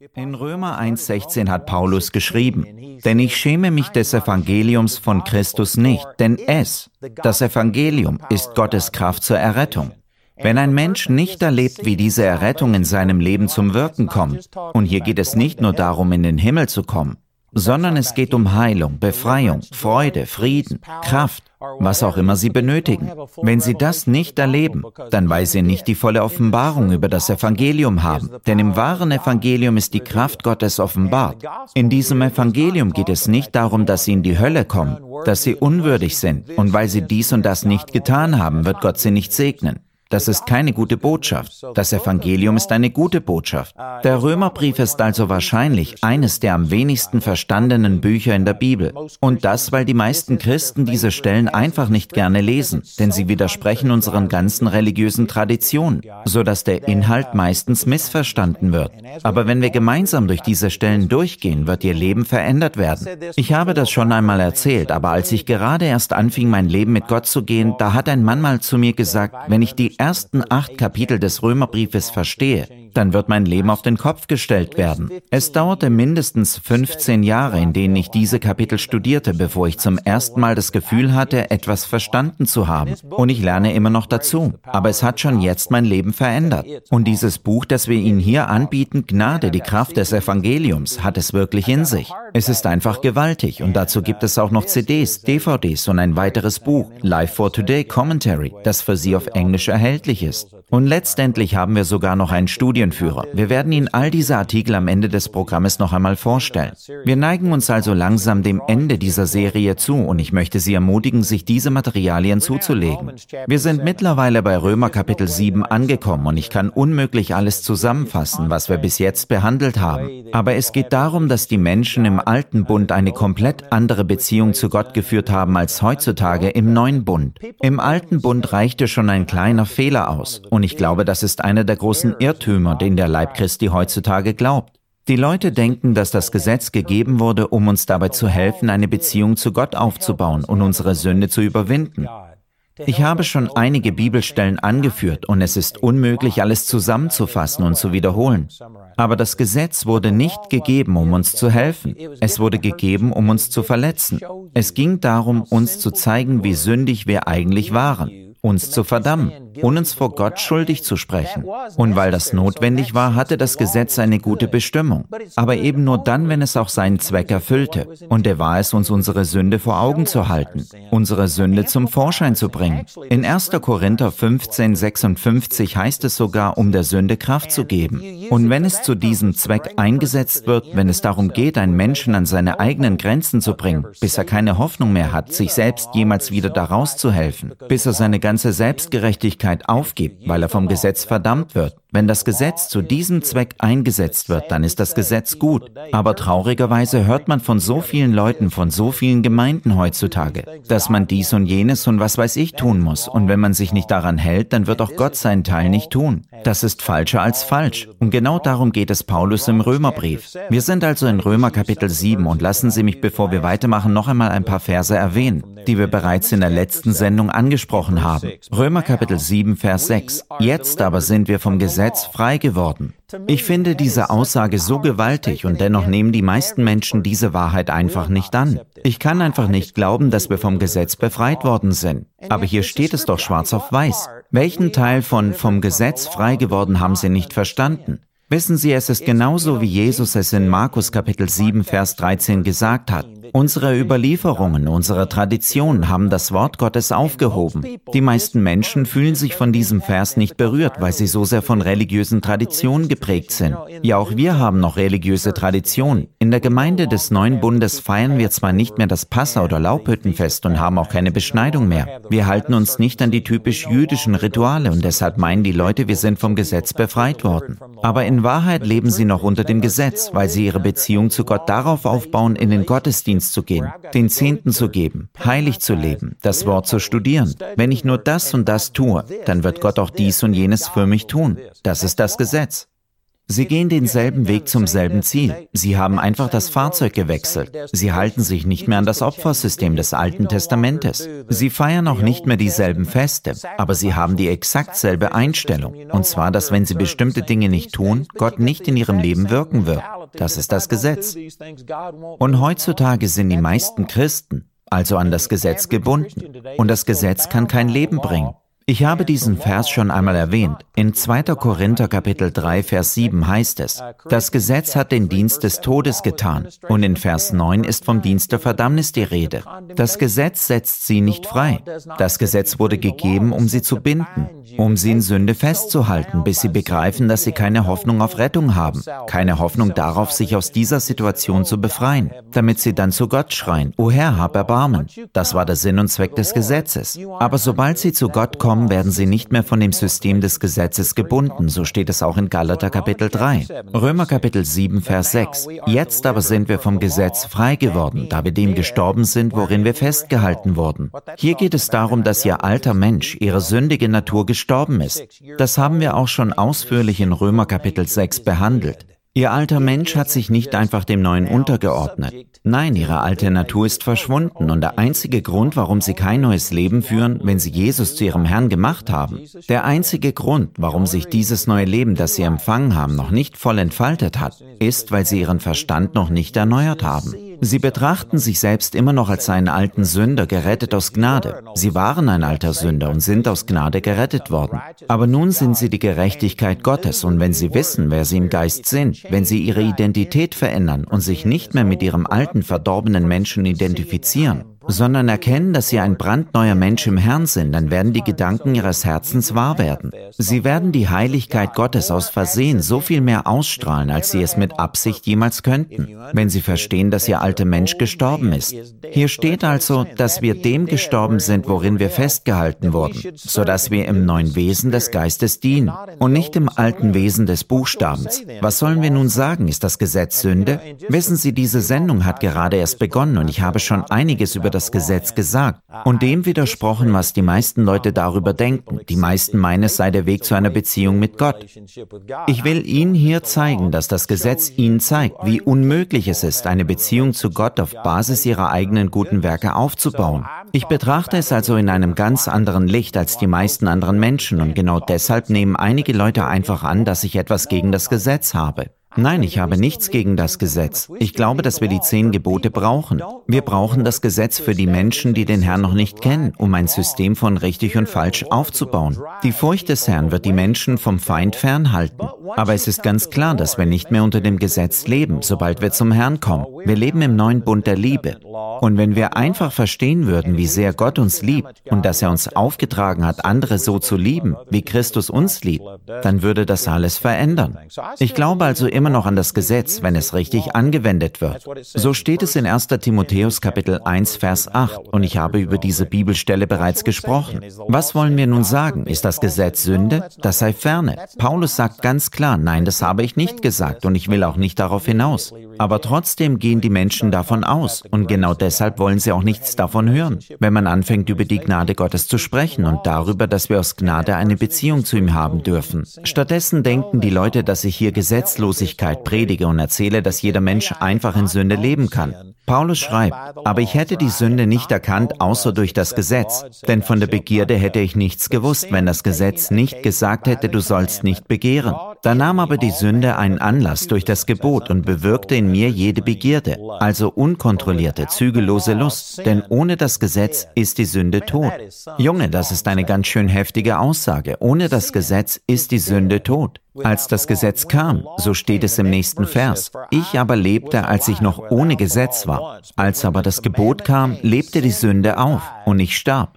In Römer 1,16 hat Paulus geschrieben: Denn ich schäme mich des Evangeliums von Christus nicht, denn das Evangelium, ist Gottes Kraft zur Errettung. Wenn ein Mensch nicht erlebt, wie diese Errettung in seinem Leben zum Wirken kommt, und hier geht es nicht nur darum, in den Himmel zu kommen, sondern es geht um Heilung, Befreiung, Freude, Frieden, Kraft, was auch immer sie benötigen. Wenn sie das nicht erleben, dann weil sie nicht die volle Offenbarung über das Evangelium haben. Denn im wahren Evangelium ist die Kraft Gottes offenbart. In diesem Evangelium geht es nicht darum, dass sie in die Hölle kommen, dass sie unwürdig sind, und weil sie dies und das nicht getan haben, wird Gott sie nicht segnen. Das ist keine gute Botschaft. Das Evangelium ist eine gute Botschaft. Der Römerbrief ist also wahrscheinlich eines der am wenigsten verstandenen Bücher in der Bibel. Und das, weil die meisten Christen diese Stellen einfach nicht gerne lesen, denn sie widersprechen unseren ganzen religiösen Traditionen, sodass der Inhalt meistens missverstanden wird. Aber wenn wir gemeinsam durch diese Stellen durchgehen, wird ihr Leben verändert werden. Ich habe das schon einmal erzählt, aber als ich gerade erst anfing, mein Leben mit Gott zu gehen, da hat ein Mann mal zu mir gesagt, wenn ich die ersten 8 Kapitel des Römerbriefes verstehe, dann wird mein Leben auf den Kopf gestellt werden. Es dauerte mindestens 15 Jahre, in denen ich diese Kapitel studierte, bevor ich zum ersten Mal das Gefühl hatte, etwas verstanden zu haben. Und ich lerne immer noch dazu. Aber es hat schon jetzt mein Leben verändert. Und dieses Buch, das wir Ihnen hier anbieten, Gnade, die Kraft des Evangeliums, hat es wirklich in sich. Es ist einfach gewaltig. Und dazu gibt es auch noch CDs, DVDs und ein weiteres Buch, Life for Today Commentary, das für Sie auf Englisch erhältlich ist. Und letztendlich haben wir sogar noch einen Studienführer. Wir werden Ihnen all diese Artikel am Ende des Programmes noch einmal vorstellen. Wir neigen uns also langsam dem Ende dieser Serie zu und ich möchte Sie ermutigen, sich diese Materialien zuzulegen. Wir sind mittlerweile bei Römer Kapitel 7 angekommen und ich kann unmöglich alles zusammenfassen, was wir bis jetzt behandelt haben. Aber es geht darum, dass die Menschen im Alten Bund eine komplett andere Beziehung zu Gott geführt haben als heutzutage im Neuen Bund. Im Alten Bund reichte schon ein kleiner Fehler aus. Und ich glaube, das ist einer der großen Irrtümer, den der Leib Christi heutzutage glaubt. Die Leute denken, dass das Gesetz gegeben wurde, um uns dabei zu helfen, eine Beziehung zu Gott aufzubauen und unsere Sünde zu überwinden. Ich habe schon einige Bibelstellen angeführt und es ist unmöglich, alles zusammenzufassen und zu wiederholen. Aber das Gesetz wurde nicht gegeben, um uns zu helfen. Es wurde gegeben, um uns zu verletzen. Es ging darum, uns zu zeigen, wie sündig wir eigentlich waren, uns zu verdammen und uns vor Gott schuldig zu sprechen. Und weil das notwendig war, hatte das Gesetz eine gute Bestimmung. Aber eben nur dann, wenn es auch seinen Zweck erfüllte. Und der war es, uns unsere Sünde vor Augen zu halten, unsere Sünde zum Vorschein zu bringen. In 1. Korinther 15,56 heißt es sogar, um der Sünde Kraft zu geben. Und wenn es zu diesem Zweck eingesetzt wird, wenn es darum geht, einen Menschen an seine eigenen Grenzen zu bringen, bis er keine Hoffnung mehr hat, sich selbst jemals wieder daraus zu helfen, bis er seine ganze Selbstgerechtigkeit aufgibt, weil er vom Gesetz verdammt wird. Wenn das Gesetz zu diesem Zweck eingesetzt wird, dann ist das Gesetz gut. Aber traurigerweise hört man von so vielen Leuten, von so vielen Gemeinden heutzutage, dass man dies und jenes und was weiß ich tun muss. Und wenn man sich nicht daran hält, dann wird auch Gott seinen Teil nicht tun. Das ist falscher als falsch. Und genau darum geht es Paulus im Römerbrief. Wir sind also in Römer Kapitel 7 und lassen Sie mich, bevor wir weitermachen, noch einmal ein paar Verse erwähnen, die wir bereits in der letzten Sendung angesprochen haben. Römer Kapitel 7, Vers 6. Jetzt aber sind wir vom Gesetz frei geworden. Ich finde diese Aussage so gewaltig und dennoch nehmen die meisten Menschen diese Wahrheit einfach nicht an. Ich kann einfach nicht glauben, dass wir vom Gesetz befreit worden sind. Aber hier steht es doch schwarz auf weiß. Welchen Teil von vom Gesetz frei geworden haben Sie nicht verstanden? Wissen Sie, es ist genauso, wie Jesus es in Markus Kapitel 7, Vers 13 gesagt hat. Unsere Überlieferungen, unsere Traditionen haben das Wort Gottes aufgehoben. Die meisten Menschen fühlen sich von diesem Vers nicht berührt, weil sie so sehr von religiösen Traditionen geprägt sind. Ja, auch wir haben noch religiöse Traditionen. In der Gemeinde des Neuen Bundes feiern wir zwar nicht mehr das Passa- oder Laubhüttenfest und haben auch keine Beschneidung mehr. Wir halten uns nicht an die typisch jüdischen Rituale und deshalb meinen die Leute, wir sind vom Gesetz befreit worden. Aber in Wahrheit leben sie noch unter dem Gesetz, weil sie ihre Beziehung zu Gott darauf aufbauen, in den Gottesdienst zu gehen, den Zehnten zu geben, heilig zu leben, das Wort zu studieren. Wenn ich nur das und das tue, dann wird Gott auch dies und jenes für mich tun. Das ist das Gesetz. Sie gehen denselben Weg zum selben Ziel. Sie haben einfach das Fahrzeug gewechselt. Sie halten sich nicht mehr an das Opfersystem des Alten Testamentes. Sie feiern auch nicht mehr dieselben Feste, aber sie haben die exakt selbe Einstellung. Und zwar, dass wenn sie bestimmte Dinge nicht tun, Gott nicht in ihrem Leben wirken wird. Das ist das Gesetz. Und heutzutage sind die meisten Christen also an das Gesetz gebunden. Und das Gesetz kann kein Leben bringen. Ich habe diesen Vers schon einmal erwähnt. In 2. Korinther Kapitel 3, Vers 7 heißt es, das Gesetz hat den Dienst des Todes getan. Und in Vers 9 ist vom Dienst der Verdammnis die Rede. Das Gesetz setzt sie nicht frei. Das Gesetz wurde gegeben, um sie zu binden, um sie in Sünde festzuhalten, bis sie begreifen, dass sie keine Hoffnung auf Rettung haben, keine Hoffnung darauf, sich aus dieser Situation zu befreien, damit sie dann zu Gott schreien, O Herr, hab Erbarmen. Das war der Sinn und Zweck des Gesetzes. Aber sobald sie zu Gott kommen, werden sie nicht mehr von dem System des Gesetzes gebunden, so steht es auch in Galater Kapitel 3. Römer Kapitel 7, Vers 6. Jetzt aber sind wir vom Gesetz frei geworden, da wir dem gestorben sind, worin wir festgehalten wurden. Hier geht es darum, dass ihr alter Mensch, ihre sündige Natur gestorben ist. Das haben wir auch schon ausführlich in Römer Kapitel 6 behandelt. Ihr alter Mensch hat sich nicht einfach dem Neuen untergeordnet. Nein, ihre alte Natur ist verschwunden und der einzige Grund, warum sie kein neues Leben führen, wenn sie Jesus zu ihrem Herrn gemacht haben, der einzige Grund, warum sich dieses neue Leben, das sie empfangen haben, noch nicht voll entfaltet hat, ist, weil sie ihren Verstand noch nicht erneuert haben. Sie betrachten sich selbst immer noch als einen alten Sünder, gerettet aus Gnade. Sie waren ein alter Sünder und sind aus Gnade gerettet worden. Aber nun sind sie die Gerechtigkeit Gottes und wenn sie wissen, wer sie im Geist sind, wenn sie ihre Identität verändern und sich nicht mehr mit ihrem alten, verdorbenen Menschen identifizieren, sondern erkennen, dass sie ein brandneuer Mensch im Herrn sind, dann werden die Gedanken ihres Herzens wahr werden. Sie werden die Heiligkeit Gottes aus Versehen so viel mehr ausstrahlen, als sie es mit Absicht jemals könnten, wenn sie verstehen, dass ihr alter Mensch gestorben ist. Hier steht also, dass wir dem gestorben sind, worin wir festgehalten wurden, sodass wir im neuen Wesen des Geistes dienen und nicht im alten Wesen des Buchstabens. Was sollen wir nun sagen? Ist das Gesetz Sünde? Wissen Sie, diese Sendung hat gerade erst begonnen und ich habe schon einiges über das Gesetz gesagt und dem widersprochen, was die meisten Leute darüber denken. Die meisten meinen, es sei der Weg zu einer Beziehung mit Gott. Ich will Ihnen hier zeigen, dass das Gesetz Ihnen zeigt, wie unmöglich es ist, eine Beziehung zu Gott auf Basis Ihrer eigenen guten Werke aufzubauen. Ich betrachte es also in einem ganz anderen Licht als die meisten anderen Menschen und genau deshalb nehmen einige Leute einfach an, dass ich etwas gegen das Gesetz habe. Nein, ich habe nichts gegen das Gesetz. Ich glaube, dass wir die 10 Gebote brauchen. Wir brauchen das Gesetz für die Menschen, die den Herrn noch nicht kennen, um ein System von richtig und falsch aufzubauen. Die Furcht des Herrn wird die Menschen vom Feind fernhalten. Aber es ist ganz klar, dass wir nicht mehr unter dem Gesetz leben, sobald wir zum Herrn kommen. Wir leben im neuen Bund der Liebe. Und wenn wir einfach verstehen würden, wie sehr Gott uns liebt und dass er uns aufgetragen hat, andere so zu lieben, wie Christus uns liebt, dann würde das alles verändern. Ich glaube also immer noch an das Gesetz, wenn es richtig angewendet wird. So steht es in 1. Timotheus Kapitel 1, Vers 8 und ich habe über diese Bibelstelle bereits gesprochen. Was wollen wir nun sagen? Ist das Gesetz Sünde? Das sei ferne. Paulus sagt ganz klar, nein, das habe ich nicht gesagt und ich will auch nicht darauf hinaus. Aber trotzdem gehen die Menschen davon aus und genau deshalb wollen sie auch nichts davon hören, wenn man anfängt, über die Gnade Gottes zu sprechen und darüber, dass wir aus Gnade eine Beziehung zu ihm haben dürfen. Stattdessen denken die Leute, dass ich hier Gesetzlosigkeit predige und erzähle, dass jeder Mensch einfach in Sünde leben kann. Paulus schreibt, aber ich hätte die Sünde nicht erkannt, außer durch das Gesetz. Denn von der Begierde hätte ich nichts gewusst, wenn das Gesetz nicht gesagt hätte, du sollst nicht begehren. Da nahm aber die Sünde einen Anlass durch das Gebot und bewirkte in mir jede Begierde, also unkontrollierte, zügellose Lust. Denn ohne das Gesetz ist die Sünde tot. Junge, das ist eine ganz schön heftige Aussage. Ohne das Gesetz ist die Sünde tot. Als das Gesetz kam, so steht es im nächsten Vers, ich aber lebte, als ich noch ohne Gesetz war. Als aber das Gebot kam, lebte die Sünde auf und ich starb.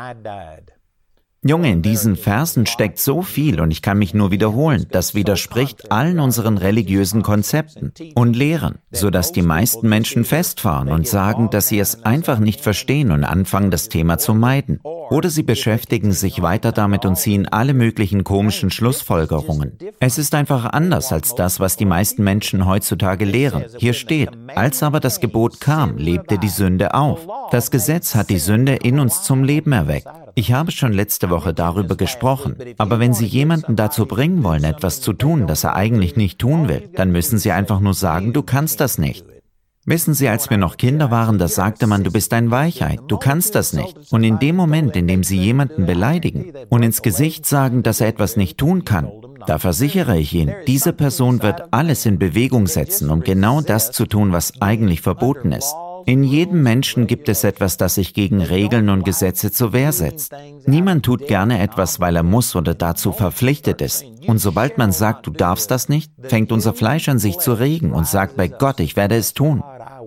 Junge, in diesen Versen steckt so viel und ich kann mich nur wiederholen. Das widerspricht allen unseren religiösen Konzepten und Lehren, sodass die meisten Menschen festfahren und sagen, dass sie es einfach nicht verstehen und anfangen, das Thema zu meiden. Oder sie beschäftigen sich weiter damit und ziehen alle möglichen komischen Schlussfolgerungen. Es ist einfach anders als das, was die meisten Menschen heutzutage lehren. Hier steht, als aber das Gebot kam, lebte die Sünde auf. Das Gesetz hat die Sünde in uns zum Leben erweckt. Ich habe schon letzte Woche darüber gesprochen, aber wenn Sie jemanden dazu bringen wollen, etwas zu tun, das er eigentlich nicht tun will, dann müssen Sie einfach nur sagen, du kannst das nicht. Wissen Sie, als wir noch Kinder waren, da sagte man, du bist ein Weichei, du kannst das nicht. Und in dem Moment, in dem Sie jemanden beleidigen und ins Gesicht sagen, dass er etwas nicht tun kann, da versichere ich Ihnen, diese Person wird alles in Bewegung setzen, um genau das zu tun, was eigentlich verboten ist. In jedem Menschen gibt es etwas, das sich gegen Regeln und Gesetze zur Wehr setzt. Niemand tut gerne etwas, weil er muss oder dazu verpflichtet ist. Und sobald man sagt, du darfst das nicht, fängt unser Fleisch an sich zu regen und sagt bei Gott, ich werde es tun.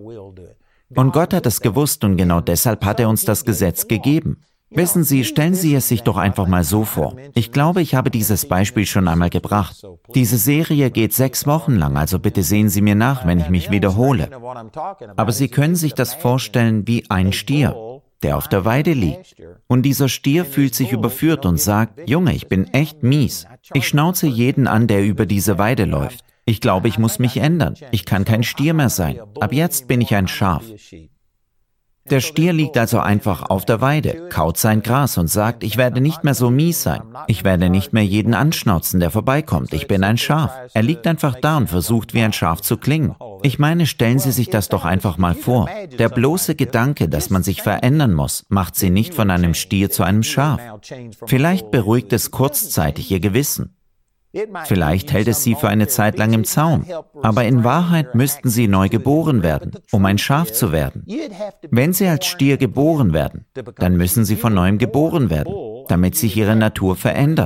Und Gott hat es gewusst und genau deshalb hat er uns das Gesetz gegeben. Wissen Sie, stellen Sie es sich doch einfach mal so vor. Ich glaube, ich habe dieses Beispiel schon einmal gebracht. Diese Serie geht 6 Wochen lang, also bitte sehen Sie mir nach, wenn ich mich wiederhole. Aber Sie können sich das vorstellen wie ein Stier, der auf der Weide liegt. Und dieser Stier fühlt sich überführt und sagt, Junge, ich bin echt mies. Ich schnauze jeden an, der über diese Weide läuft. Ich glaube, ich muss mich ändern. Ich kann kein Stier mehr sein. Ab jetzt bin ich ein Schaf. Der Stier liegt also einfach auf der Weide, kaut sein Gras und sagt, ich werde nicht mehr so mies sein. Ich werde nicht mehr jeden anschnauzen, der vorbeikommt. Ich bin ein Schaf. Er liegt einfach da und versucht, wie ein Schaf zu klingen. Ich meine, stellen Sie sich das doch einfach mal vor. Der bloße Gedanke, dass man sich verändern muss, macht Sie nicht von einem Stier zu einem Schaf. Vielleicht beruhigt es kurzzeitig Ihr Gewissen. Vielleicht hält es Sie für eine Zeit lang im Zaum, aber in Wahrheit müssten Sie neu geboren werden, um ein Schaf zu werden. Wenn Sie als Stier geboren werden, dann müssen Sie von neuem geboren werden, damit sich Ihre Natur verändert.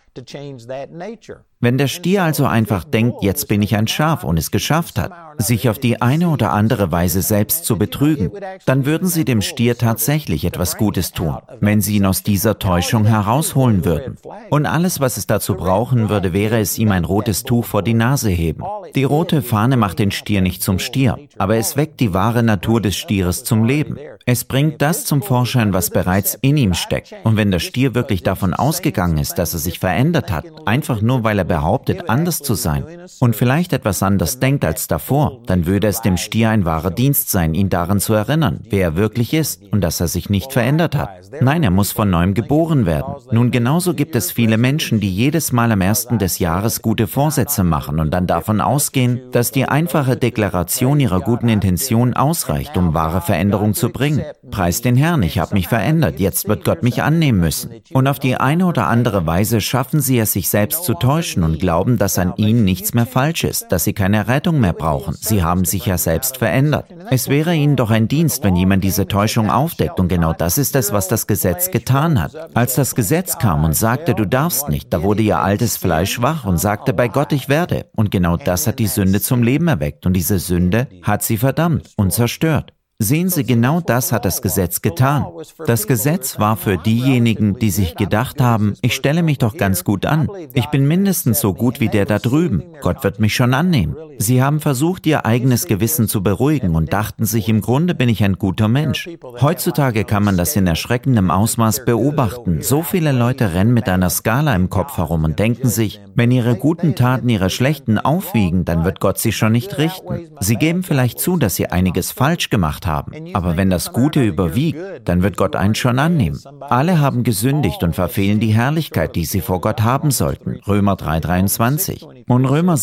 Wenn der Stier also einfach denkt, jetzt bin ich ein Schaf und es geschafft hat, sich auf die eine oder andere Weise selbst zu betrügen, dann würden Sie dem Stier tatsächlich etwas Gutes tun, wenn Sie ihn aus dieser Täuschung herausholen würden. Und alles, was es dazu brauchen würde, wäre es ihm ein rotes Tuch vor die Nase heben. Die rote Fahne macht den Stier nicht zum Stier, aber es weckt die wahre Natur des Stieres zum Leben. Es bringt das zum Vorschein, was bereits in ihm steckt. Und wenn der Stier wirklich davon ausgegangen ist, dass er sich verändert hat, einfach nur weil er behauptet, anders zu sein und vielleicht etwas anders denkt als davor, dann würde es dem Stier ein wahrer Dienst sein, ihn daran zu erinnern, wer er wirklich ist und dass er sich nicht verändert hat. Nein, er muss von neuem geboren werden. Nun, genauso gibt es viele Menschen, die jedes Mal am 1. des Jahres gute Vorsätze machen und dann davon ausgehen, dass die einfache Deklaration ihrer guten Intention ausreicht, um wahre Veränderung zu bringen. Preis den Herrn, ich habe mich verändert, jetzt wird Gott mich annehmen müssen. Und auf die eine oder andere Weise schaffen sie es, sich selbst zu täuschen und glauben, dass an ihnen nichts mehr falsch ist, dass sie keine Rettung mehr brauchen. Sie haben sich ja selbst verändert. Es wäre ihnen doch ein Dienst, wenn jemand diese Täuschung aufdeckt, und genau das ist es, was das Gesetz getan hat. Als das Gesetz kam und sagte, du darfst nicht, da wurde ihr altes Fleisch wach und sagte, bei Gott ich werde. Und genau das hat die Sünde zum Leben erweckt und diese Sünde hat sie verdammt und zerstört. Sehen Sie, genau das hat das Gesetz getan. Das Gesetz war für diejenigen, die sich gedacht haben, ich stelle mich doch ganz gut an. Ich bin mindestens so gut wie der da drüben. Gott wird mich schon annehmen. Sie haben versucht, ihr eigenes Gewissen zu beruhigen und dachten sich, im Grunde bin ich ein guter Mensch. Heutzutage kann man das in erschreckendem Ausmaß beobachten. So viele Leute rennen mit einer Skala im Kopf herum und denken sich, wenn ihre guten Taten ihre schlechten aufwiegen, dann wird Gott sie schon nicht richten. Sie geben vielleicht zu, dass sie einiges falsch gemacht haben. Aber wenn das Gute überwiegt, dann wird Gott einen schon annehmen. Alle haben gesündigt und verfehlen die Herrlichkeit, die sie vor Gott haben sollten. Römer 3,23 und Römer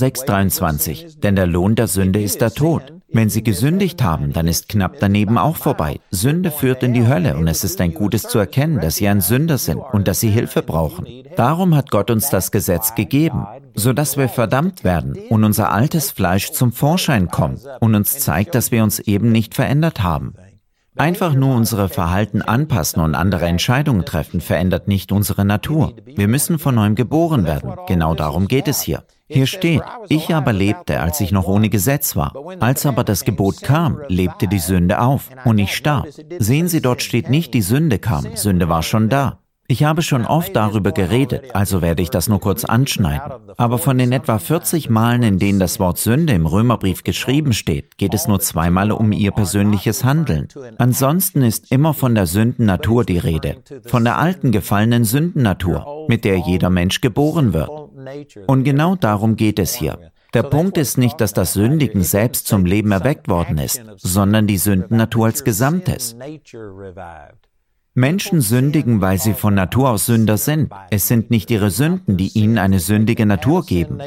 6,23. Denn der Lohn der Sünde ist der Tod. Wenn sie gesündigt haben, dann ist knapp daneben auch vorbei. Sünde führt in die Hölle und es ist ein Gutes zu erkennen, dass sie ein Sünder sind und dass sie Hilfe brauchen. Darum hat Gott uns das Gesetz gegeben, sodass wir verdammt werden und unser altes Fleisch zum Vorschein kommt und uns zeigt, dass wir uns eben nicht verändert haben. Einfach nur unsere Verhalten anpassen und andere Entscheidungen treffen, verändert nicht unsere Natur. Wir müssen von neuem geboren werden. Genau darum geht es hier. Hier steht, ich aber lebte, als ich noch ohne Gesetz war. Als aber das Gebot kam, lebte die Sünde auf und ich starb. Sehen Sie, dort steht nicht, die Sünde kam. Sünde war schon da. Ich habe schon oft darüber geredet, also werde ich das nur kurz anschneiden. Aber von den etwa 40 Malen, in denen das Wort Sünde im Römerbrief geschrieben steht, geht es nur 2 Mal um ihr persönliches Handeln. Ansonsten ist immer von der Sündennatur die Rede, von der alten gefallenen Sündennatur, mit der jeder Mensch geboren wird. Und genau darum geht es hier. Der Punkt ist nicht, dass das Sündigen selbst zum Leben erweckt worden ist, sondern die Sündennatur als Gesamtes. Menschen sündigen, weil sie von Natur aus Sünder sind. Es sind nicht ihre Sünden, die ihnen eine sündige Natur geben.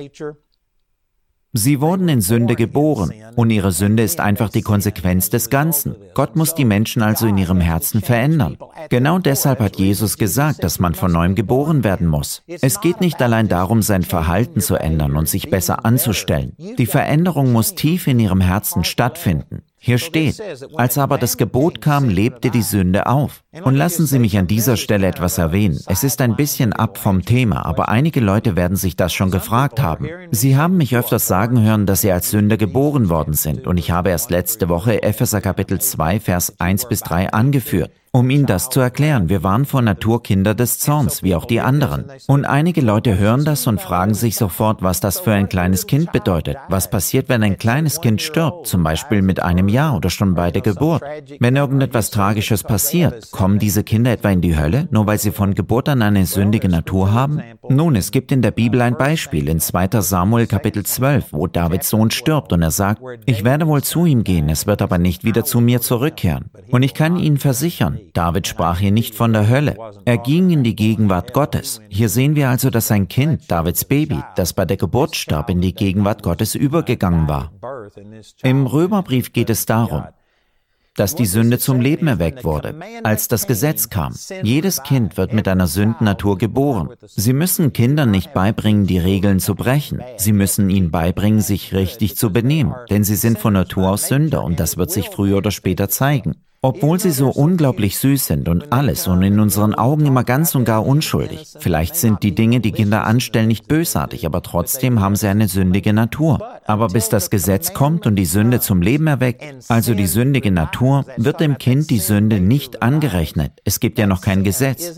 Sie wurden in Sünde geboren und ihre Sünde ist einfach die Konsequenz des Ganzen. Gott muss die Menschen also in ihrem Herzen verändern. Genau deshalb hat Jesus gesagt, dass man von neuem geboren werden muss. Es geht nicht allein darum, sein Verhalten zu ändern und sich besser anzustellen. Die Veränderung muss tief in ihrem Herzen stattfinden. Hier steht, als aber das Gebot kam, lebte die Sünde auf. Und lassen Sie mich an dieser Stelle etwas erwähnen. Es ist ein bisschen ab vom Thema, aber einige Leute werden sich das schon gefragt haben. Sie haben mich öfters sagen hören, dass sie als Sünder geboren worden sind. Und ich habe erst letzte Woche Epheser Kapitel 2, Vers 1-3 angeführt. Um Ihnen das zu erklären, wir waren von Natur Kinder des Zorns, wie auch die anderen. Und einige Leute hören das und fragen sich sofort, was das für ein kleines Kind bedeutet. Was passiert, wenn ein kleines Kind stirbt, zum Beispiel mit einem Jahr oder schon bei der Geburt? Wenn irgendetwas Tragisches passiert, kommen diese Kinder etwa in die Hölle, nur weil sie von Geburt an eine sündige Natur haben? Nun, es gibt in der Bibel ein Beispiel, in 2. Samuel Kapitel 12, wo Davids Sohn stirbt und er sagt, ich werde wohl zu ihm gehen, es wird aber nicht wieder zu mir zurückkehren. Und ich kann Ihnen versichern, David sprach hier nicht von der Hölle. Er ging in die Gegenwart Gottes. Hier sehen wir also, dass ein Kind, Davids Baby, das bei der Geburt starb, in die Gegenwart Gottes übergegangen war. Im Römerbrief geht es darum, dass die Sünde zum Leben erweckt wurde, als das Gesetz kam. Jedes Kind wird mit einer Sündennatur geboren. Sie müssen Kindern nicht beibringen, die Regeln zu brechen. Sie müssen ihnen beibringen, sich richtig zu benehmen, denn sie sind von Natur aus Sünder und das wird sich früher oder später zeigen. Obwohl sie so unglaublich süß sind und alles und in unseren Augen immer ganz und gar unschuldig. Vielleicht sind die Dinge, die Kinder anstellen, nicht bösartig, aber trotzdem haben sie eine sündige Natur. Aber bis das Gesetz kommt und die Sünde zum Leben erweckt, also die sündige Natur, wird dem Kind die Sünde nicht angerechnet. Es gibt ja noch kein Gesetz.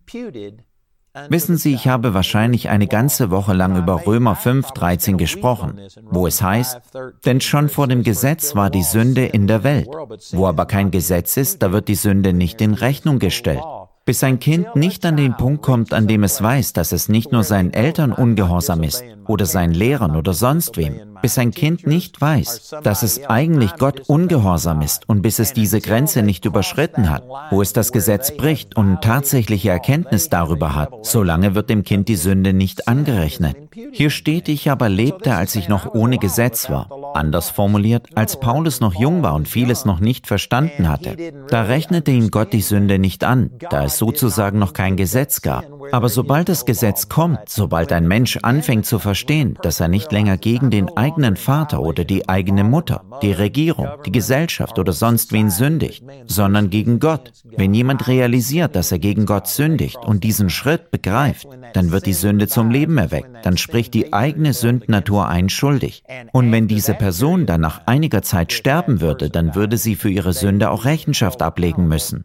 Wissen Sie, ich habe wahrscheinlich eine ganze Woche lang über Römer 5,13 gesprochen, wo es heißt, denn schon vor dem Gesetz war die Sünde in der Welt. Wo aber kein Gesetz ist, da wird die Sünde nicht in Rechnung gestellt. Bis ein Kind nicht an den Punkt kommt, an dem es weiß, dass es nicht nur seinen Eltern ungehorsam ist oder seinen Lehrern oder sonst wem, bis ein Kind nicht weiß, dass es eigentlich Gott ungehorsam ist und bis es diese Grenze nicht überschritten hat, wo es das Gesetz bricht und tatsächliche Erkenntnis darüber hat, solange wird dem Kind die Sünde nicht angerechnet. Hier steht, ich aber lebte, als ich noch ohne Gesetz war. Anders formuliert, als Paulus noch jung war und vieles noch nicht verstanden hatte. Da rechnete ihm Gott die Sünde nicht an, da es sozusagen noch kein Gesetz gab. Aber sobald das Gesetz kommt, sobald ein Mensch anfängt zu verstehen, dass er nicht länger gegen den eigenen Vater oder die eigene Mutter, die Regierung, die Gesellschaft oder sonst wen sündigt, sondern gegen Gott. Wenn jemand realisiert, dass er gegen Gott sündigt und diesen Schritt begreift, dann wird die Sünde zum Leben erweckt. Dann spricht die eigene Sündnatur einen schuldig. Und wenn diese Person dann nach einiger Zeit sterben würde, dann würde sie für ihre Sünde auch Rechenschaft ablegen müssen.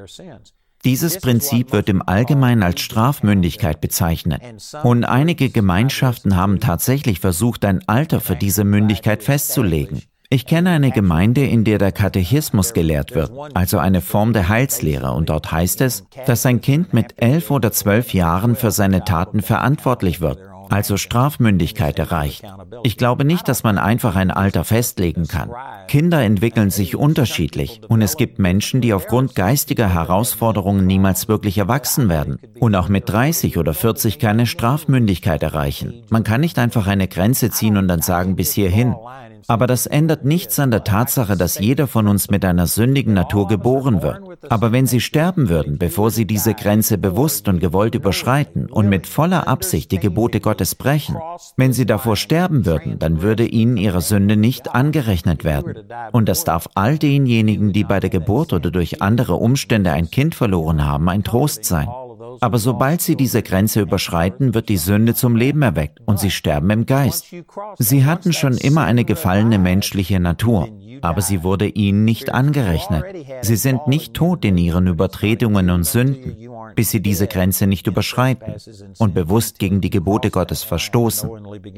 Dieses Prinzip wird im Allgemeinen als Strafmündigkeit bezeichnet. Und einige Gemeinschaften haben tatsächlich versucht, ein Alter für diese Mündigkeit festzulegen. Ich kenne eine Gemeinde, in der der Katechismus gelehrt wird, also eine Form der Heilslehre, und dort heißt es, dass ein Kind mit 11 oder 12 Jahren für seine Taten verantwortlich wird, also Strafmündigkeit erreicht. Ich glaube nicht, dass man einfach ein Alter festlegen kann. Kinder entwickeln sich unterschiedlich und es gibt Menschen, die aufgrund geistiger Herausforderungen niemals wirklich erwachsen werden und auch mit 30 oder 40 keine Strafmündigkeit erreichen. Man kann nicht einfach eine Grenze ziehen und dann sagen, bis hierhin. Aber das ändert nichts an der Tatsache, dass jeder von uns mit einer sündigen Natur geboren wird. Aber wenn sie sterben würden, bevor sie diese Grenze bewusst und gewollt überschreiten und mit voller Absicht die Gebote Gottes brechen, wenn sie davor sterben würden, dann würde ihnen ihre Sünde nicht angerechnet werden. Und das darf all denjenigen, die bei der Geburt oder durch andere Umstände ein Kind verloren haben, ein Trost sein. Aber sobald sie diese Grenze überschreiten, wird die Sünde zum Leben erweckt und sie sterben im Geist. Sie hatten schon immer eine gefallene menschliche Natur, aber sie wurde ihnen nicht angerechnet. Sie sind nicht tot in ihren Übertretungen und Sünden. bis sie diese Grenze nicht überschreiten und bewusst gegen die Gebote Gottes verstoßen.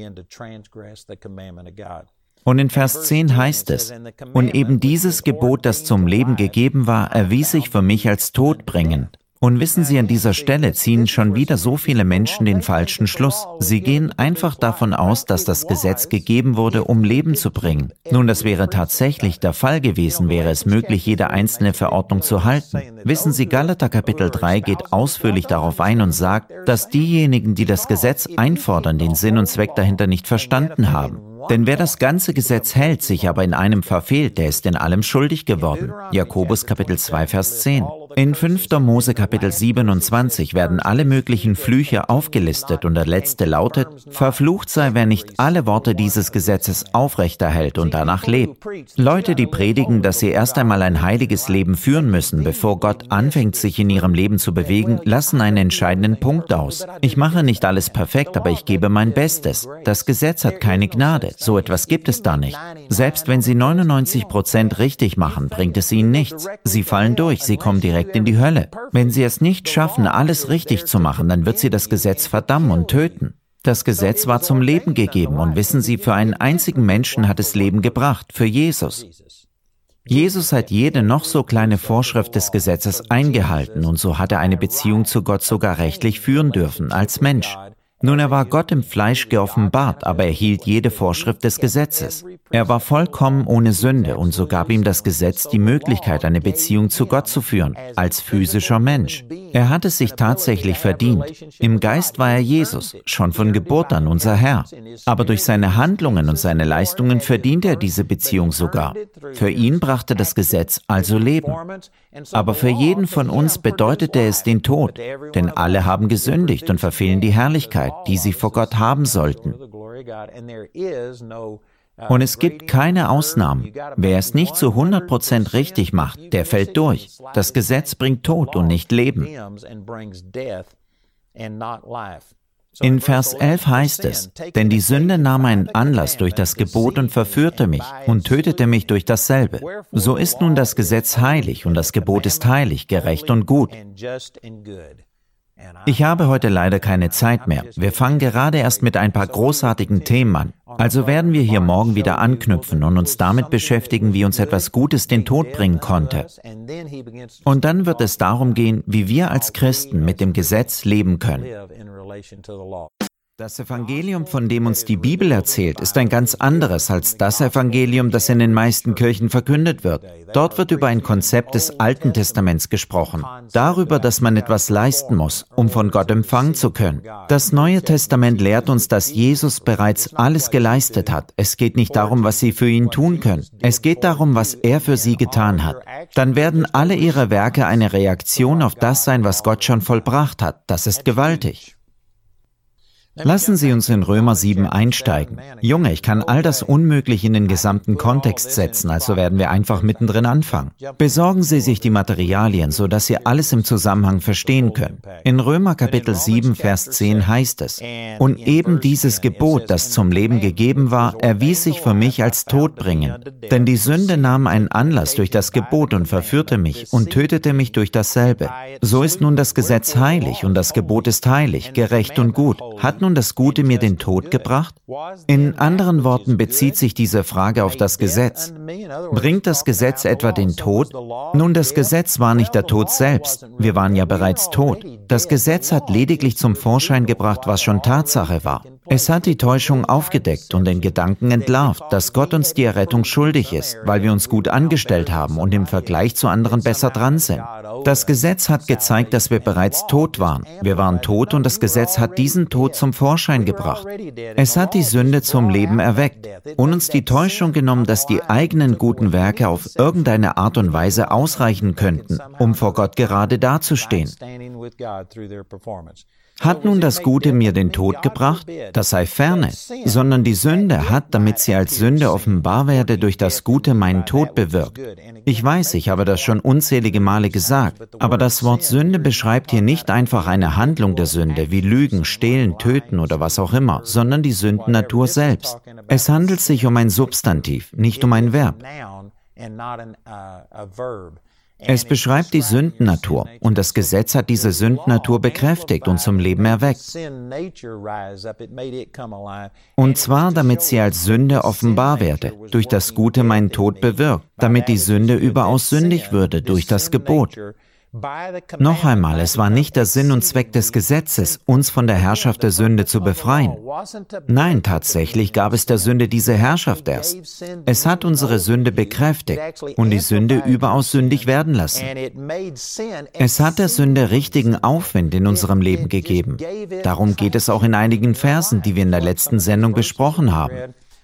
Und in Vers 10 heißt es, und eben dieses Gebot, das zum Leben gegeben war, erwies sich für mich als todbringend. Und wissen Sie, an dieser Stelle ziehen schon wieder so viele Menschen den falschen Schluss. Sie gehen einfach davon aus, dass das Gesetz gegeben wurde, um Leben zu bringen. Nun, das wäre tatsächlich der Fall gewesen, wäre es möglich, jede einzelne Verordnung zu halten. Wissen Sie, Galater Kapitel 3 geht ausführlich darauf ein und sagt, dass diejenigen, die das Gesetz einfordern, den Sinn und Zweck dahinter nicht verstanden haben. Denn wer das ganze Gesetz hält, sich aber in einem verfehlt, der ist in allem schuldig geworden. Jakobus Kapitel 2, Vers 10. In 5. Mose Kapitel 27 werden alle möglichen Flüche aufgelistet und der letzte lautet, verflucht sei, wer nicht alle Worte dieses Gesetzes aufrechterhält und danach lebt. Leute, die predigen, dass sie erst einmal ein heiliges Leben führen müssen, bevor Gott anfängt, sich in ihrem Leben zu bewegen, lassen einen entscheidenden Punkt aus. Ich mache nicht alles perfekt, aber ich gebe mein Bestes. Das Gesetz hat keine Gnade. So etwas gibt es da nicht. Selbst wenn sie 99% richtig machen, bringt es ihnen nichts. Sie fallen durch, sie kommen direkt in die Hölle. Wenn sie es nicht schaffen, alles richtig zu machen, dann wird sie das Gesetz verdammen und töten. Das Gesetz war zum Leben gegeben und wissen Sie, für einen einzigen Menschen hat es Leben gebracht, für Jesus. Jesus hat jede noch so kleine Vorschrift des Gesetzes eingehalten und so hat er eine Beziehung zu Gott sogar rechtlich führen dürfen, als Mensch. Nun, er war Gott im Fleisch geoffenbart, aber er hielt jede Vorschrift des Gesetzes. Er war vollkommen ohne Sünde und so gab ihm das Gesetz die Möglichkeit, eine Beziehung zu Gott zu führen, als physischer Mensch. Er hat es sich tatsächlich verdient. Im Geist war er Jesus, schon von Geburt an unser Herr. Aber durch seine Handlungen und seine Leistungen verdiente er diese Beziehung sogar. Für ihn brachte das Gesetz also Leben. Aber für jeden von uns bedeutete es den Tod, denn alle haben gesündigt und verfehlen die Herrlichkeit, die sie vor Gott haben sollten. Und es gibt keine Ausnahmen. Wer es nicht zu 100% richtig macht, der fällt durch. Das Gesetz bringt Tod und nicht Leben. In Vers 11 heißt es, denn die Sünde nahm einen Anlass durch das Gebot und verführte mich und tötete mich durch dasselbe. So ist nun das Gesetz heilig und das Gebot ist heilig, gerecht und gut. Ich habe heute leider keine Zeit mehr. Wir fangen gerade erst mit ein paar großartigen Themen an. Also werden wir hier morgen wieder anknüpfen und uns damit beschäftigen, wie uns etwas Gutes den Tod bringen konnte. Und dann wird es darum gehen, wie wir als Christen mit dem Gesetz leben können. Das Evangelium, von dem uns die Bibel erzählt, ist ein ganz anderes als das Evangelium, das in den meisten Kirchen verkündet wird. Dort wird über ein Konzept des Alten Testaments gesprochen, darüber, dass man etwas leisten muss, um von Gott empfangen zu können. Das Neue Testament lehrt uns, dass Jesus bereits alles geleistet hat. Es geht nicht darum, was Sie für ihn tun können. Es geht darum, was er für Sie getan hat. Dann werden alle Ihre Werke eine Reaktion auf das sein, was Gott schon vollbracht hat. Das ist gewaltig. Lassen Sie uns in Römer 7 einsteigen. Junge, ich kann all das unmöglich in den gesamten Kontext setzen, also werden wir einfach mittendrin anfangen. Besorgen Sie sich die Materialien, sodass Sie alles im Zusammenhang verstehen können. In Römer Kapitel 7, Vers 10 heißt es, und eben dieses Gebot, das zum Leben gegeben war, erwies sich für mich als todbringend. Denn die Sünde nahm einen Anlass durch das Gebot und verführte mich und tötete mich durch dasselbe. So ist nun das Gesetz heilig und das Gebot ist heilig, gerecht und gut. Hat nun das Gute mir den Tod gebracht? In anderen Worten bezieht sich diese Frage auf das Gesetz. Bringt das Gesetz etwa den Tod? Nun, das Gesetz war nicht der Tod selbst. Wir waren ja bereits tot. Das Gesetz hat lediglich zum Vorschein gebracht, was schon Tatsache war. Es hat die Täuschung aufgedeckt und den Gedanken entlarvt, dass Gott uns die Errettung schuldig ist, weil wir uns gut angestellt haben und im Vergleich zu anderen besser dran sind. Das Gesetz hat gezeigt, dass wir bereits tot waren. Wir waren tot und das Gesetz hat diesen Tod zum Vorschein gebracht. Es hat die Sünde zum Leben erweckt und uns die Täuschung genommen, dass die eigenen guten Werke auf irgendeine Art und Weise ausreichen könnten, um vor Gott gerade dazustehen. Hat nun das Gute mir den Tod gebracht? Das sei ferne, sondern die Sünde hat, damit sie als Sünde offenbar werde, durch das Gute meinen Tod bewirkt. Ich weiß, ich habe das schon unzählige Male gesagt, aber das Wort Sünde beschreibt hier nicht einfach eine Handlung der Sünde, wie Lügen, Stehlen, Töten oder was auch immer, sondern die Sündennatur selbst. Es handelt sich um ein Substantiv, nicht um ein Verb. Es beschreibt die Sündennatur und das Gesetz hat diese Sündennatur bekräftigt und zum Leben erweckt. Und zwar, damit sie als Sünde offenbar werde, durch das Gute meinen Tod bewirkt, damit die Sünde überaus sündig würde durch das Gebot. Noch einmal, es war nicht der Sinn und Zweck des Gesetzes, uns von der Herrschaft der Sünde zu befreien. Nein, tatsächlich gab es der Sünde diese Herrschaft erst. Es hat unsere Sünde bekräftigt und die Sünde überaus sündig werden lassen. Es hat der Sünde richtigen Aufwind in unserem Leben gegeben. Darum geht es auch in einigen Versen, die wir in der letzten Sendung besprochen haben.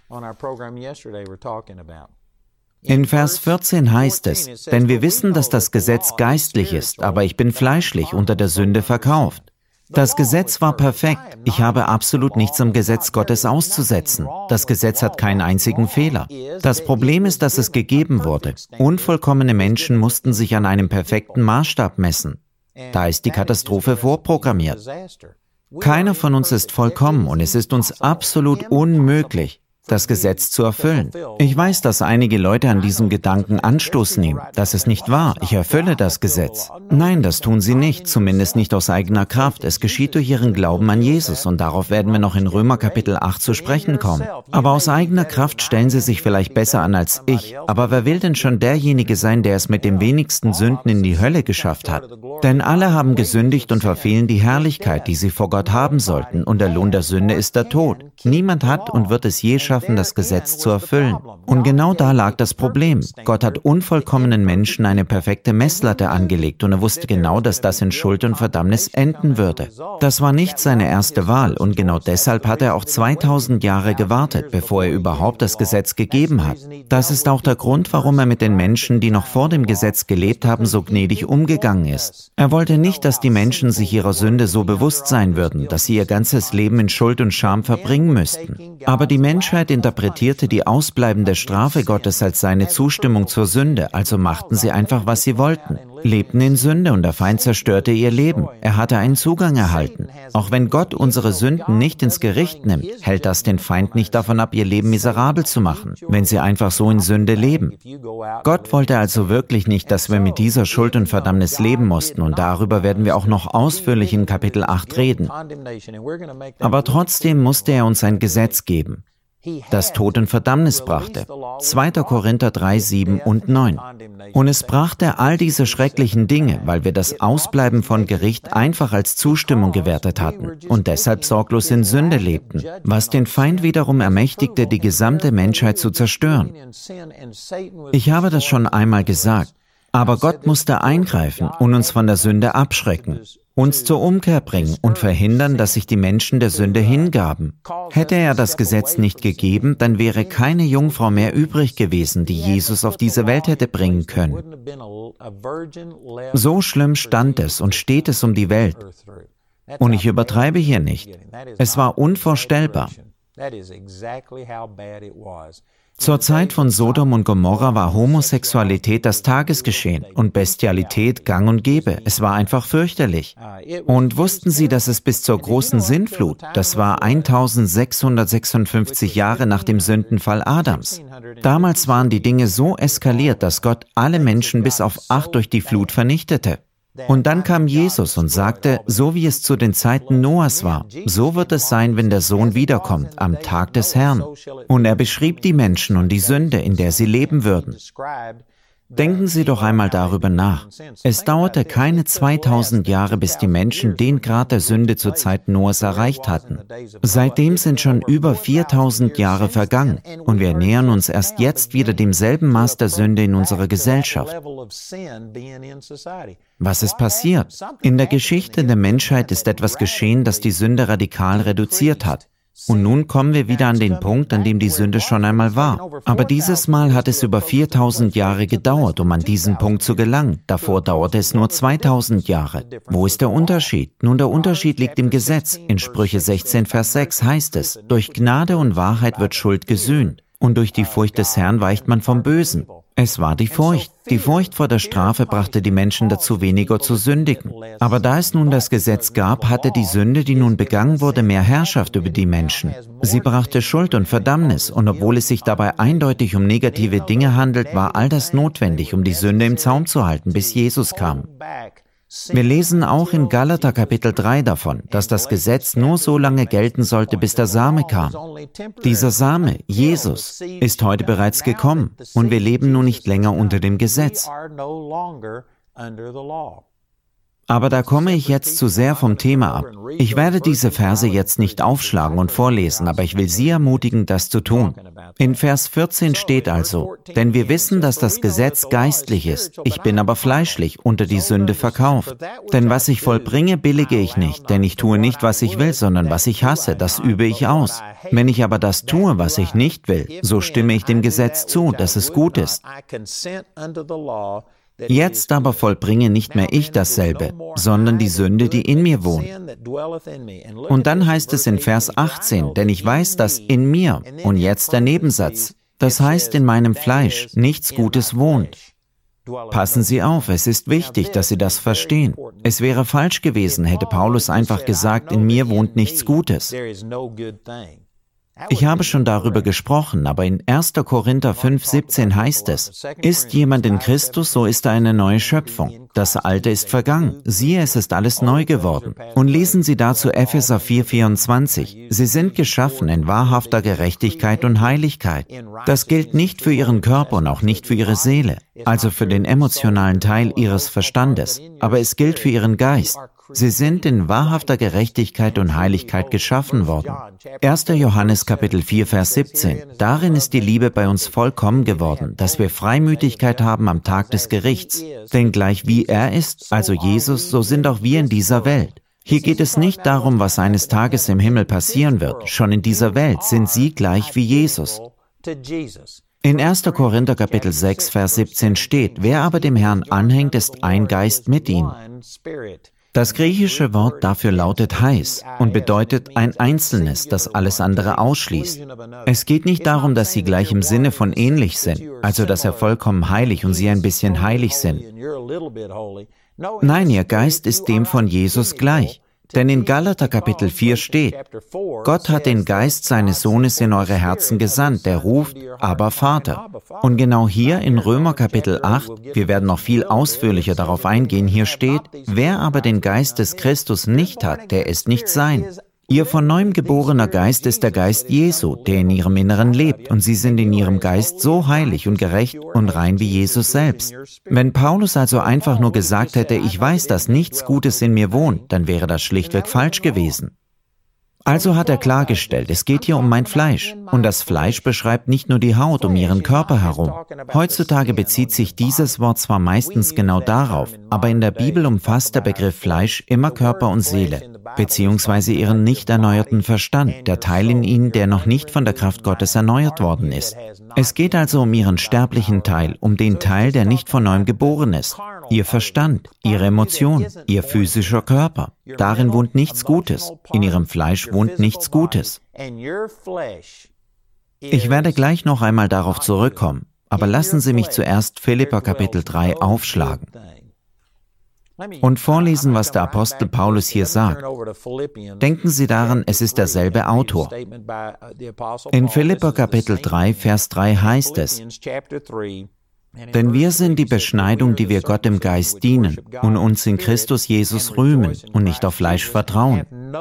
In Vers 14 heißt es, denn wir wissen, dass das Gesetz geistlich ist, aber ich bin fleischlich unter der Sünde verkauft. Das Gesetz war perfekt. Ich habe absolut nichts am Gesetz Gottes auszusetzen. Das Gesetz hat keinen einzigen Fehler. Das Problem ist, dass es gegeben wurde. Unvollkommene Menschen mussten sich an einem perfekten Maßstab messen. Da ist die Katastrophe vorprogrammiert. Keiner von uns ist vollkommen und es ist uns absolut unmöglich, das Gesetz zu erfüllen. Ich weiß, dass einige Leute an diesem Gedanken Anstoß nehmen. Das ist nicht wahr. Ich erfülle das Gesetz. Nein, das tun sie nicht, zumindest nicht aus eigener Kraft. Es geschieht durch ihren Glauben an Jesus und darauf werden wir noch in Römer Kapitel 8 zu sprechen kommen. Aber aus eigener Kraft stellen sie sich vielleicht besser an als ich. Aber wer will denn schon derjenige sein, der es mit den wenigsten Sünden in die Hölle geschafft hat? Denn alle haben gesündigt und verfehlen die Herrlichkeit, die sie vor Gott haben sollten, und der Lohn der Sünde ist der Tod. Niemand hat und wird es je schaffen, das Gesetz zu erfüllen. Und genau da lag das Problem. Gott hat unvollkommenen Menschen eine perfekte Messlatte angelegt und er wusste genau, dass das in Schuld und Verdammnis enden würde. Das war nicht seine erste Wahl und genau deshalb hat er auch 2000 Jahre gewartet, bevor er überhaupt das Gesetz gegeben hat. Das ist auch der Grund, warum er mit den Menschen, die noch vor dem Gesetz gelebt haben, so gnädig umgegangen ist. Er wollte nicht, dass die Menschen sich ihrer Sünde so bewusst sein würden, dass sie ihr ganzes Leben in Schuld und Scham verbringen müssten. Aber die Menschheit interpretierte die ausbleibende Strafe Gottes als seine Zustimmung zur Sünde, also machten sie einfach, was sie wollten, lebten in Sünde und der Feind zerstörte ihr Leben. Er hatte einen Zugang erhalten. Auch wenn Gott unsere Sünden nicht ins Gericht nimmt, hält das den Feind nicht davon ab, ihr Leben miserabel zu machen, wenn sie einfach so in Sünde leben. Gott wollte also wirklich nicht, dass wir mit dieser Schuld und Verdammnis leben mussten und darüber werden wir auch noch ausführlich in Kapitel 8 reden. Aber trotzdem musste er uns ein Gesetz geben, das Tod und Verdammnis brachte. 2. Korinther 3, 7 und 9. Und es brachte all diese schrecklichen Dinge, weil wir das Ausbleiben von Gericht einfach als Zustimmung gewertet hatten und deshalb sorglos in Sünde lebten, was den Feind wiederum ermächtigte, die gesamte Menschheit zu zerstören. Ich habe das schon einmal gesagt, aber Gott musste eingreifen und uns von der Sünde abschrecken, uns zur Umkehr bringen und verhindern, dass sich die Menschen der Sünde hingaben. Hätte er das Gesetz nicht gegeben, dann wäre keine Jungfrau mehr übrig gewesen, die Jesus auf diese Welt hätte bringen können. So schlimm stand es und steht es um die Welt. Und ich übertreibe hier nicht. Es war unvorstellbar. Zur Zeit von Sodom und Gomorra war Homosexualität das Tagesgeschehen und Bestialität gang und gäbe. Es war einfach fürchterlich. Und wussten Sie, dass es bis zur großen Sintflut, das war 1656 Jahre nach dem Sündenfall Adams. Damals waren die Dinge so eskaliert, dass Gott alle Menschen bis auf 8 durch die Flut vernichtete. Und dann kam Jesus und sagte, so wie es zu den Zeiten Noahs war, so wird es sein, wenn der Sohn wiederkommt, am Tag des Herrn. Und er beschrieb die Menschen und die Sünde, in der sie leben würden. Denken Sie doch einmal darüber nach. Es dauerte keine 2000 Jahre, bis die Menschen den Grad der Sünde zur Zeit Noahs erreicht hatten. Seitdem sind schon über 4000 Jahre vergangen und wir nähern uns erst jetzt wieder demselben Maß der Sünde in unserer Gesellschaft. Was ist passiert? In der Geschichte der Menschheit ist etwas geschehen, das die Sünde radikal reduziert hat. Und nun kommen wir wieder an den Punkt, an dem die Sünde schon einmal war. Aber dieses Mal hat es über 4000 Jahre gedauert, um an diesen Punkt zu gelangen. Davor dauerte es nur 2000 Jahre. Wo ist der Unterschied? Nun, der Unterschied liegt im Gesetz. In Sprüche 16, Vers 6 heißt es, durch Gnade und Wahrheit wird Schuld gesühnt. Und durch die Furcht des Herrn weicht man vom Bösen. Es war die Furcht. Die Furcht vor der Strafe brachte die Menschen dazu, weniger zu sündigen. Aber da es nun das Gesetz gab, hatte die Sünde, die nun begangen wurde, mehr Herrschaft über die Menschen. Sie brachte Schuld und Verdammnis, und obwohl es sich dabei eindeutig um negative Dinge handelt, war all das notwendig, um die Sünde im Zaum zu halten, bis Jesus kam. Wir lesen auch in Galater Kapitel 3 davon, dass das Gesetz nur so lange gelten sollte, bis der Same kam. Dieser Same, Jesus, ist heute bereits gekommen und wir leben nun nicht länger unter dem Gesetz. Aber da komme ich jetzt zu sehr vom Thema ab. Ich werde diese Verse jetzt nicht aufschlagen und vorlesen, aber ich will Sie ermutigen, das zu tun. In Vers 14 steht also: Denn wir wissen, dass das Gesetz geistlich ist, ich bin aber fleischlich, unter die Sünde verkauft. Denn was ich vollbringe, billige ich nicht, denn ich tue nicht, was ich will, sondern was ich hasse, das übe ich aus. Wenn ich aber das tue, was ich nicht will, so stimme ich dem Gesetz zu, dass es gut ist. Jetzt aber vollbringe nicht mehr ich dasselbe, sondern die Sünde, die in mir wohnt. Und dann heißt es in Vers 18, denn ich weiß, dass in mir, und jetzt der Nebensatz, das heißt in meinem Fleisch, nichts Gutes wohnt. Passen Sie auf, es ist wichtig, dass Sie das verstehen. Es wäre falsch gewesen, hätte Paulus einfach gesagt, in mir wohnt nichts Gutes. Ich habe schon darüber gesprochen, aber in 1. Korinther 5,17 heißt es: Ist jemand in Christus, so ist er eine neue Schöpfung. Das Alte ist vergangen, siehe, es ist alles neu geworden. Und lesen Sie dazu Epheser 4,24. Sie sind geschaffen in wahrhafter Gerechtigkeit und Heiligkeit. Das gilt nicht für Ihren Körper und auch nicht für Ihre Seele, also für den emotionalen Teil Ihres Verstandes, aber es gilt für Ihren Geist. Sie sind in wahrhafter Gerechtigkeit und Heiligkeit geschaffen worden. 1. Johannes Kapitel 4, Vers 17. Darin ist die Liebe bei uns vollkommen geworden, dass wir Freimütigkeit haben am Tag des Gerichts. Denn gleich wie er ist, also Jesus, so sind auch wir in dieser Welt. Hier geht es nicht darum, was eines Tages im Himmel passieren wird. Schon in dieser Welt sind Sie gleich wie Jesus. In 1. Korinther Kapitel 6, Vers 17 steht: Wer aber dem Herrn anhängt, ist ein Geist mit ihm. Das griechische Wort dafür lautet heiß und bedeutet ein Einzelnes, das alles andere ausschließt. Es geht nicht darum, dass sie gleich im Sinne von ähnlich sind, also dass er vollkommen heilig und sie ein bisschen heilig sind. Nein, ihr Geist ist dem von Jesus gleich. Denn in Galater Kapitel 4 steht: Gott hat den Geist seines Sohnes in eure Herzen gesandt, der ruft, aber Vater. Und genau hier in Römer Kapitel 8, wir werden noch viel ausführlicher darauf eingehen, hier steht: Wer aber den Geist des Christus nicht hat, der ist nicht sein. Ihr von neuem geborener Geist ist der Geist Jesu, der in ihrem Inneren lebt, und sie sind in ihrem Geist so heilig und gerecht und rein wie Jesus selbst. Wenn Paulus also einfach nur gesagt hätte, ich weiß, dass nichts Gutes in mir wohnt, dann wäre das schlichtweg falsch gewesen. Also hat er klargestellt, es geht hier um mein Fleisch. Und das Fleisch beschreibt nicht nur die Haut um ihren Körper herum. Heutzutage bezieht sich dieses Wort zwar meistens genau darauf, aber in der Bibel umfasst der Begriff Fleisch immer Körper und Seele, beziehungsweise ihren nicht erneuerten Verstand, der Teil in ihnen, der noch nicht von der Kraft Gottes erneuert worden ist. Es geht also um ihren sterblichen Teil, um den Teil, der nicht von neuem geboren ist. Ihr Verstand, ihre Emotion, ihr physischer Körper. Darin wohnt nichts Gutes. In ihrem Fleisch wohnt nichts Gutes. Ich werde gleich noch einmal darauf zurückkommen, aber lassen Sie mich zuerst Philipper Kapitel 3 aufschlagen und vorlesen, was der Apostel Paulus hier sagt. Denken Sie daran, es ist derselbe Autor. In Philipper Kapitel 3, Vers 3 heißt es: Denn wir sind die Beschneidung, die wir Gott im Geist dienen und uns in Christus Jesus rühmen und nicht auf Fleisch vertrauen.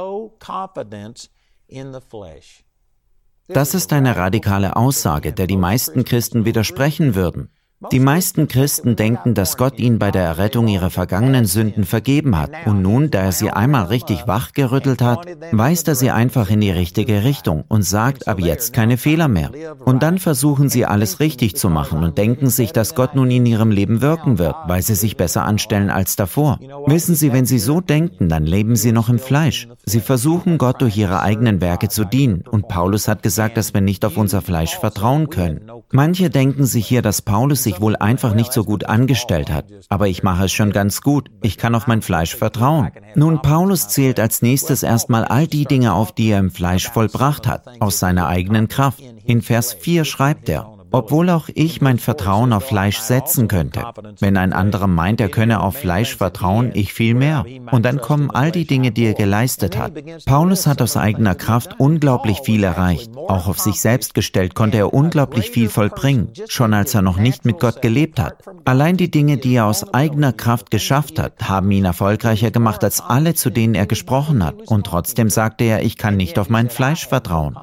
Das ist eine radikale Aussage, der die meisten Christen widersprechen würden. Die meisten Christen denken, dass Gott ihnen bei der Errettung ihrer vergangenen Sünden vergeben hat und nun, da er sie einmal richtig wachgerüttelt hat, weist er sie einfach in die richtige Richtung und sagt ab jetzt keine Fehler mehr. Und dann versuchen sie alles richtig zu machen und denken sich, dass Gott nun in ihrem Leben wirken wird, weil sie sich besser anstellen als davor. Wissen Sie, wenn Sie so denken, dann leben Sie noch im Fleisch. Sie versuchen Gott durch ihre eigenen Werke zu dienen und Paulus hat gesagt, dass wir nicht auf unser Fleisch vertrauen können. Manche denken sich hier, dass Paulus sich wohl einfach nicht so gut angestellt hat. Aber ich mache es schon ganz gut. Ich kann auf mein Fleisch vertrauen. Nun, Paulus zählt als nächstes erstmal all die Dinge auf, die er im Fleisch vollbracht hat, aus seiner eigenen Kraft. In Vers 4 schreibt er: obwohl auch ich mein Vertrauen auf Fleisch setzen könnte. Wenn ein anderer meint, er könne auf Fleisch vertrauen, ich viel mehr. Und dann kommen all die Dinge, die er geleistet hat. Paulus hat aus eigener Kraft unglaublich viel erreicht. Auch auf sich selbst gestellt konnte er unglaublich viel vollbringen, schon als er noch nicht mit Gott gelebt hat. Allein die Dinge, die er aus eigener Kraft geschafft hat, haben ihn erfolgreicher gemacht als alle, zu denen er gesprochen hat. Und trotzdem sagte er, ich kann nicht auf mein Fleisch vertrauen.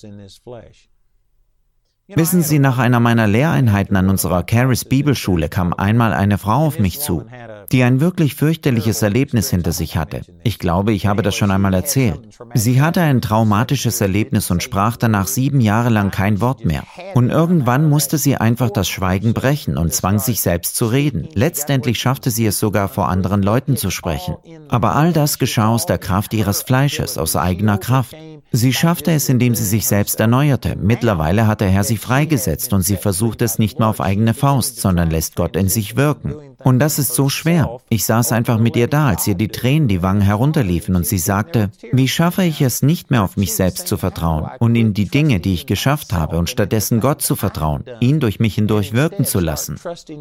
Wissen Sie, nach einer meiner Lehreinheiten an unserer Charis Bibelschule kam einmal eine Frau auf mich zu, die ein wirklich fürchterliches Erlebnis hinter sich hatte. Ich glaube, ich habe das schon einmal erzählt. Sie hatte ein traumatisches Erlebnis und sprach danach 7 Jahre lang kein Wort mehr. Und irgendwann musste sie einfach das Schweigen brechen und zwang sich selbst zu reden. Letztendlich schaffte sie es sogar, vor anderen Leuten zu sprechen. Aber all das geschah aus der Kraft ihres Fleisches, aus eigener Kraft. Sie schaffte es, indem sie sich selbst erneuerte. Mittlerweile hat der Herr sie freigesetzt und sie versucht es nicht mehr auf eigene Faust, sondern lässt Gott in sich wirken. Und das ist so schwer. Ich saß einfach mit ihr da, als ihr die Tränen die Wangen herunterliefen und sie sagte, wie schaffe ich es nicht mehr auf mich selbst zu vertrauen und in die Dinge, die ich geschafft habe und stattdessen Gott zu vertrauen, ihn durch mich hindurch wirken zu lassen.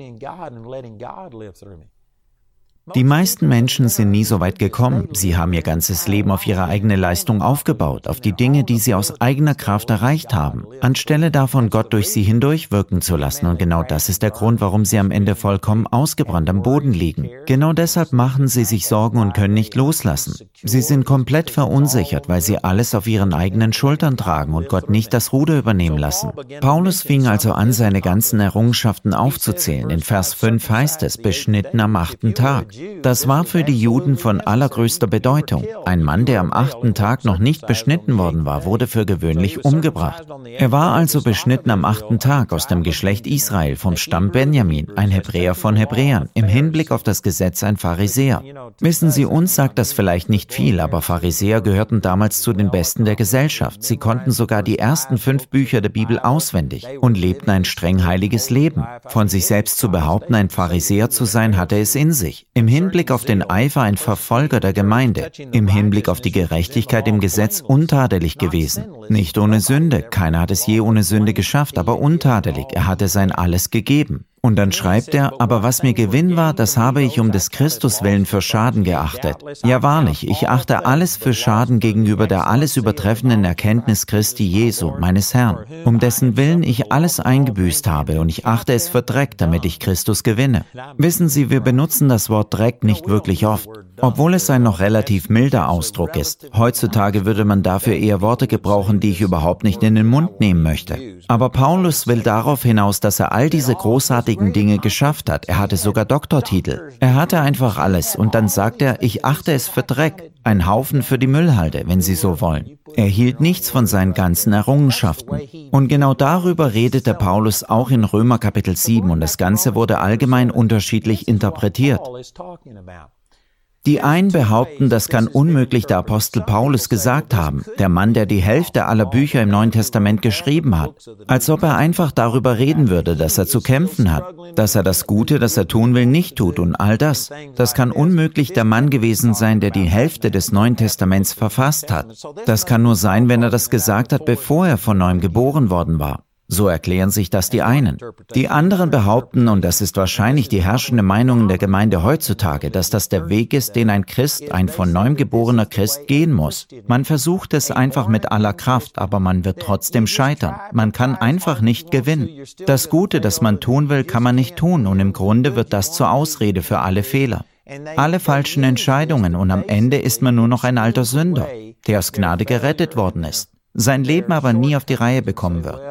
Die meisten Menschen sind nie so weit gekommen. Sie haben ihr ganzes Leben auf ihre eigene Leistung aufgebaut, auf die Dinge, die sie aus eigener Kraft erreicht haben, anstelle davon Gott durch sie hindurch wirken zu lassen. Und genau das ist der Grund, warum sie am Ende vollkommen ausgebrannt am Boden liegen. Genau deshalb machen sie sich Sorgen und können nicht loslassen. Sie sind komplett verunsichert, weil sie alles auf ihren eigenen Schultern tragen und Gott nicht das Ruder übernehmen lassen. Paulus fing also an, seine ganzen Errungenschaften aufzuzählen. In Vers 5 heißt es, beschnitten am 8. Tag. Das war für die Juden von allergrößter Bedeutung. Ein Mann, der am 8. Tag noch nicht beschnitten worden war, wurde für gewöhnlich umgebracht. Er war also beschnitten am 8. Tag aus dem Geschlecht Israel, vom Stamm Benjamin, ein Hebräer von Hebräern, im Hinblick auf das Gesetz ein Pharisäer. Wissen Sie, uns sagt das vielleicht nicht viel, aber Pharisäer gehörten damals zu den Besten der Gesellschaft. Sie konnten sogar die ersten 5 Bücher der Bibel auswendig und lebten ein streng heiliges Leben. Von sich selbst zu behaupten, ein Pharisäer zu sein, hatte es in sich. Im Hinblick auf den Eifer ein Verfolger der Gemeinde, im Hinblick auf die Gerechtigkeit im Gesetz untadelig gewesen. Nicht ohne Sünde, keiner hat es je ohne Sünde geschafft, aber untadelig, er hatte sein Alles gegeben. Und dann schreibt er, aber was mir Gewinn war, das habe ich um des Christus willen für Schaden geachtet. Ja wahrlich, ich achte alles für Schaden gegenüber der alles übertreffenden Erkenntnis Christi Jesu, meines Herrn, um dessen Willen ich alles eingebüßt habe und ich achte es für Dreck, damit ich Christus gewinne. Wissen Sie, wir benutzen das Wort Dreck nicht wirklich oft, obwohl es ein noch relativ milder Ausdruck ist. Heutzutage würde man dafür eher Worte gebrauchen, die ich überhaupt nicht in den Mund nehmen möchte. Aber Paulus will darauf hinaus, dass er all diese großartigen Dinge geschafft hat. Er hatte sogar Doktortitel. Er hatte einfach alles und dann sagt er, ich achte es für Dreck, ein Haufen für die Müllhalde, wenn Sie so wollen. Er hielt nichts von seinen ganzen Errungenschaften. Und genau darüber redete Paulus auch in Römer Kapitel 7 und das Ganze wurde allgemein unterschiedlich interpretiert. Die einen behaupten, das kann unmöglich der Apostel Paulus gesagt haben, der Mann, der die Hälfte aller Bücher im Neuen Testament geschrieben hat. Als ob er einfach darüber reden würde, dass er zu kämpfen hat, dass er das Gute, das er tun will, nicht tut und all das. Das kann unmöglich der Mann gewesen sein, der die Hälfte des Neuen Testaments verfasst hat. Das kann nur sein, wenn er das gesagt hat, bevor er von neuem geboren worden war. So erklären sich das die einen. Die anderen behaupten, und das ist wahrscheinlich die herrschende Meinung in der Gemeinde heutzutage, dass das der Weg ist, den ein Christ, ein von neuem geborener Christ gehen muss. Man versucht es einfach mit aller Kraft, aber man wird trotzdem scheitern. Man kann einfach nicht gewinnen. Das Gute, das man tun will, kann man nicht tun und im Grunde wird das zur Ausrede für alle Fehler. Alle falschen Entscheidungen und am Ende ist man nur noch ein alter Sünder, der aus Gnade gerettet worden ist, sein Leben aber nie auf die Reihe bekommen wird.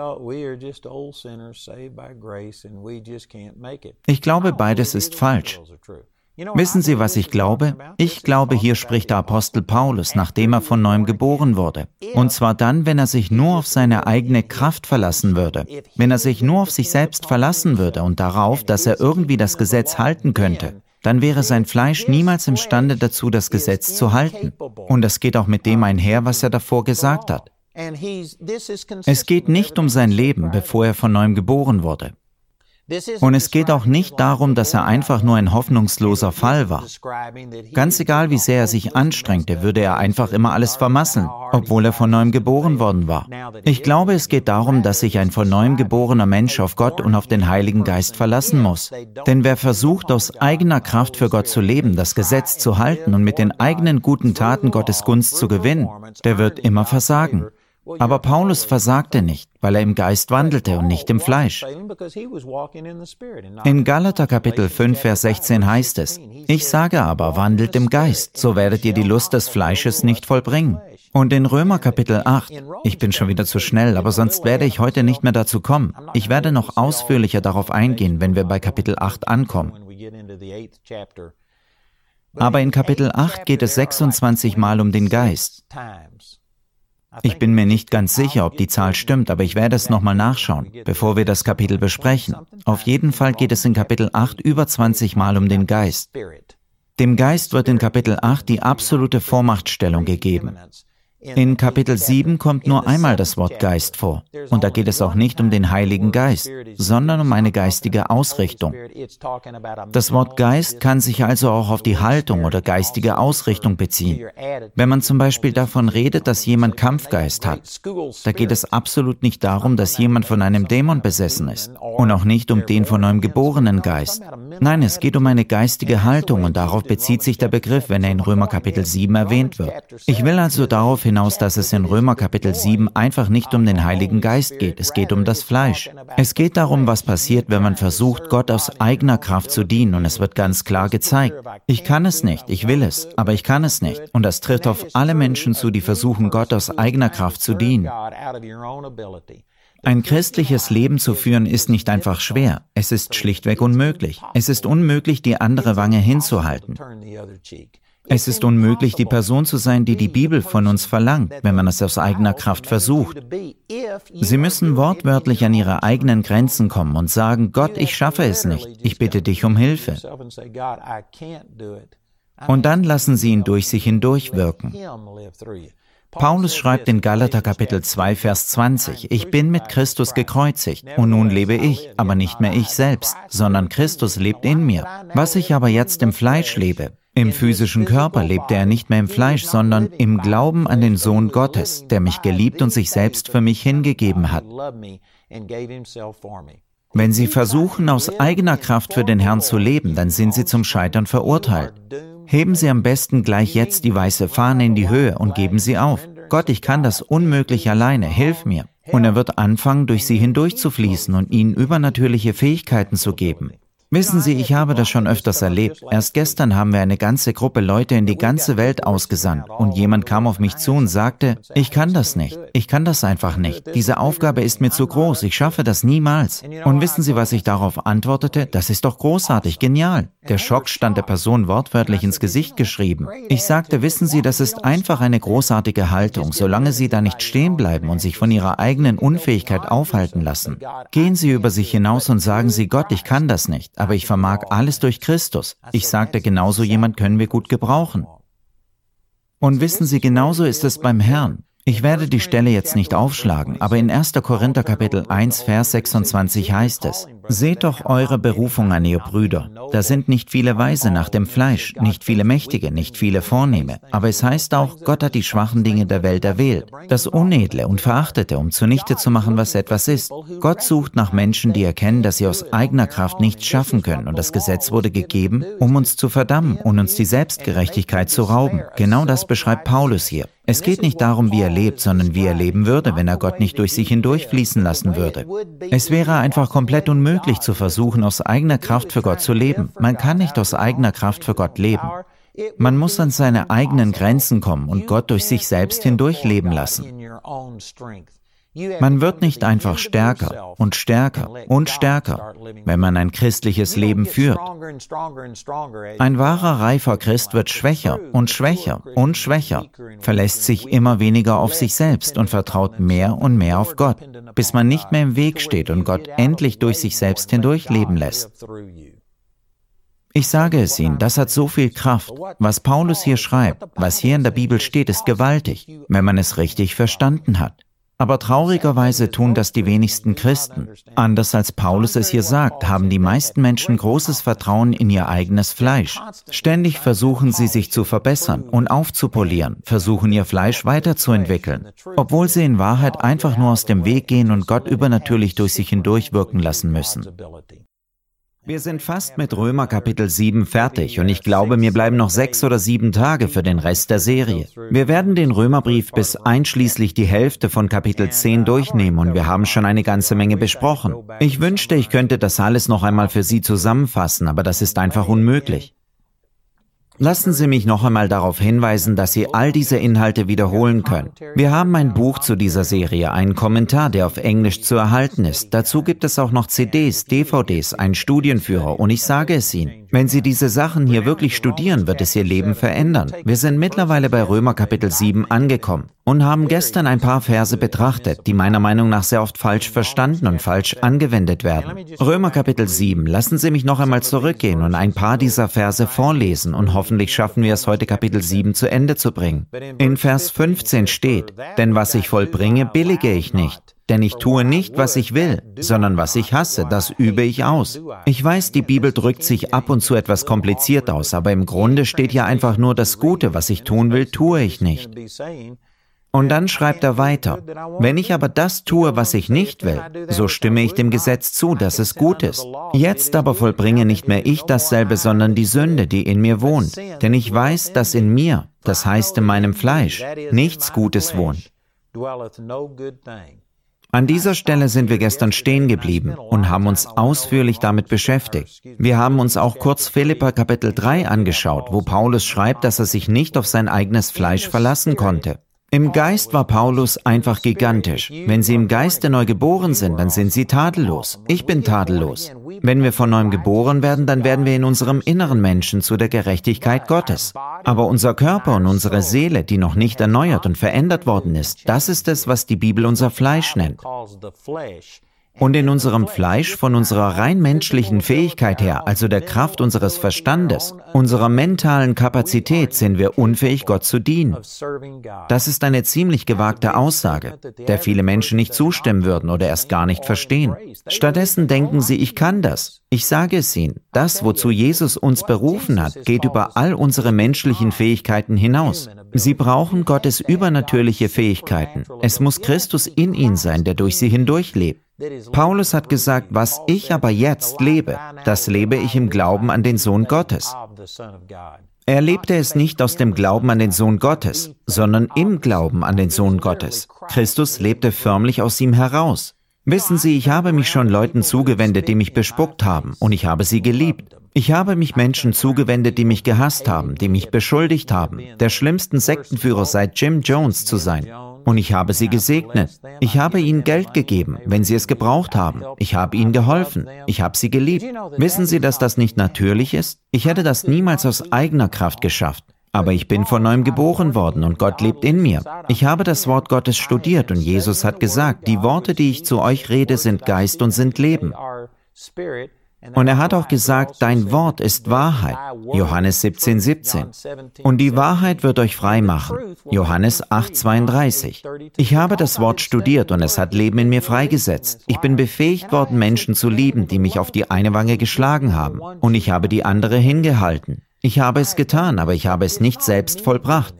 Ich glaube, beides ist falsch. Wissen Sie, was ich glaube? Ich glaube, hier spricht der Apostel Paulus, nachdem er von neuem geboren wurde. Und zwar dann, wenn er sich nur auf seine eigene Kraft verlassen würde. Wenn er sich nur auf sich selbst verlassen würde und darauf, dass er irgendwie das Gesetz halten könnte. Dann wäre sein Fleisch niemals imstande dazu, das Gesetz zu halten. Und das geht auch mit dem einher, was er davor gesagt hat. Es geht nicht um sein Leben, bevor er von neuem geboren wurde. Und es geht auch nicht darum, dass er einfach nur ein hoffnungsloser Fall war. Ganz egal, wie sehr er sich anstrengte, würde er einfach immer alles vermasseln, obwohl er von neuem geboren worden war. Ich glaube, es geht darum, dass sich ein von neuem geborener Mensch auf Gott und auf den Heiligen Geist verlassen muss. Denn wer versucht, aus eigener Kraft für Gott zu leben, das Gesetz zu halten und mit den eigenen guten Taten Gottes Gunst zu gewinnen, der wird immer versagen. Aber Paulus versagte nicht, weil er im Geist wandelte und nicht im Fleisch. In Galater Kapitel 5, Vers 16 heißt es: Ich sage aber, wandelt im Geist, so werdet ihr die Lust des Fleisches nicht vollbringen. Und in Römer Kapitel 8, ich bin schon wieder zu schnell, aber sonst werde ich heute nicht mehr dazu kommen. Ich werde noch ausführlicher darauf eingehen, wenn wir bei Kapitel 8 ankommen. Aber in Kapitel 8 geht es 26 Mal um den Geist. Ich bin mir nicht ganz sicher, ob die Zahl stimmt, aber ich werde es nochmal nachschauen, bevor wir das Kapitel besprechen. Auf jeden Fall geht es in Kapitel 8 über 20 Mal um den Geist. Dem Geist wird in Kapitel 8 die absolute Vormachtstellung gegeben. In Kapitel 7 kommt nur einmal das Wort Geist vor. Und da geht es auch nicht um den Heiligen Geist, sondern um eine geistige Ausrichtung. Das Wort Geist kann sich also auch auf die Haltung oder geistige Ausrichtung beziehen. Wenn man zum Beispiel davon redet, dass jemand Kampfgeist hat, da geht es absolut nicht darum, dass jemand von einem Dämon besessen ist und auch nicht um den von neuem geborenen Geist. Nein, es geht um eine geistige Haltung und darauf bezieht sich der Begriff, wenn er in Römer Kapitel 7 erwähnt wird. Ich will also darauf hinaus, dass es in Römer Kapitel 7 einfach nicht um den Heiligen Geist geht. Es geht um das Fleisch. Es geht darum, was passiert, wenn man versucht, Gott aus eigener Kraft zu dienen, und es wird ganz klar gezeigt. Ich kann es nicht, ich will es, aber ich kann es nicht. Und das trifft auf alle Menschen zu, die versuchen, Gott aus eigener Kraft zu dienen. Ein christliches Leben zu führen ist nicht einfach schwer. Es ist schlichtweg unmöglich. Es ist unmöglich, die andere Wange hinzuhalten. Es ist unmöglich, die Person zu sein, die die Bibel von uns verlangt, wenn man es aus eigener Kraft versucht. Sie müssen wortwörtlich an ihre eigenen Grenzen kommen und sagen: Gott, ich schaffe es nicht. Ich bitte dich um Hilfe. Und dann lassen Sie ihn durch sich hindurch wirken. Paulus schreibt in Galater Kapitel 2, Vers 20: Ich bin mit Christus gekreuzigt, und nun lebe ich, aber nicht mehr ich selbst, sondern Christus lebt in mir. Was ich aber jetzt im Fleisch lebe, im physischen Körper, lebte er nicht mehr im Fleisch, sondern im Glauben an den Sohn Gottes, der mich geliebt und sich selbst für mich hingegeben hat. Wenn Sie versuchen, aus eigener Kraft für den Herrn zu leben, dann sind Sie zum Scheitern verurteilt. Heben Sie am besten gleich jetzt die weiße Fahne in die Höhe und geben Sie auf. Gott, ich kann das unmöglich alleine, hilf mir. Und er wird anfangen, durch Sie hindurch zu fließen und Ihnen übernatürliche Fähigkeiten zu geben. Wissen Sie, ich habe das schon öfters erlebt. Erst gestern haben wir eine ganze Gruppe Leute in die ganze Welt ausgesandt und jemand kam auf mich zu und sagte: Ich kann das nicht. Ich kann das einfach nicht. Diese Aufgabe ist mir zu groß. Ich schaffe das niemals. Und wissen Sie, was ich darauf antwortete? Das ist doch großartig, genial. Der Schock stand der Person wortwörtlich ins Gesicht geschrieben. Ich sagte: Wissen Sie, das ist einfach eine großartige Haltung, solange Sie da nicht stehen bleiben und sich von Ihrer eigenen Unfähigkeit aufhalten lassen. Gehen Sie über sich hinaus und sagen Sie: Gott, ich kann das nicht. Aber ich vermag alles durch Christus. Ich sagte, genauso jemand können wir gut gebrauchen. Und wissen Sie, genauso ist es beim Herrn. Ich werde die Stelle jetzt nicht aufschlagen, aber in 1. Korinther Kapitel 1, Vers 26 heißt es: Seht doch eure Berufung an, ihr Brüder. Da sind nicht viele Weise nach dem Fleisch, nicht viele Mächtige, nicht viele Vornehme. Aber es heißt auch, Gott hat die schwachen Dinge der Welt erwählt, das Unedle und Verachtete, um zunichte zu machen, was etwas ist. Gott sucht nach Menschen, die erkennen, dass sie aus eigener Kraft nichts schaffen können. Und das Gesetz wurde gegeben, um uns zu verdammen und uns die Selbstgerechtigkeit zu rauben. Genau das beschreibt Paulus hier. Es geht nicht darum, wie er lebt, sondern wie er leben würde, wenn er Gott nicht durch sich hindurchfließen lassen würde. Es wäre einfach komplett unmöglich zu versuchen, aus eigener Kraft für Gott zu leben. Man kann nicht aus eigener Kraft für Gott leben. Man muss an seine eigenen Grenzen kommen und Gott durch sich selbst hindurch leben lassen. Man wird nicht einfach stärker und stärker und stärker, wenn man ein christliches Leben führt. Ein wahrer, reifer Christ wird schwächer und schwächer und schwächer, verlässt sich immer weniger auf sich selbst und vertraut mehr und mehr auf Gott, bis man nicht mehr im Weg steht und Gott endlich durch sich selbst hindurch leben lässt. Ich sage es Ihnen, das hat so viel Kraft. Was Paulus hier schreibt, was hier in der Bibel steht, ist gewaltig, wenn man es richtig verstanden hat. Aber traurigerweise tun das die wenigsten Christen. Anders als Paulus es hier sagt, haben die meisten Menschen großes Vertrauen in ihr eigenes Fleisch. Ständig versuchen sie, sich zu verbessern und aufzupolieren, versuchen ihr Fleisch weiterzuentwickeln, obwohl sie in Wahrheit einfach nur aus dem Weg gehen und Gott übernatürlich durch sich hindurchwirken lassen müssen. Wir sind fast mit Römer Kapitel 7 fertig und ich glaube, mir bleiben noch 6 oder 7 Tage für den Rest der Serie. Wir werden den Römerbrief bis einschließlich die Hälfte von Kapitel 10 durchnehmen und wir haben schon eine ganze Menge besprochen. Ich wünschte, ich könnte das alles noch einmal für Sie zusammenfassen, aber das ist einfach unmöglich. Lassen Sie mich noch einmal darauf hinweisen, dass Sie all diese Inhalte wiederholen können. Wir haben ein Buch zu dieser Serie, einen Kommentar, der auf Englisch zu erhalten ist. Dazu gibt es auch noch CDs, DVDs, einen Studienführer und ich sage es Ihnen, wenn Sie diese Sachen hier wirklich studieren, wird es Ihr Leben verändern. Wir sind mittlerweile bei Römer Kapitel 7 angekommen und haben gestern ein paar Verse betrachtet, die meiner Meinung nach sehr oft falsch verstanden und falsch angewendet werden. Römer Kapitel 7, lassen Sie mich noch einmal zurückgehen und ein paar dieser Verse vorlesen und hoffentlich schaffen wir es heute Kapitel 7 zu Ende zu bringen. In Vers 15 steht, denn was ich vollbringe, billige ich nicht. Denn ich tue nicht, was ich will, sondern was ich hasse, das übe ich aus. Ich weiß, die Bibel drückt sich ab und zu etwas kompliziert aus, aber im Grunde steht ja einfach nur das Gute, was ich tun will, tue ich nicht. Und dann schreibt er weiter, wenn ich aber das tue, was ich nicht will, so stimme ich dem Gesetz zu, dass es gut ist. Jetzt aber vollbringe nicht mehr ich dasselbe, sondern die Sünde, die in mir wohnt. Denn ich weiß, dass in mir, das heißt in meinem Fleisch, nichts Gutes wohnt. An dieser Stelle sind wir gestern stehen geblieben und haben uns ausführlich damit beschäftigt. Wir haben uns auch kurz Philipper Kapitel 3 angeschaut, wo Paulus schreibt, dass er sich nicht auf sein eigenes Fleisch verlassen konnte. Im Geist war Paulus einfach gigantisch. Wenn Sie im Geiste neu geboren sind, dann sind Sie tadellos. Ich bin tadellos. Wenn wir von neuem geboren werden, dann werden wir in unserem inneren Menschen zu der Gerechtigkeit Gottes. Aber unser Körper und unsere Seele, die noch nicht erneuert und verändert worden ist, das ist es, was die Bibel unser Fleisch nennt. Und in unserem Fleisch, von unserer rein menschlichen Fähigkeit her, also der Kraft unseres Verstandes, unserer mentalen Kapazität, sind wir unfähig, Gott zu dienen. Das ist eine ziemlich gewagte Aussage, der viele Menschen nicht zustimmen würden oder erst gar nicht verstehen. Stattdessen denken sie, ich kann das. Ich sage es Ihnen, das, wozu Jesus uns berufen hat, geht über all unsere menschlichen Fähigkeiten hinaus. Sie brauchen Gottes übernatürliche Fähigkeiten. Es muss Christus in Ihnen sein, der durch Sie hindurch lebt. Paulus hat gesagt, was ich aber jetzt lebe, das lebe ich im Glauben an den Sohn Gottes. Er lebte es nicht aus dem Glauben an den Sohn Gottes, sondern im Glauben an den Sohn Gottes. Christus lebte förmlich aus ihm heraus. Wissen Sie, ich habe mich schon Leuten zugewendet, die mich bespuckt haben, und ich habe sie geliebt. Ich habe mich Menschen zugewendet, die mich gehasst haben, die mich beschuldigt haben, der schlimmsten Sektenführer seit Jim Jones zu sein. Und ich habe sie gesegnet. Ich habe ihnen Geld gegeben, wenn sie es gebraucht haben. Ich habe ihnen geholfen. Ich habe sie geliebt. Wissen Sie, dass das nicht natürlich ist? Ich hätte das niemals aus eigener Kraft geschafft. Aber ich bin von neuem geboren worden und Gott lebt in mir. Ich habe das Wort Gottes studiert und Jesus hat gesagt, die Worte, die ich zu euch rede, sind Geist und sind Leben. Und er hat auch gesagt, dein Wort ist Wahrheit. Johannes 17,17. Und die Wahrheit wird euch frei machen. Johannes 8,32. Ich habe das Wort studiert und es hat Leben in mir freigesetzt. Ich bin befähigt worden, Menschen zu lieben, die mich auf die eine Wange geschlagen haben. Und ich habe die andere hingehalten. Ich habe es getan, aber ich habe es nicht selbst vollbracht.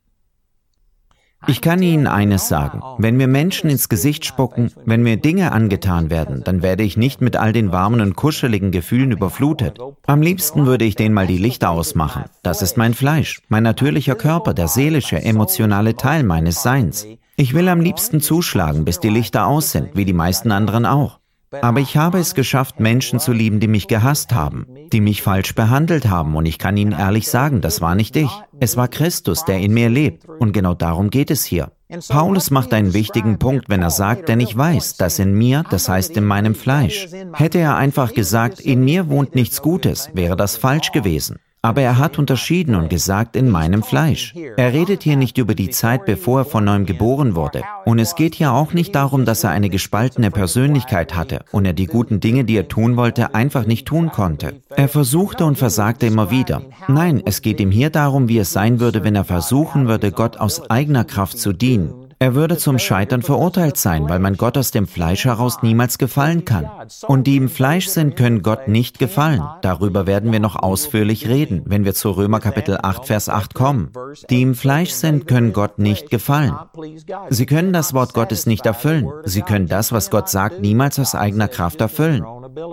Ich kann Ihnen eines sagen, wenn mir Menschen ins Gesicht spucken, wenn mir Dinge angetan werden, dann werde ich nicht mit all den warmen und kuscheligen Gefühlen überflutet. Am liebsten würde ich denen mal die Lichter ausmachen. Das ist mein Fleisch, mein natürlicher Körper, der seelische, emotionale Teil meines Seins. Ich will am liebsten zuschlagen, bis die Lichter aus sind, wie die meisten anderen auch. Aber ich habe es geschafft, Menschen zu lieben, die mich gehasst haben, die mich falsch behandelt haben. Und ich kann Ihnen ehrlich sagen, das war nicht ich. Es war Christus, der in mir lebt. Und genau darum geht es hier. Paulus macht einen wichtigen Punkt, wenn er sagt, denn ich weiß, dass in mir, das heißt in meinem Fleisch. Hätte er einfach gesagt, in mir wohnt nichts Gutes, wäre das falsch gewesen. Aber er hat unterschieden und gesagt, in meinem Fleisch. Er redet hier nicht über die Zeit, bevor er von neuem geboren wurde. Und es geht hier auch nicht darum, dass er eine gespaltene Persönlichkeit hatte und er die guten Dinge, die er tun wollte, einfach nicht tun konnte. Er versuchte und versagte immer wieder. Nein, es geht ihm hier darum, wie es sein würde, wenn er versuchen würde, Gott aus eigener Kraft zu dienen. Er würde zum Scheitern verurteilt sein, weil man Gott aus dem Fleisch heraus niemals gefallen kann. Und die im Fleisch sind, können Gott nicht gefallen. Darüber werden wir noch ausführlich reden, wenn wir zu Römer Kapitel 8, Vers 8 kommen. Die im Fleisch sind, können Gott nicht gefallen. Sie können das Wort Gottes nicht erfüllen. Sie können das, was Gott sagt, niemals aus eigener Kraft erfüllen.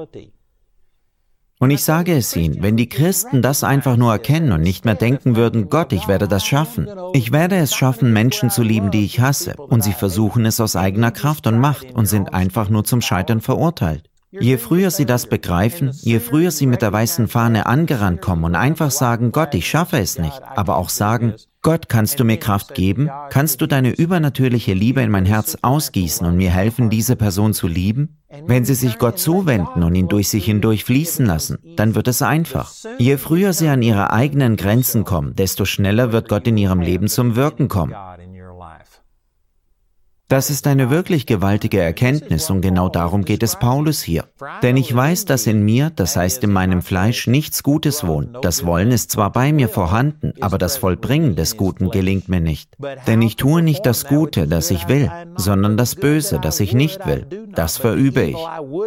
Und ich sage es Ihnen, wenn die Christen das einfach nur erkennen und nicht mehr denken würden, Gott, ich werde das schaffen. Ich werde es schaffen, Menschen zu lieben, die ich hasse. Und sie versuchen es aus eigener Kraft und Macht und sind einfach nur zum Scheitern verurteilt. Je früher sie das begreifen, je früher sie mit der weißen Fahne angerannt kommen und einfach sagen, Gott, ich schaffe es nicht, aber auch sagen, Gott, kannst du mir Kraft geben? Kannst du deine übernatürliche Liebe in mein Herz ausgießen und mir helfen, diese Person zu lieben? Wenn sie sich Gott zuwenden und ihn durch sich hindurch fließen lassen, dann wird es einfach. Je früher sie an ihre eigenen Grenzen kommen, desto schneller wird Gott in ihrem Leben zum Wirken kommen. Das ist eine wirklich gewaltige Erkenntnis und genau darum geht es Paulus hier. Denn ich weiß, dass in mir, das heißt in meinem Fleisch, nichts Gutes wohnt. Das Wollen ist zwar bei mir vorhanden, aber das Vollbringen des Guten gelingt mir nicht. Denn ich tue nicht das Gute, das ich will, sondern das Böse, das ich nicht will. Das verübe ich.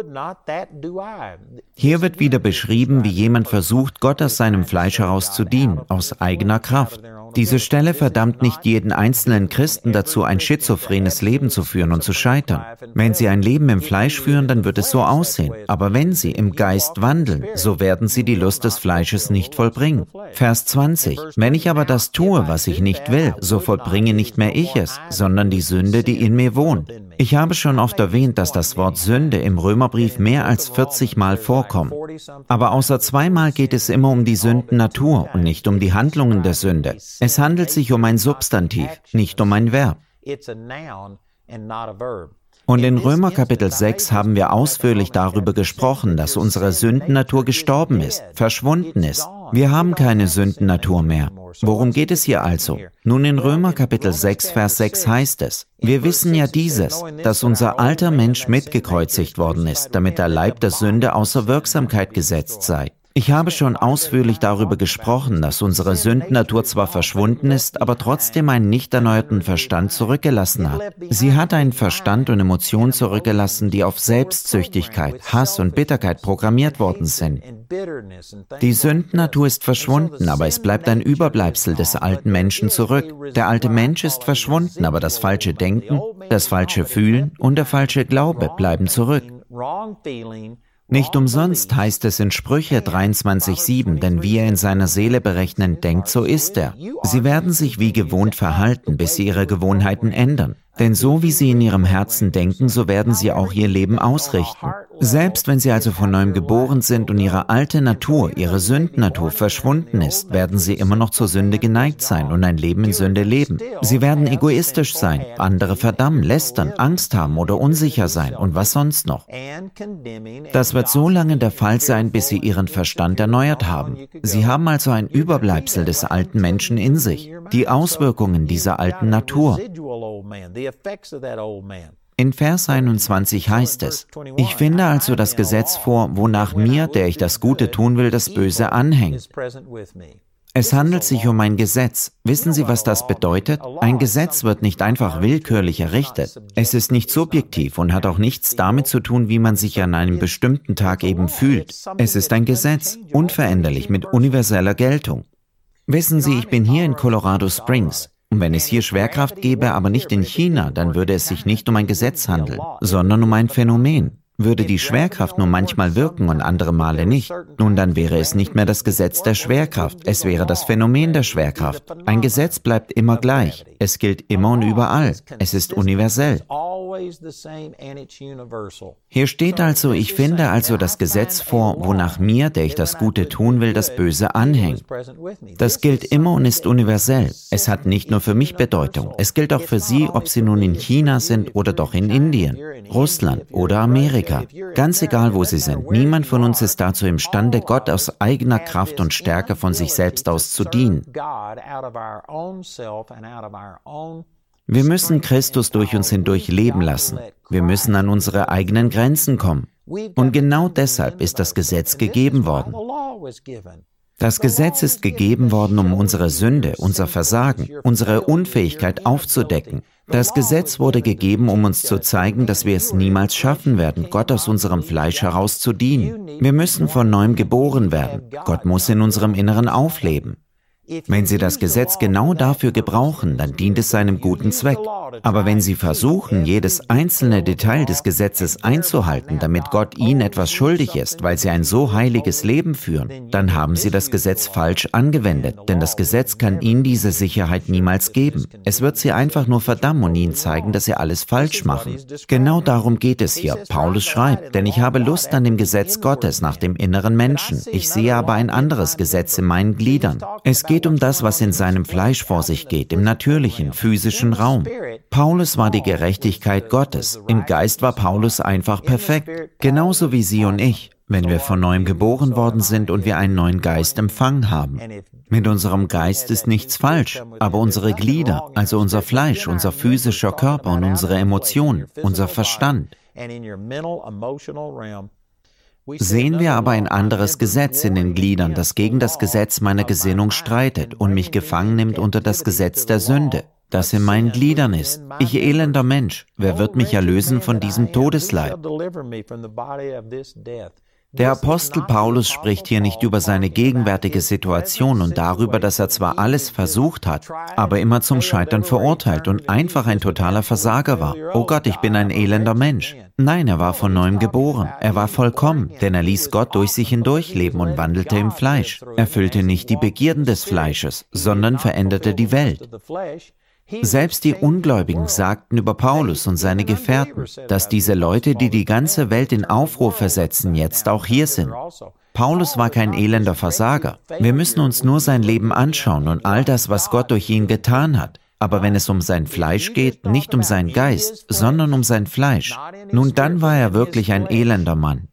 Hier wird wieder beschrieben, wie jemand versucht, Gott aus seinem Fleisch heraus zu dienen, aus eigener Kraft. Diese Stelle verdammt nicht jeden einzelnen Christen dazu, ein schizophrenes Leben zu führen und zu scheitern. Wenn sie ein Leben im Fleisch führen, dann wird es so aussehen. Aber wenn sie im Geist wandeln, so werden sie die Lust des Fleisches nicht vollbringen. Vers 20. Wenn ich aber das tue, was ich nicht will, so vollbringe nicht mehr ich es, sondern die Sünde, die in mir wohnt. Ich habe schon oft erwähnt, dass das Wort Sünde im Römerbrief mehr als 40 Mal vorkommt. Aber außer 2 Mal geht es immer um die Sündennatur und nicht um die Handlungen der Sünde. Es handelt sich um ein Substantiv, nicht um ein Verb. Und in Römer Kapitel 6 haben wir ausführlich darüber gesprochen, dass unsere Sündennatur gestorben ist, verschwunden ist. Wir haben keine Sündennatur mehr. Worum geht es hier also? Nun, in Römer Kapitel 6, Vers 6 heißt es, wir wissen ja dieses, dass unser alter Mensch mitgekreuzigt worden ist, damit der Leib der Sünde außer Wirksamkeit gesetzt sei. Ich habe schon ausführlich darüber gesprochen, dass unsere Sündennatur zwar verschwunden ist, aber trotzdem einen nicht erneuerten Verstand zurückgelassen hat. Sie hat einen Verstand und Emotionen zurückgelassen, die auf Selbstsüchtigkeit, Hass und Bitterkeit programmiert worden sind. Die Sündennatur ist verschwunden, aber es bleibt ein Überbleibsel des alten Menschen zurück. Der alte Mensch ist verschwunden, aber das falsche Denken, das falsche Fühlen und der falsche Glaube bleiben zurück. Nicht umsonst heißt es in Sprüche 23,7, denn wie er in seiner Seele berechnend denkt, so ist er. Sie werden sich wie gewohnt verhalten, bis sie ihre Gewohnheiten ändern. Denn so wie sie in ihrem Herzen denken, so werden sie auch ihr Leben ausrichten. Selbst wenn sie also von neuem geboren sind und ihre alte Natur, ihre Sündennatur verschwunden ist, werden sie immer noch zur Sünde geneigt sein und ein Leben in Sünde leben. Sie werden egoistisch sein, andere verdammen, lästern, Angst haben oder unsicher sein und was sonst noch. Das wird so lange der Fall sein, bis sie ihren Verstand erneuert haben. Sie haben also ein Überbleibsel des alten Menschen in sich, die Auswirkungen dieser alten Natur. In Vers 21 heißt es, ich finde also das Gesetz vor, wonach mir, der ich das Gute tun will, das Böse anhängt. Es handelt sich um ein Gesetz. Wissen Sie, was das bedeutet? Ein Gesetz wird nicht einfach willkürlich errichtet. Es ist nicht subjektiv und hat auch nichts damit zu tun, wie man sich an einem bestimmten Tag eben fühlt. Es ist ein Gesetz, unveränderlich, mit universeller Geltung. Wissen Sie, ich bin hier in Colorado Springs. Und wenn es hier Schwerkraft gäbe, aber nicht in China, dann würde es sich nicht um ein Gesetz handeln, sondern um ein Phänomen. Würde die Schwerkraft nur manchmal wirken und andere Male nicht, nun dann wäre es nicht mehr das Gesetz der Schwerkraft, es wäre das Phänomen der Schwerkraft. Ein Gesetz bleibt immer gleich, es gilt immer und überall, es ist universell. Hier steht also, ich finde also das Gesetz vor, wonach mir, der ich das Gute tun will, das Böse anhängt. Das gilt immer und ist universell. Es hat nicht nur für mich Bedeutung, es gilt auch für Sie, ob Sie nun in China sind oder doch in Indien, Russland oder Amerika. Ganz egal, wo Sie sind, niemand von uns ist dazu imstande, Gott aus eigener Kraft und Stärke von sich selbst aus zu dienen. Wir müssen Christus durch uns hindurch leben lassen. Wir müssen an unsere eigenen Grenzen kommen. Und genau deshalb ist das Gesetz gegeben worden. Das Gesetz ist gegeben worden, um unsere Sünde, unser Versagen, unsere Unfähigkeit aufzudecken. Das Gesetz wurde gegeben, um uns zu zeigen, dass wir es niemals schaffen werden, Gott aus unserem Fleisch heraus zu dienen. Wir müssen von neuem geboren werden. Gott muss in unserem Inneren aufleben. Wenn Sie das Gesetz genau dafür gebrauchen, dann dient es seinem guten Zweck. Aber wenn Sie versuchen, jedes einzelne Detail des Gesetzes einzuhalten, damit Gott Ihnen etwas schuldig ist, weil Sie ein so heiliges Leben führen, dann haben Sie das Gesetz falsch angewendet, denn das Gesetz kann Ihnen diese Sicherheit niemals geben. Es wird Sie einfach nur verdammen und Ihnen zeigen, dass Sie alles falsch machen. Genau darum geht es hier. Paulus schreibt, denn ich habe Lust an dem Gesetz Gottes nach dem inneren Menschen. Ich sehe aber ein anderes Gesetz in meinen Gliedern. Es geht um das, was in seinem Fleisch vor sich geht, im natürlichen, physischen Raum. Paulus war die Gerechtigkeit Gottes. Im Geist war Paulus einfach perfekt. Genauso wie Sie und ich, wenn wir von neuem geboren worden sind und wir einen neuen Geist empfangen haben. Mit unserem Geist ist nichts falsch, aber unsere Glieder, also unser Fleisch, unser physischer Körper und unsere Emotionen, unser Verstand, sehen wir aber ein anderes Gesetz in den Gliedern, das gegen das Gesetz meiner Gesinnung streitet und mich gefangen nimmt unter das Gesetz der Sünde, das in meinen Gliedern ist. Ich elender Mensch, wer wird mich erlösen von diesem Todesleib? Der Apostel Paulus spricht hier nicht über seine gegenwärtige Situation und darüber, dass er zwar alles versucht hat, aber immer zum Scheitern verurteilt und einfach ein totaler Versager war. Oh Gott, ich bin ein elender Mensch. Nein, er war von neuem geboren. Er war vollkommen, denn er ließ Gott durch sich hindurch leben und wandelte im Fleisch. Er erfüllte nicht die Begierden des Fleisches, sondern veränderte die Welt. Selbst die Ungläubigen sagten über Paulus und seine Gefährten, dass diese Leute, die die ganze Welt in Aufruhr versetzen, jetzt auch hier sind. Paulus war kein elender Versager. Wir müssen uns nur sein Leben anschauen und all das, was Gott durch ihn getan hat. Aber wenn es um sein Fleisch geht, nicht um seinen Geist, sondern um sein Fleisch, nun dann war er wirklich ein elender Mann.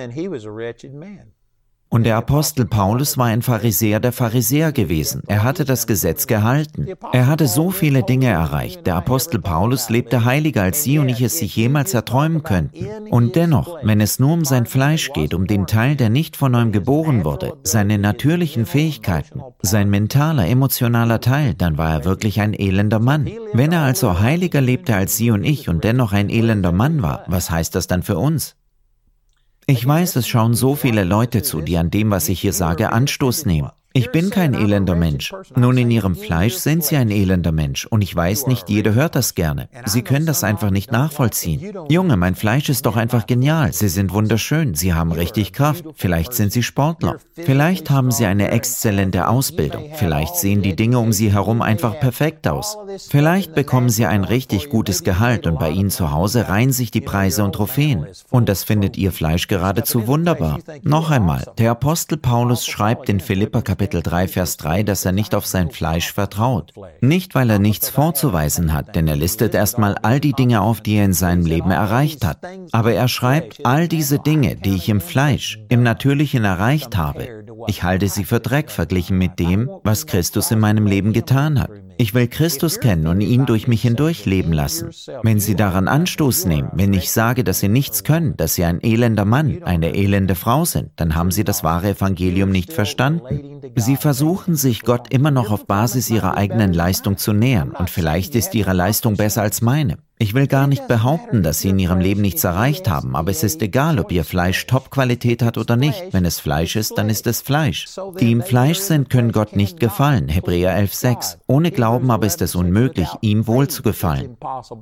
Und der Apostel Paulus war ein Pharisäer der Pharisäer gewesen. Er hatte das Gesetz gehalten. Er hatte so viele Dinge erreicht. Der Apostel Paulus lebte heiliger, als Sie und ich es sich jemals erträumen könnten. Und dennoch, wenn es nur um sein Fleisch geht, um den Teil, der nicht von neuem geboren wurde, seine natürlichen Fähigkeiten, sein mentaler, emotionaler Teil, dann war er wirklich ein elender Mann. Wenn er also heiliger lebte als Sie und ich und dennoch ein elender Mann war, was heißt das dann für uns? Ich weiß, es schauen so viele Leute zu, die an dem, was ich hier sage, Anstoß nehmen. Ich bin kein elender Mensch. Nun, in ihrem Fleisch sind sie ein elender Mensch und ich weiß, nicht jeder hört das gerne. Sie können das einfach nicht nachvollziehen. Junge, mein Fleisch ist doch einfach genial. Sie sind wunderschön. Sie haben richtig Kraft. Vielleicht sind sie Sportler. Vielleicht haben sie eine exzellente Ausbildung. Vielleicht sehen die Dinge um sie herum einfach perfekt aus. Vielleicht bekommen sie ein richtig gutes Gehalt und bei ihnen zu Hause reihen sich die Preise und Trophäen. Und das findet ihr Fleisch geradezu wunderbar. Noch einmal, der Apostel Paulus schreibt in Philipper Kapitel 3, Vers 3, dass er nicht auf sein Fleisch vertraut. Nicht, weil er nichts vorzuweisen hat, denn er listet erstmal all die Dinge auf, die er in seinem Leben erreicht hat. Aber er schreibt, all diese Dinge, die ich im Fleisch, im Natürlichen erreicht habe, ich halte sie für Dreck verglichen mit dem, was Christus in meinem Leben getan hat. Ich will Christus kennen und ihn durch mich hindurch leben lassen. Wenn Sie daran Anstoß nehmen, wenn ich sage, dass Sie nichts können, dass Sie ein elender Mann, eine elende Frau sind, dann haben Sie das wahre Evangelium nicht verstanden. Sie versuchen sich Gott immer noch auf Basis Ihrer eigenen Leistung zu nähern und vielleicht ist Ihre Leistung besser als meine. Ich will gar nicht behaupten, dass Sie in Ihrem Leben nichts erreicht haben, aber es ist egal, ob Ihr Fleisch Top-Qualität hat oder nicht. Wenn es Fleisch ist, dann ist es Fleisch. Die im Fleisch sind, können Gott nicht gefallen. Hebräer 11,6. Ohne Glauben aber ist es unmöglich, ihm wohl zu gefallen.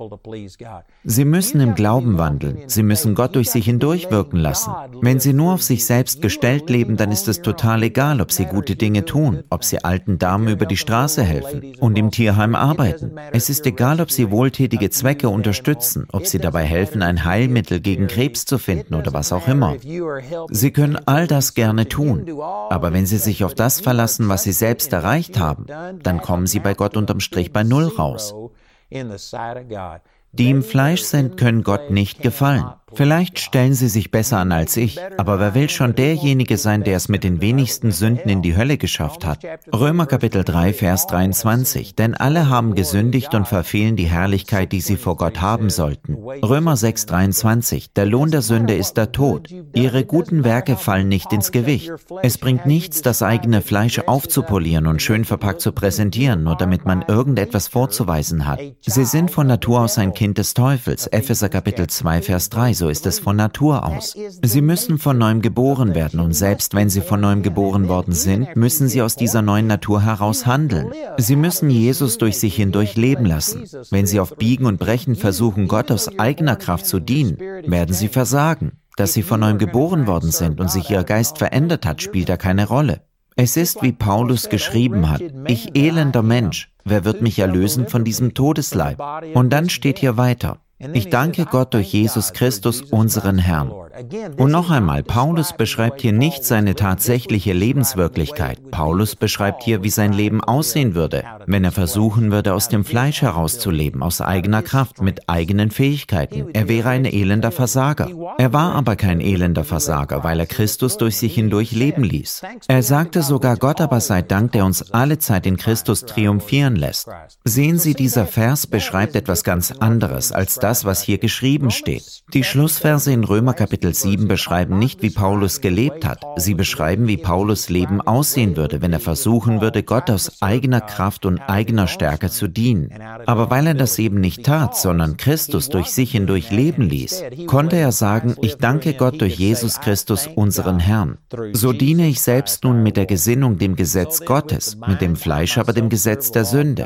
Sie müssen im Glauben wandeln. Sie müssen Gott durch sich hindurch wirken lassen. Wenn Sie nur auf sich selbst gestellt leben, dann ist es total egal, ob Sie gute Dinge tun, ob Sie alten Damen über die Straße helfen und im Tierheim arbeiten. Es ist egal, ob Sie wohltätige Zwecke unterstützen, ob Sie dabei helfen, ein Heilmittel gegen Krebs zu finden oder was auch immer. Sie können all das gerne tun, aber wenn Sie sich auf das verlassen, was Sie selbst erreicht haben, dann kommen Sie bei Gott unterm Strich bei 0 raus. Die im Fleisch sind, können Gott nicht gefallen. Vielleicht stellen Sie sich besser an als ich, aber wer will schon derjenige sein, der es mit den wenigsten Sünden in die Hölle geschafft hat? Römer Kapitel 3, Vers 23. Denn alle haben gesündigt und verfehlen die Herrlichkeit, die sie vor Gott haben sollten. Römer 6, 23. Der Lohn der Sünde ist der Tod. Ihre guten Werke fallen nicht ins Gewicht. Es bringt nichts, das eigene Fleisch aufzupolieren und schön verpackt zu präsentieren, nur damit man irgendetwas vorzuweisen hat. Sie sind von Natur aus ein Kind des Teufels. Epheser Kapitel 2, Vers 3. So ist es von Natur aus. Sie müssen von neuem geboren werden und selbst wenn sie von neuem geboren worden sind, müssen sie aus dieser neuen Natur heraus handeln. Sie müssen Jesus durch sich hindurch leben lassen. Wenn sie auf Biegen und Brechen versuchen, Gott aus eigener Kraft zu dienen, werden sie versagen. Dass sie von neuem geboren worden sind und sich ihr Geist verändert hat, spielt da keine Rolle. Es ist, wie Paulus geschrieben hat, ich elender Mensch, wer wird mich erlösen von diesem Todesleib? Und dann steht hier weiter. Ich danke Gott durch Jesus Christus, unseren Herrn. Und noch einmal, Paulus beschreibt hier nicht seine tatsächliche Lebenswirklichkeit. Paulus beschreibt hier, wie sein Leben aussehen würde, wenn er versuchen würde, aus dem Fleisch herauszuleben, aus eigener Kraft, mit eigenen Fähigkeiten. Er wäre ein elender Versager. Er war aber kein elender Versager, weil er Christus durch sich hindurch leben ließ. Er sagte sogar, Gott aber sei Dank, der uns alle Zeit in Christus triumphieren lässt. Sehen Sie, dieser Vers beschreibt etwas ganz anderes als das, was hier geschrieben steht. Die Schlussverse in Römer Kapitel 7 beschreiben nicht, wie Paulus gelebt hat. Sie beschreiben, wie Paulus Leben aussehen würde, wenn er versuchen würde, Gott aus eigener Kraft und eigener Stärke zu dienen. Aber weil er das eben nicht tat, sondern Christus durch sich hindurch leben ließ, konnte er sagen, ich danke Gott durch Jesus Christus, unseren Herrn. So diene ich selbst nun mit der Gesinnung dem Gesetz Gottes, mit dem Fleisch aber dem Gesetz der Sünde.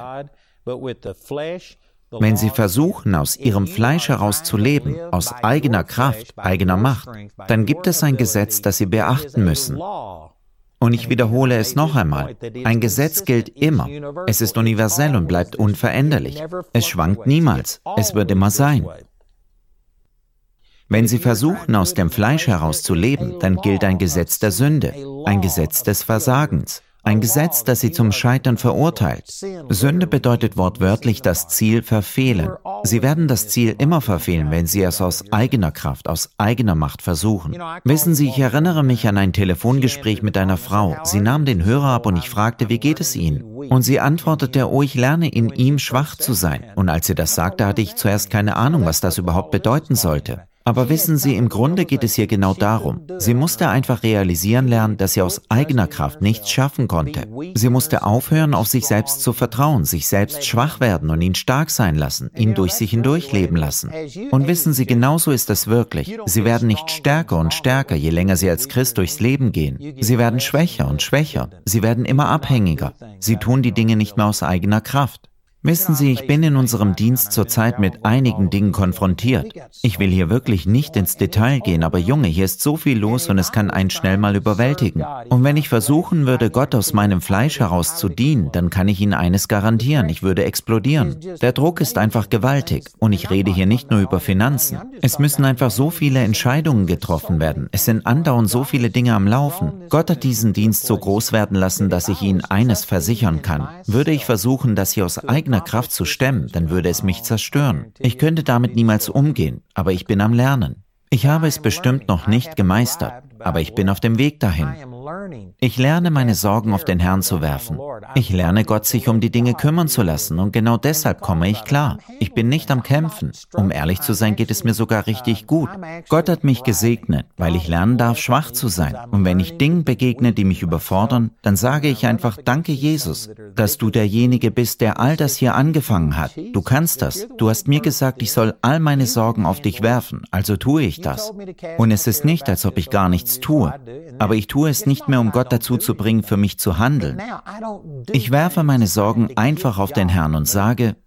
Wenn sie versuchen, aus ihrem Fleisch heraus zu leben, aus eigener Kraft, eigener Macht, dann gibt es ein Gesetz, das sie beachten müssen. Und ich wiederhole es noch einmal. Ein Gesetz gilt immer. Es ist universell und bleibt unveränderlich. Es schwankt niemals. Es wird immer sein. Wenn sie versuchen, aus dem Fleisch heraus zu leben, dann gilt ein Gesetz der Sünde, ein Gesetz des Versagens. Ein Gesetz, das sie zum Scheitern verurteilt. Sünde bedeutet wortwörtlich das Ziel verfehlen. Sie werden das Ziel immer verfehlen, wenn sie es aus eigener Kraft, aus eigener Macht versuchen. Wissen Sie, ich erinnere mich an ein Telefongespräch mit einer Frau. Sie nahm den Hörer ab und ich fragte, wie geht es Ihnen? Und sie antwortete, oh, ich lerne in ihm schwach zu sein. Und als sie das sagte, hatte ich zuerst keine Ahnung, was das überhaupt bedeuten sollte. Aber wissen Sie, im Grunde geht es hier genau darum. Sie musste einfach realisieren lernen, dass sie aus eigener Kraft nichts schaffen konnte. Sie musste aufhören, auf sich selbst zu vertrauen, sich selbst schwach werden und ihn stark sein lassen, ihn durch sich hindurch leben lassen. Und wissen Sie, genauso ist es wirklich. Sie werden nicht stärker und stärker, je länger Sie als Christ durchs Leben gehen. Sie werden schwächer und schwächer. Sie werden immer abhängiger. Sie tun die Dinge nicht mehr aus eigener Kraft. Wissen Sie, ich bin in unserem Dienst zurzeit mit einigen Dingen konfrontiert. Ich will hier wirklich nicht ins Detail gehen, aber Junge, hier ist so viel los und es kann einen schnell mal überwältigen. Und wenn ich versuchen würde, Gott aus meinem Fleisch heraus zu dienen, dann kann ich Ihnen eines garantieren, ich würde explodieren. Der Druck ist einfach gewaltig und ich rede hier nicht nur über Finanzen. Es müssen einfach so viele Entscheidungen getroffen werden. Es sind andauernd so viele Dinge am Laufen. Gott hat diesen Dienst so groß werden lassen, dass ich Ihnen eines versichern kann. Würde ich versuchen, das hier aus eigener Kraft zu stemmen, dann würde es mich zerstören. Ich könnte damit niemals umgehen, aber ich bin am Lernen. Ich habe es bestimmt noch nicht gemeistert, aber ich bin auf dem Weg dahin. Ich lerne, meine Sorgen auf den Herrn zu werfen. Ich lerne, Gott sich um die Dinge kümmern zu lassen und genau deshalb komme ich klar. Ich bin nicht am Kämpfen. Um ehrlich zu sein, geht es mir sogar richtig gut. Gott hat mich gesegnet, weil ich lernen darf, schwach zu sein. Und wenn ich Dingen begegne, die mich überfordern, dann sage ich einfach, danke Jesus, dass du derjenige bist, der all das hier angefangen hat. Du kannst das. Du hast mir gesagt, ich soll all meine Sorgen auf dich werfen, also tue ich das. Und es ist nicht, als ob ich gar nichts tue, aber ich tue es nicht mehr, um Gott dazu zu bringen, für mich zu handeln. Ich werfe meine Sorgen einfach auf den Herrn und sage,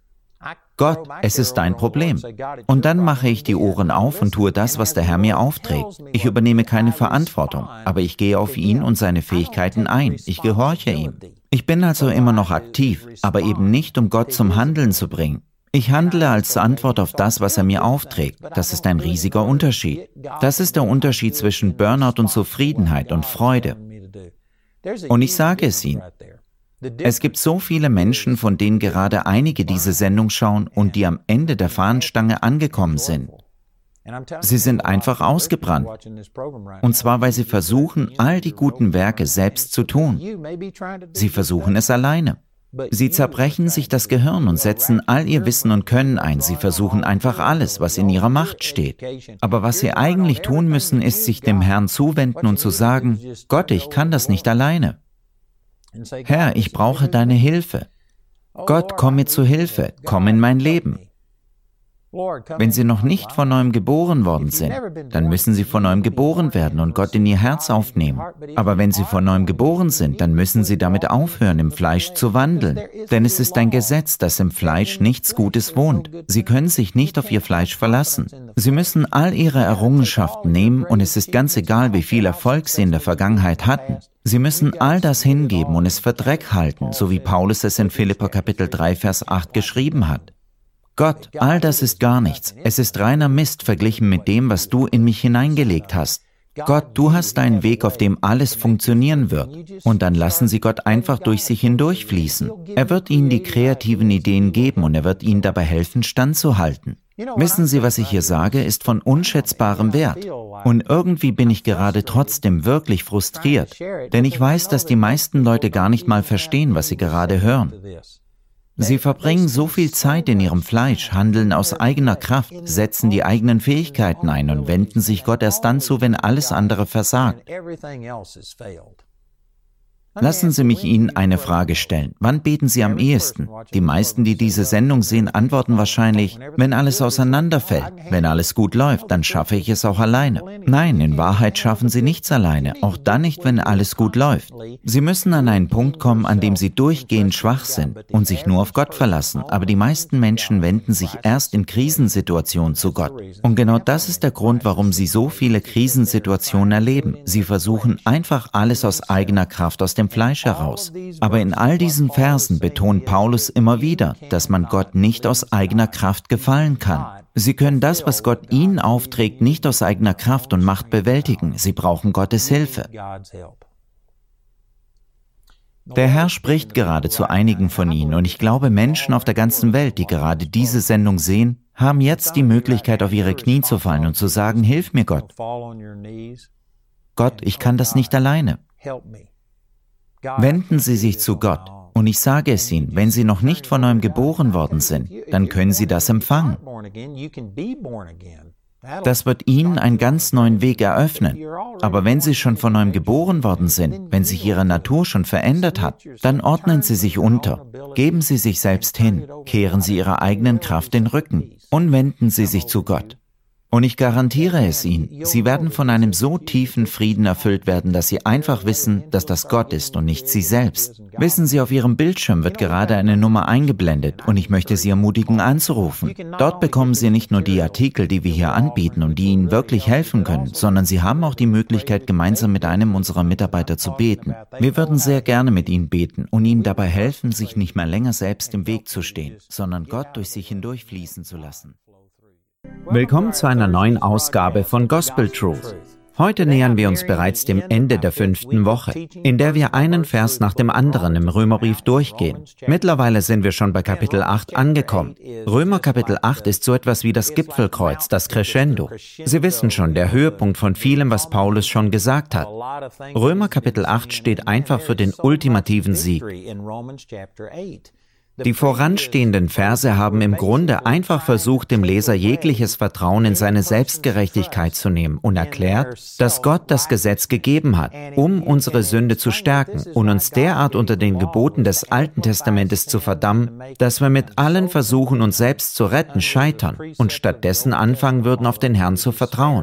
Gott, es ist dein Problem. Und dann mache ich die Ohren auf und tue das, was der Herr mir aufträgt. Ich übernehme keine Verantwortung, aber ich gehe auf ihn und seine Fähigkeiten ein. Ich gehorche ihm. Ich bin also immer noch aktiv, aber eben nicht, um Gott zum Handeln zu bringen. Ich handle als Antwort auf das, was er mir aufträgt. Das ist ein riesiger Unterschied. Das ist der Unterschied zwischen Burnout und Zufriedenheit und Freude. Und ich sage es Ihnen. Es gibt so viele Menschen, von denen gerade einige diese Sendung schauen und die am Ende der Fahnenstange angekommen sind. Sie sind einfach ausgebrannt. Und zwar, weil sie versuchen, all die guten Werke selbst zu tun. Sie versuchen es alleine. Sie zerbrechen sich das Gehirn und setzen all ihr Wissen und Können ein. Sie versuchen einfach alles, was in ihrer Macht steht. Aber was sie eigentlich tun müssen, ist, sich dem Herrn zuwenden und zu sagen: Gott, ich kann das nicht alleine. Herr, ich brauche deine Hilfe. Gott, komm mir zu Hilfe, komm in mein Leben. Wenn sie noch nicht von neuem geboren worden sind, dann müssen sie von neuem geboren werden und Gott in ihr Herz aufnehmen. Aber wenn sie von neuem geboren sind, dann müssen sie damit aufhören, im Fleisch zu wandeln. Denn es ist ein Gesetz, dass im Fleisch nichts Gutes wohnt. Sie können sich nicht auf ihr Fleisch verlassen. Sie müssen all ihre Errungenschaften nehmen und es ist ganz egal, wie viel Erfolg sie in der Vergangenheit hatten. Sie müssen all das hingeben und es für Dreck halten, so wie Paulus es in Philipper Kapitel 3, Vers 8 geschrieben hat. Gott, all das ist gar nichts. Es ist reiner Mist verglichen mit dem, was du in mich hineingelegt hast. Gott, du hast einen Weg, auf dem alles funktionieren wird. Und dann lassen Sie Gott einfach durch sich hindurchfließen. Er wird Ihnen die kreativen Ideen geben und er wird Ihnen dabei helfen, standzuhalten. Wissen Sie, was ich hier sage, ist von unschätzbarem Wert. Und irgendwie bin ich gerade trotzdem wirklich frustriert, denn ich weiß, dass die meisten Leute gar nicht mal verstehen, was sie gerade hören. Sie verbringen so viel Zeit in ihrem Fleisch, handeln aus eigener Kraft, setzen die eigenen Fähigkeiten ein und wenden sich Gott erst dann zu, wenn alles andere versagt. Lassen Sie mich Ihnen eine Frage stellen. Wann beten Sie am ehesten? Die meisten, die diese Sendung sehen, antworten wahrscheinlich: Wenn alles auseinanderfällt. Wenn alles gut läuft, dann schaffe ich es auch alleine. Nein, in Wahrheit schaffen Sie nichts alleine, auch dann nicht, wenn alles gut läuft. Sie müssen an einen Punkt kommen, an dem Sie durchgehend schwach sind und sich nur auf Gott verlassen. Aber die meisten Menschen wenden sich erst in Krisensituationen zu Gott. Und genau das ist der Grund, warum Sie so viele Krisensituationen erleben. Sie versuchen einfach alles aus eigener Kraft aus dem Fleisch heraus. Aber in all diesen Versen betont Paulus immer wieder, dass man Gott nicht aus eigener Kraft gefallen kann. Sie können das, was Gott ihnen aufträgt, nicht aus eigener Kraft und Macht bewältigen. Sie brauchen Gottes Hilfe. Der Herr spricht gerade zu einigen von Ihnen und ich glaube, Menschen auf der ganzen Welt, die gerade diese Sendung sehen, haben jetzt die Möglichkeit, auf ihre Knie zu fallen und zu sagen: Hilf mir, Gott. Gott, ich kann das nicht alleine. Wenden Sie sich zu Gott. Und ich sage es Ihnen, wenn Sie noch nicht von neuem geboren worden sind, dann können Sie das empfangen. Das wird Ihnen einen ganz neuen Weg eröffnen. Aber wenn Sie schon von neuem geboren worden sind, wenn sich Ihre Natur schon verändert hat, dann ordnen Sie sich unter, geben Sie sich selbst hin, kehren Sie Ihrer eigenen Kraft den Rücken und wenden Sie sich zu Gott. Und ich garantiere es Ihnen, Sie werden von einem so tiefen Frieden erfüllt werden, dass Sie einfach wissen, dass das Gott ist und nicht Sie selbst. Wissen Sie, auf Ihrem Bildschirm wird gerade eine Nummer eingeblendet und ich möchte Sie ermutigen, anzurufen. Dort bekommen Sie nicht nur die Artikel, die wir hier anbieten und die Ihnen wirklich helfen können, sondern Sie haben auch die Möglichkeit, gemeinsam mit einem unserer Mitarbeiter zu beten. Wir würden sehr gerne mit Ihnen beten und Ihnen dabei helfen, sich nicht mehr länger selbst im Weg zu stehen, sondern Gott durch sich hindurchfließen zu lassen. Willkommen zu einer neuen Ausgabe von Gospel Truth. Heute nähern wir uns bereits dem Ende der 5. Woche, in der wir einen Vers nach dem anderen im Römerbrief durchgehen. Mittlerweile sind wir schon bei Kapitel 8 angekommen. Römer Kapitel 8 ist so etwas wie das Gipfelkreuz, das Crescendo. Sie wissen schon, der Höhepunkt von vielem, was Paulus schon gesagt hat. Römer Kapitel 8 steht einfach für den ultimativen Sieg. Die voranstehenden Verse haben im Grunde einfach versucht, dem Leser jegliches Vertrauen in seine Selbstgerechtigkeit zu nehmen und erklärt, dass Gott das Gesetz gegeben hat, um unsere Sünde zu stärken und uns derart unter den Geboten des Alten Testamentes zu verdammen, dass wir mit allen Versuchen, uns selbst zu retten, scheitern und stattdessen anfangen würden, auf den Herrn zu vertrauen.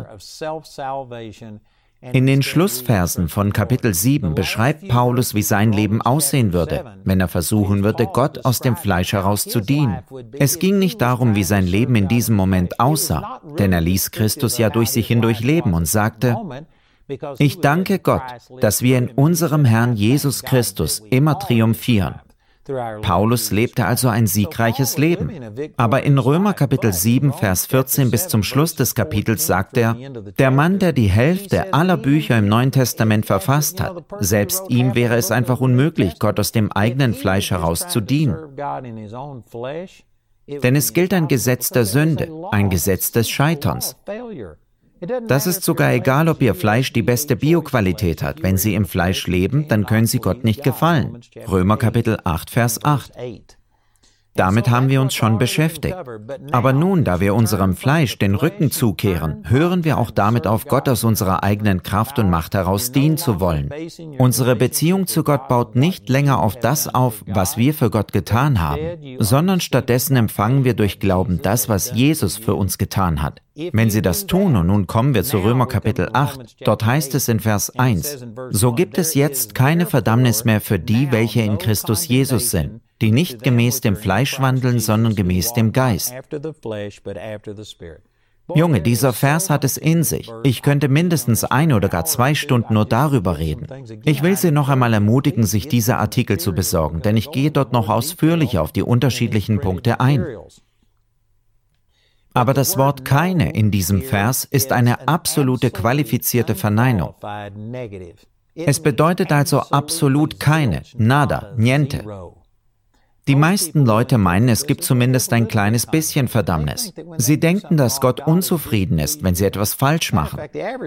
In den Schlussversen von Kapitel 7 beschreibt Paulus, wie sein Leben aussehen würde, wenn er versuchen würde, Gott aus dem Fleisch heraus zu dienen. Es ging nicht darum, wie sein Leben in diesem Moment aussah, denn er ließ Christus ja durch sich hindurch leben und sagte: Ich danke Gott, dass wir in unserem Herrn Jesus Christus immer triumphieren. Paulus lebte also ein siegreiches Leben. Aber in Römer Kapitel 7, Vers 14 bis zum Schluss des Kapitels sagt er: Der Mann, der die Hälfte aller Bücher im Neuen Testament verfasst hat, selbst ihm wäre es einfach unmöglich, Gott aus dem eigenen Fleisch heraus zu dienen. Denn es gilt ein Gesetz der Sünde, ein Gesetz des Scheiterns. Das ist sogar egal, ob Ihr Fleisch die beste Bioqualität hat. Wenn Sie im Fleisch leben, dann können Sie Gott nicht gefallen. Römer Kapitel 8, Vers 8. Damit haben wir uns schon beschäftigt. Aber nun, da wir unserem Fleisch den Rücken zukehren, hören wir auch damit auf, Gott aus unserer eigenen Kraft und Macht heraus dienen zu wollen. Unsere Beziehung zu Gott baut nicht länger auf das auf, was wir für Gott getan haben, sondern stattdessen empfangen wir durch Glauben das, was Jesus für uns getan hat. Wenn Sie das tun, und nun kommen wir zu Römer Kapitel 8, dort heißt es in Vers 1, so gibt es jetzt keine Verdammnis mehr für die, welche in Christus Jesus sind, die nicht gemäß dem Fleisch wandeln, sondern gemäß dem Geist. Junge, dieser Vers hat es in sich. Ich könnte mindestens 1 oder gar 2 Stunden nur darüber reden. Ich will Sie noch einmal ermutigen, sich diese Artikel zu besorgen, denn ich gehe dort noch ausführlicher auf die unterschiedlichen Punkte ein. Aber das Wort keine in diesem Vers ist eine absolute qualifizierte Verneinung. Es bedeutet also absolut keine, nada, niente. Die meisten Leute meinen, es gibt zumindest ein kleines bisschen Verdammnis. Sie denken, dass Gott unzufrieden ist, wenn sie etwas falsch machen.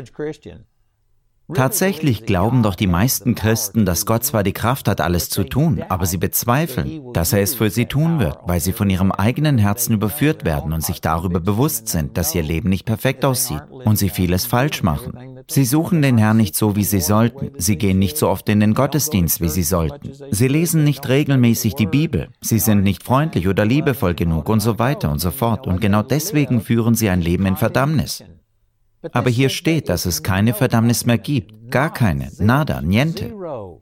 Tatsächlich glauben doch die meisten Christen, dass Gott zwar die Kraft hat, alles zu tun, aber sie bezweifeln, dass er es für sie tun wird, weil sie von ihrem eigenen Herzen überführt werden und sich darüber bewusst sind, dass ihr Leben nicht perfekt aussieht und sie vieles falsch machen. Sie suchen den Herrn nicht so, wie sie sollten. Sie gehen nicht so oft in den Gottesdienst, wie sie sollten. Sie lesen nicht regelmäßig die Bibel. Sie sind nicht freundlich oder liebevoll genug und so weiter und so fort. Und genau deswegen führen sie ein Leben in Verdammnis. Aber hier steht, dass es keine Verdammnis mehr gibt. Gar keine. Nada, niente.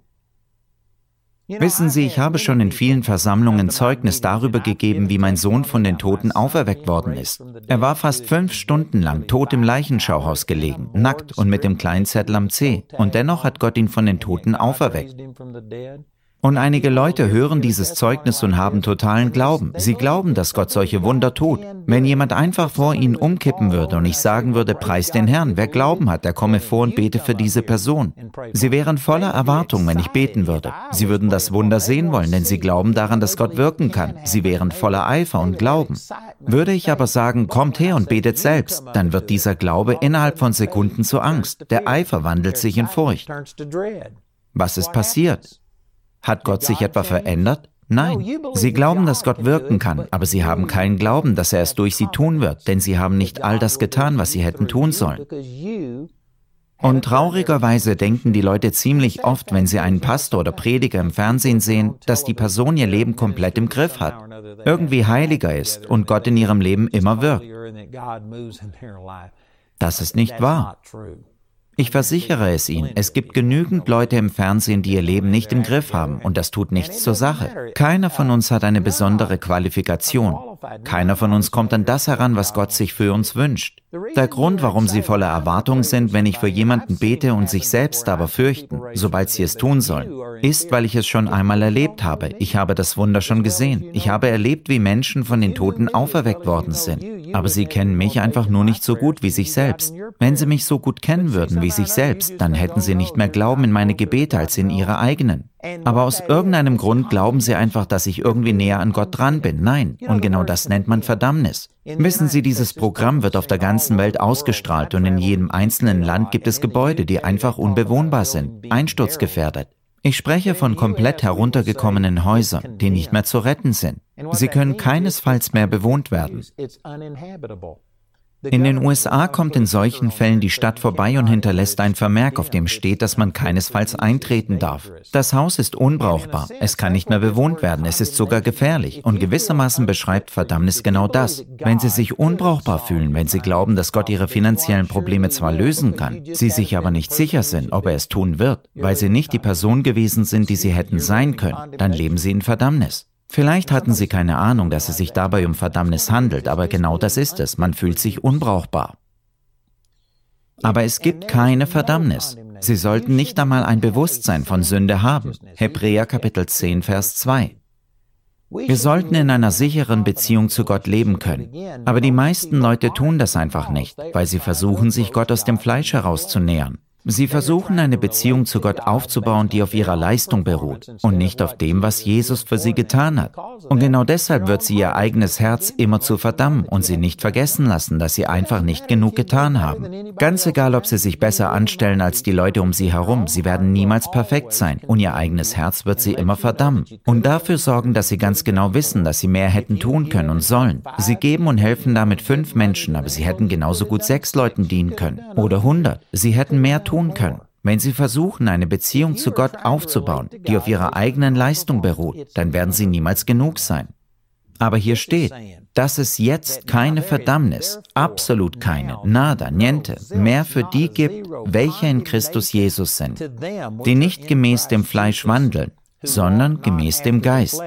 Wissen Sie, ich habe schon in vielen Versammlungen Zeugnis darüber gegeben, wie mein Sohn von den Toten auferweckt worden ist. Er war fast 5 Stunden lang tot im Leichenschauhaus gelegen, nackt und mit dem kleinen Zettel am Zeh. Und dennoch hat Gott ihn von den Toten auferweckt. Und einige Leute hören dieses Zeugnis und haben totalen Glauben. Sie glauben, dass Gott solche Wunder tut. Wenn jemand einfach vor ihnen umkippen würde und ich sagen würde, preis den Herrn, wer Glauben hat, der komme vor und bete für diese Person. Sie wären voller Erwartung, wenn ich beten würde. Sie würden das Wunder sehen wollen, denn sie glauben daran, dass Gott wirken kann. Sie wären voller Eifer und Glauben. Würde ich aber sagen, kommt her und betet selbst, dann wird dieser Glaube innerhalb von Sekunden zu Angst. Der Eifer wandelt sich in Furcht. Was ist passiert? Hat Gott sich etwa verändert? Nein. Sie glauben, dass Gott wirken kann, aber sie haben keinen Glauben, dass er es durch sie tun wird, denn sie haben nicht all das getan, was sie hätten tun sollen. Und traurigerweise denken die Leute ziemlich oft, wenn sie einen Pastor oder Prediger im Fernsehen sehen, dass die Person ihr Leben komplett im Griff hat, irgendwie heiliger ist und Gott in ihrem Leben immer wirkt. Das ist nicht wahr. Ich versichere es Ihnen, es gibt genügend Leute im Fernsehen, die ihr Leben nicht im Griff haben, und das tut nichts zur Sache. Keiner von uns hat eine besondere Qualifikation. Keiner von uns kommt an das heran, was Gott sich für uns wünscht. Der Grund, warum Sie voller Erwartung sind, wenn ich für jemanden bete und sich selbst aber fürchten, sobald Sie es tun sollen, ist, weil ich es schon einmal erlebt habe. Ich habe das Wunder schon gesehen. Ich habe erlebt, wie Menschen von den Toten auferweckt worden sind. Aber sie kennen mich einfach nur nicht so gut wie sich selbst. Wenn sie mich so gut kennen würden wie sich selbst, dann hätten sie nicht mehr Glauben in meine Gebete als in ihre eigenen. Aber aus irgendeinem Grund glauben sie einfach, dass ich irgendwie näher an Gott dran bin. Nein, und genau das nennt man Verdammnis. Wissen Sie, dieses Programm wird auf der ganzen Welt ausgestrahlt und in jedem einzelnen Land gibt es Gebäude, die einfach unbewohnbar sind, einsturzgefährdet. Ich spreche von komplett heruntergekommenen Häusern, die nicht mehr zu retten sind. Sie können keinesfalls mehr bewohnt werden. In den USA kommt in solchen Fällen die Stadt vorbei und hinterlässt ein Vermerk, auf dem steht, dass man keinesfalls eintreten darf. Das Haus ist unbrauchbar, es kann nicht mehr bewohnt werden, es ist sogar gefährlich. Und gewissermaßen beschreibt Verdammnis genau das. Wenn Sie sich unbrauchbar fühlen, wenn Sie glauben, dass Gott Ihre finanziellen Probleme zwar lösen kann, Sie sich aber nicht sicher sind, ob er es tun wird, weil Sie nicht die Person gewesen sind, die Sie hätten sein können, dann leben Sie in Verdammnis. Vielleicht hatten Sie keine Ahnung, dass es sich dabei um Verdammnis handelt, aber genau das ist es, man fühlt sich unbrauchbar. Aber es gibt keine Verdammnis. Sie sollten nicht einmal ein Bewusstsein von Sünde haben. Hebräer Kapitel 10, Vers 2. Wir sollten in einer sicheren Beziehung zu Gott leben können. Aber die meisten Leute tun das einfach nicht, weil sie versuchen, sich Gott aus dem Fleisch heraus zu nähern. Sie versuchen, eine Beziehung zu Gott aufzubauen, die auf ihrer Leistung beruht und nicht auf dem, was Jesus für sie getan hat. Und genau deshalb wird sie ihr eigenes Herz immerzu verdammen und sie nicht vergessen lassen, dass sie einfach nicht genug getan haben. Ganz egal, ob sie sich besser anstellen als die Leute um sie herum, sie werden niemals perfekt sein und ihr eigenes Herz wird sie immer verdammen. Und dafür sorgen, dass sie ganz genau wissen, dass sie mehr hätten tun können und sollen. Sie geben und helfen damit 5 Menschen, aber sie hätten genauso gut 6 Leuten dienen können oder 100. Sie hätten mehr tun können. Wenn Sie versuchen, eine Beziehung zu Gott aufzubauen, die auf Ihrer eigenen Leistung beruht, dann werden Sie niemals genug sein. Aber hier steht, dass es jetzt keine Verdammnis, absolut keine, nada, niente, mehr für die gibt, welche in Christus Jesus sind, die nicht gemäß dem Fleisch wandeln, sondern gemäß dem Geist.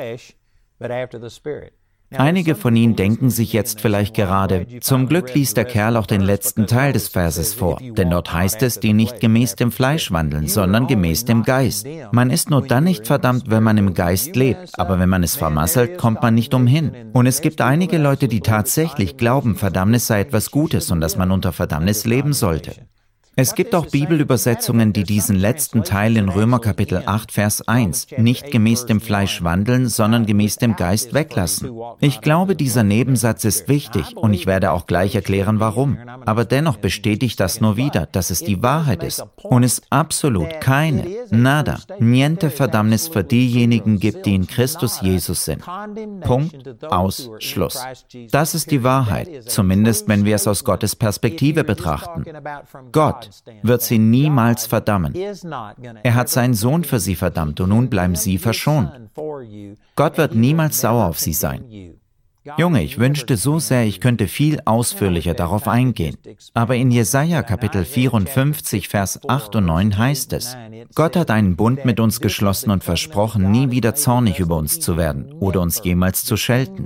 Einige von Ihnen denken sich jetzt vielleicht gerade, zum Glück liest der Kerl auch den letzten Teil des Verses vor, denn dort heißt es, die nicht gemäß dem Fleisch wandeln, sondern gemäß dem Geist. Man ist nur dann nicht verdammt, wenn man im Geist lebt, aber wenn man es vermasselt, kommt man nicht umhin. Und es gibt einige Leute, die tatsächlich glauben, Verdammnis sei etwas Gutes und dass man unter Verdammnis leben sollte. Es gibt auch Bibelübersetzungen, die diesen letzten Teil in Römer Kapitel 8, Vers 1, nicht gemäß dem Fleisch wandeln, sondern gemäß dem Geist weglassen. Ich glaube, dieser Nebensatz ist wichtig und ich werde auch gleich erklären, warum. Aber dennoch bestätigt das nur wieder, dass es die Wahrheit ist und es absolut keine, nada, niente Verdammnis für diejenigen gibt, die in Christus Jesus sind. Punkt, aus, Schluss. Das ist die Wahrheit, zumindest wenn wir es aus Gottes Perspektive betrachten. Gott wird sie niemals verdammen. Er hat seinen Sohn für sie verdammt und nun bleiben sie verschont. Gott wird niemals sauer auf sie sein. Junge, ich wünschte so sehr, ich könnte viel ausführlicher darauf eingehen. Aber in Jesaja Kapitel 54, Vers 8 und 9 heißt es, Gott hat einen Bund mit uns geschlossen und versprochen, nie wieder zornig über uns zu werden oder uns jemals zu schelten.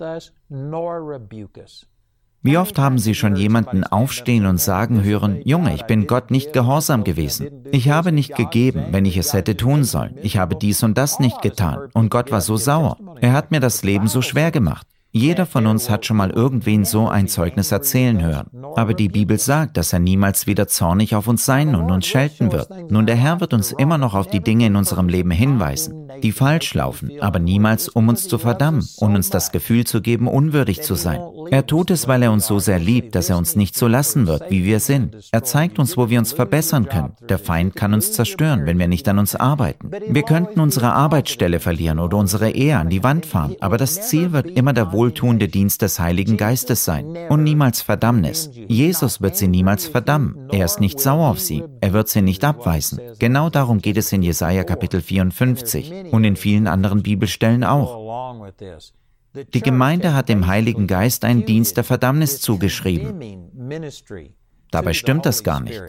Wie oft haben Sie schon jemanden aufstehen und sagen hören, Junge, ich bin Gott nicht gehorsam gewesen. Ich habe nicht gegeben, wenn ich es hätte tun sollen. Ich habe dies und das nicht getan. Und Gott war so sauer. Er hat mir das Leben so schwer gemacht. Jeder von uns hat schon mal irgendwen so ein Zeugnis erzählen hören. Aber die Bibel sagt, dass er niemals wieder zornig auf uns sein und uns schelten wird. Nun, der Herr wird uns immer noch auf die Dinge in unserem Leben hinweisen, die falsch laufen, aber niemals, um uns zu verdammen und uns das Gefühl zu geben, unwürdig zu sein. Er tut es, weil er uns so sehr liebt, dass er uns nicht so lassen wird, wie wir sind. Er zeigt uns, wo wir uns verbessern können. Der Feind kann uns zerstören, wenn wir nicht an uns arbeiten. Wir könnten unsere Arbeitsstelle verlieren oder unsere Ehe an die Wand fahren, aber das Ziel wird immer der wohltuende Dienst des Heiligen Geistes sein und niemals Verdammnis. Jesus wird sie niemals verdammen. Er ist nicht sauer auf sie. Er wird sie nicht abweisen. Genau darum geht es in Jesaja Kapitel 54 und in vielen anderen Bibelstellen auch. Die Gemeinde hat dem Heiligen Geist einen Dienst der Verdammnis zugeschrieben. Dabei stimmt das gar nicht.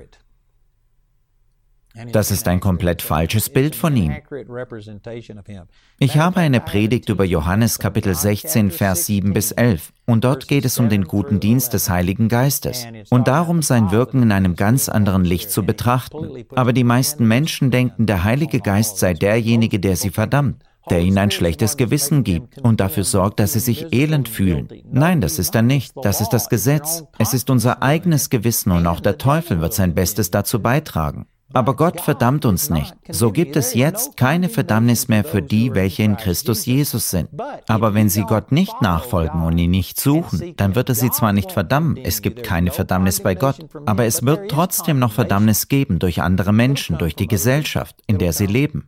Das ist ein komplett falsches Bild von ihm. Ich habe eine Predigt über Johannes Kapitel 16, Vers 7 bis 11 und dort geht es um den guten Dienst des Heiligen Geistes und darum, sein Wirken in einem ganz anderen Licht zu betrachten. Aber die meisten Menschen denken, der Heilige Geist sei derjenige, der sie verdammt, der ihnen ein schlechtes Gewissen gibt und dafür sorgt, dass sie sich elend fühlen. Nein, das ist er nicht. Das ist das Gesetz. Es ist unser eigenes Gewissen und auch der Teufel wird sein Bestes dazu beitragen. Aber Gott verdammt uns nicht. So gibt es jetzt keine Verdammnis mehr für die, welche in Christus Jesus sind. Aber wenn sie Gott nicht nachfolgen und ihn nicht suchen, dann wird er sie zwar nicht verdammen, es gibt keine Verdammnis bei Gott, aber es wird trotzdem noch Verdammnis geben durch andere Menschen, durch die Gesellschaft, in der sie leben.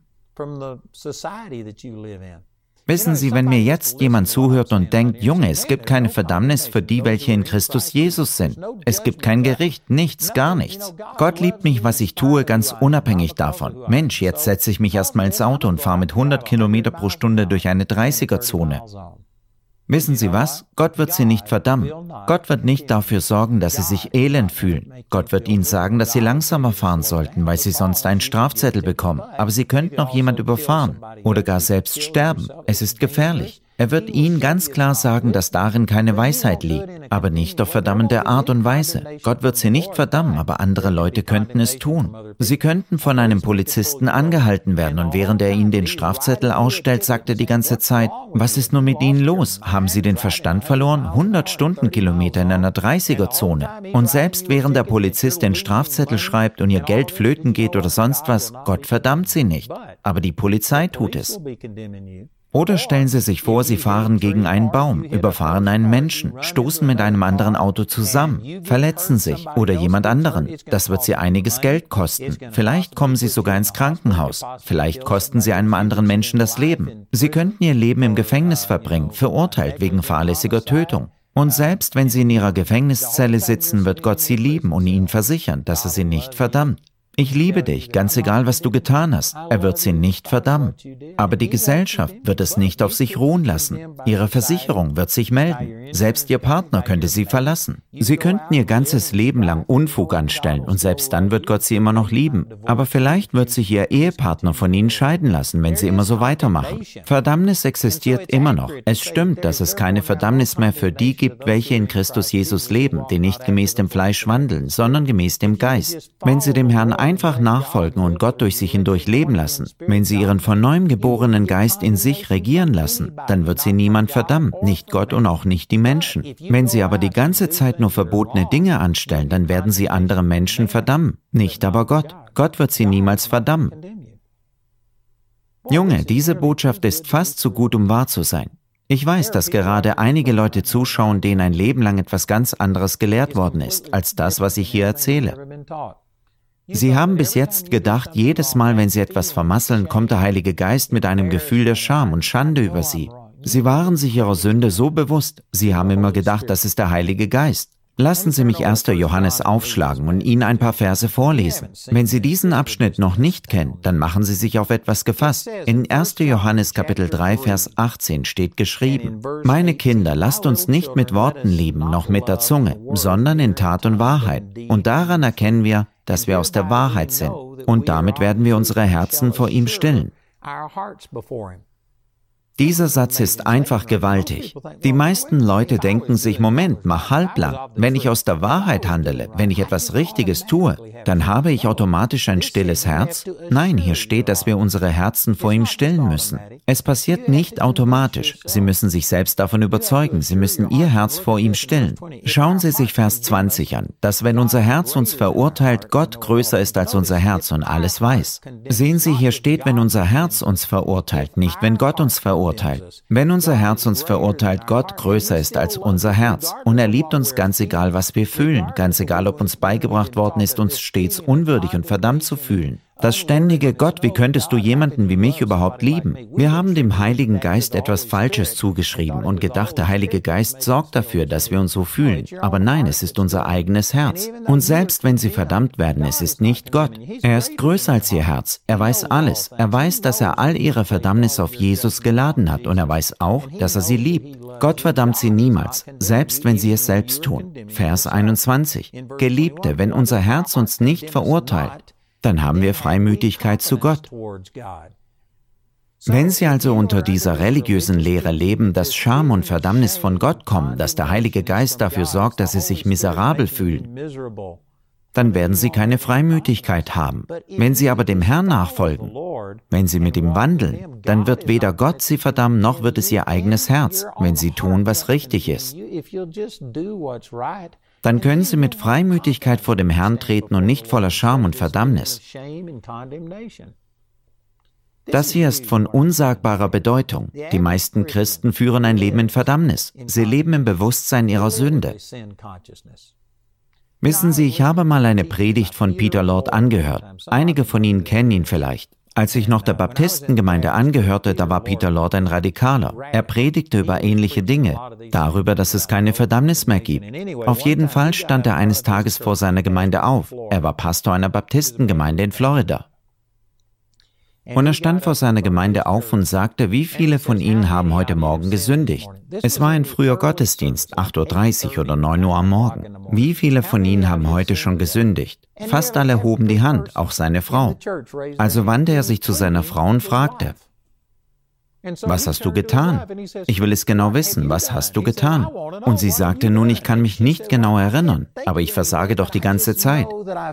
Wissen Sie, wenn mir jetzt jemand zuhört und denkt, Junge, es gibt keine Verdammnis für die, welche in Christus Jesus sind. Es gibt kein Gericht, nichts, gar nichts. Gott liebt mich, was ich tue, ganz unabhängig davon. Mensch, jetzt setze ich mich erstmal ins Auto und fahre mit 100 Kilometer pro Stunde durch eine 30er-Zone. Wissen Sie was? Gott wird sie nicht verdammen. Gott wird nicht dafür sorgen, dass sie sich elend fühlen. Gott wird ihnen sagen, dass sie langsamer fahren sollten, weil sie sonst einen Strafzettel bekommen. Aber sie könnten auch jemand überfahren oder gar selbst sterben. Es ist gefährlich. Er wird ihnen ganz klar sagen, dass darin keine Weisheit liegt, aber nicht auf verdammende Art und Weise. Gott wird sie nicht verdammen, aber andere Leute könnten es tun. Sie könnten von einem Polizisten angehalten werden und während er ihnen den Strafzettel ausstellt, sagt er die ganze Zeit, was ist nur mit Ihnen los? Haben Sie den Verstand verloren? 100 Stundenkilometer in einer 30er-Zone. Und selbst während der Polizist den Strafzettel schreibt und ihr Geld flöten geht oder sonst was, Gott verdammt sie nicht. Aber die Polizei tut es. Oder stellen Sie sich vor, Sie fahren gegen einen Baum, überfahren einen Menschen, stoßen mit einem anderen Auto zusammen, verletzen sich oder jemand anderen. Das wird Sie einiges Geld kosten. Vielleicht kommen Sie sogar ins Krankenhaus. Vielleicht kosten Sie einem anderen Menschen das Leben. Sie könnten Ihr Leben im Gefängnis verbringen, verurteilt wegen fahrlässiger Tötung. Und selbst wenn Sie in Ihrer Gefängniszelle sitzen, wird Gott Sie lieben und Ihnen versichern, dass er Sie nicht verdammt. Ich liebe dich, ganz egal, was du getan hast. Er wird sie nicht verdammen. Aber die Gesellschaft wird es nicht auf sich ruhen lassen. Ihre Versicherung wird sich melden. Selbst ihr Partner könnte sie verlassen. Sie könnten ihr ganzes Leben lang Unfug anstellen und selbst dann wird Gott sie immer noch lieben. Aber vielleicht wird sich ihr Ehepartner von ihnen scheiden lassen, wenn sie immer so weitermachen. Verdammnis existiert immer noch. Es stimmt, dass es keine Verdammnis mehr für die gibt, welche in Christus Jesus leben, die nicht gemäß dem Fleisch wandeln, sondern gemäß dem Geist. Wenn sie dem Herrn einfach nachfolgen und Gott durch sich hindurch leben lassen, wenn sie ihren von neuem geborenen Geist in sich regieren lassen, dann wird sie niemand verdammen, nicht Gott und auch nicht die Menschen. Wenn sie aber die ganze Zeit nur verbotene Dinge anstellen, dann werden sie andere Menschen verdammen, nicht aber Gott. Gott wird sie niemals verdammen. Junge, diese Botschaft ist fast zu gut, um wahr zu sein. Ich weiß, dass gerade einige Leute zuschauen, denen ein Leben lang etwas ganz anderes gelehrt worden ist, als das, was ich hier erzähle. Sie haben bis jetzt gedacht, jedes Mal, wenn sie etwas vermasseln, kommt der Heilige Geist mit einem Gefühl der Scham und Schande über sie. Sie waren sich ihrer Sünde so bewusst, sie haben immer gedacht, das ist der Heilige Geist. Lassen Sie mich 1. Johannes aufschlagen und Ihnen ein paar Verse vorlesen. Wenn Sie diesen Abschnitt noch nicht kennen, dann machen Sie sich auf etwas gefasst. In 1. Johannes Kapitel 3, Vers 18 steht geschrieben, Meine Kinder, lasst uns nicht mit Worten lieben, noch mit der Zunge, sondern in Tat und Wahrheit. Und daran erkennen wir, dass wir aus der Wahrheit sind. Und damit werden wir unsere Herzen vor ihm stillen. Dieser Satz ist einfach gewaltig. Die meisten Leute denken sich, Moment, mach halblang. Wenn ich aus der Wahrheit handele, wenn ich etwas Richtiges tue, dann habe ich automatisch ein stilles Herz? Nein, hier steht, dass wir unsere Herzen vor ihm stillen müssen. Es passiert nicht automatisch. Sie müssen sich selbst davon überzeugen. Sie müssen ihr Herz vor ihm stillen. Schauen Sie sich Vers 20 an, dass wenn unser Herz uns verurteilt, Gott größer ist als unser Herz und alles weiß. Sehen Sie, hier steht, wenn unser Herz uns verurteilt, nicht wenn Gott uns verurteilt. Wenn unser Herz uns verurteilt, Gott größer ist als unser Herz. Und er liebt uns ganz egal, was wir fühlen, ganz egal, ob uns beigebracht worden ist, uns stets unwürdig und verdammt zu fühlen. Das ständige Gott, wie könntest du jemanden wie mich überhaupt lieben? Wir haben dem Heiligen Geist etwas Falsches zugeschrieben und gedacht, der Heilige Geist sorgt dafür, dass wir uns so fühlen. Aber nein, es ist unser eigenes Herz. Und selbst wenn sie verdammt werden, es ist nicht Gott. Er ist größer als ihr Herz. Er weiß alles. Er weiß, dass er all ihre Verdammnis auf Jesus geladen hat. Und er weiß auch, dass er sie liebt. Gott verdammt sie niemals, selbst wenn sie es selbst tun. Vers 21. Geliebte, wenn unser Herz uns nicht verurteilt, dann haben wir Freimütigkeit zu Gott. Wenn Sie also unter dieser religiösen Lehre leben, dass Scham und Verdammnis von Gott kommen, dass der Heilige Geist dafür sorgt, dass Sie sich miserabel fühlen, dann werden Sie keine Freimütigkeit haben. Wenn Sie aber dem Herrn nachfolgen, wenn Sie mit ihm wandeln, dann wird weder Gott Sie verdammen, noch wird es Ihr eigenes Herz, wenn Sie tun, was richtig ist. Dann können Sie mit Freimütigkeit vor dem Herrn treten und nicht voller Scham und Verdammnis. Das hier ist von unsagbarer Bedeutung. Die meisten Christen führen ein Leben in Verdammnis. Sie leben im Bewusstsein ihrer Sünde. Wissen Sie, ich habe mal eine Predigt von Peter Lord angehört. Einige von Ihnen kennen ihn vielleicht. Als ich noch der Baptistengemeinde angehörte, da war Peter Lord ein Radikaler. Er predigte über ähnliche Dinge, darüber, dass es keine Verdammnis mehr gibt. Auf jeden Fall stand er eines Tages vor seiner Gemeinde auf. Er war Pastor einer Baptistengemeinde in Florida. Und er stand vor seiner Gemeinde auf und sagte, wie viele von Ihnen haben heute Morgen gesündigt? Es war ein früher Gottesdienst, 8:30 Uhr oder 9 Uhr am Morgen. Wie viele von Ihnen haben heute schon gesündigt? Fast alle hoben die Hand, auch seine Frau. Also wandte er sich zu seiner Frau und fragte, Was hast du getan? Ich will es genau wissen, was hast du getan? Und sie sagte, nun, ich kann mich nicht genau erinnern, aber ich versage doch die ganze Zeit.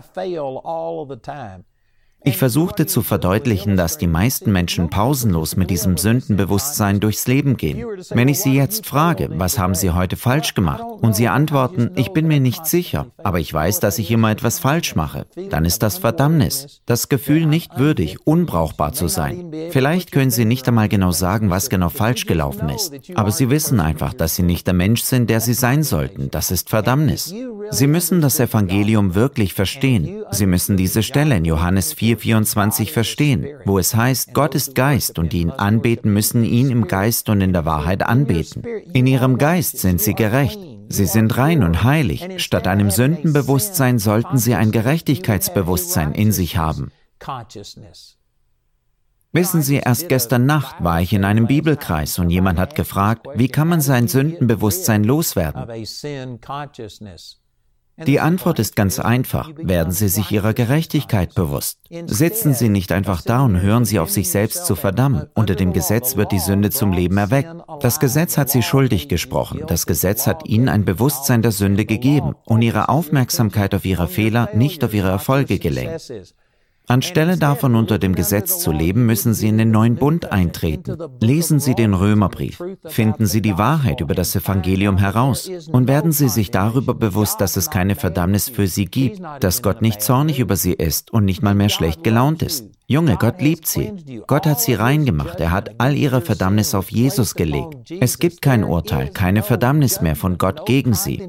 Ich versuchte zu verdeutlichen, dass die meisten Menschen pausenlos mit diesem Sündenbewusstsein durchs Leben gehen. Wenn ich sie jetzt frage, was haben sie heute falsch gemacht? Und sie antworten, ich bin mir nicht sicher, aber ich weiß, dass ich immer etwas falsch mache. Dann ist das Verdammnis. Das Gefühl, nicht würdig, unbrauchbar zu sein. Vielleicht können sie nicht einmal genau sagen, was genau falsch gelaufen ist. Aber sie wissen einfach, dass sie nicht der Mensch sind, der sie sein sollten. Das ist Verdammnis. Sie müssen das Evangelium wirklich verstehen. Sie müssen diese Stelle in Johannes 4,24 verstehen, wo es heißt, Gott ist Geist und die ihn anbeten, müssen ihn im Geist und in der Wahrheit anbeten. In ihrem Geist sind sie gerecht. Sie sind rein und heilig. Statt einem Sündenbewusstsein sollten sie ein Gerechtigkeitsbewusstsein in sich haben. Wissen Sie, erst gestern Nacht war ich in einem Bibelkreis und jemand hat gefragt, wie kann man sein Sündenbewusstsein loswerden? Die Antwort ist ganz einfach. Werden Sie sich Ihrer Gerechtigkeit bewusst. Sitzen Sie nicht einfach da und hören Sie auf, sich selbst zu verdammen. Unter dem Gesetz wird die Sünde zum Leben erweckt. Das Gesetz hat Sie schuldig gesprochen. Das Gesetz hat Ihnen ein Bewusstsein der Sünde gegeben und Ihre Aufmerksamkeit auf Ihre Fehler, nicht auf Ihre Erfolge gelenkt. Anstelle davon, unter dem Gesetz zu leben, müssen Sie in den neuen Bund eintreten. Lesen Sie den Römerbrief. Finden Sie die Wahrheit über das Evangelium heraus und werden Sie sich darüber bewusst, dass es keine Verdammnis für Sie gibt, dass Gott nicht zornig über Sie ist und nicht mal mehr schlecht gelaunt ist. Junge, Gott liebt Sie. Gott hat Sie rein gemacht. Er hat all Ihre Verdammnis auf Jesus gelegt. Es gibt kein Urteil, keine Verdammnis mehr von Gott gegen Sie.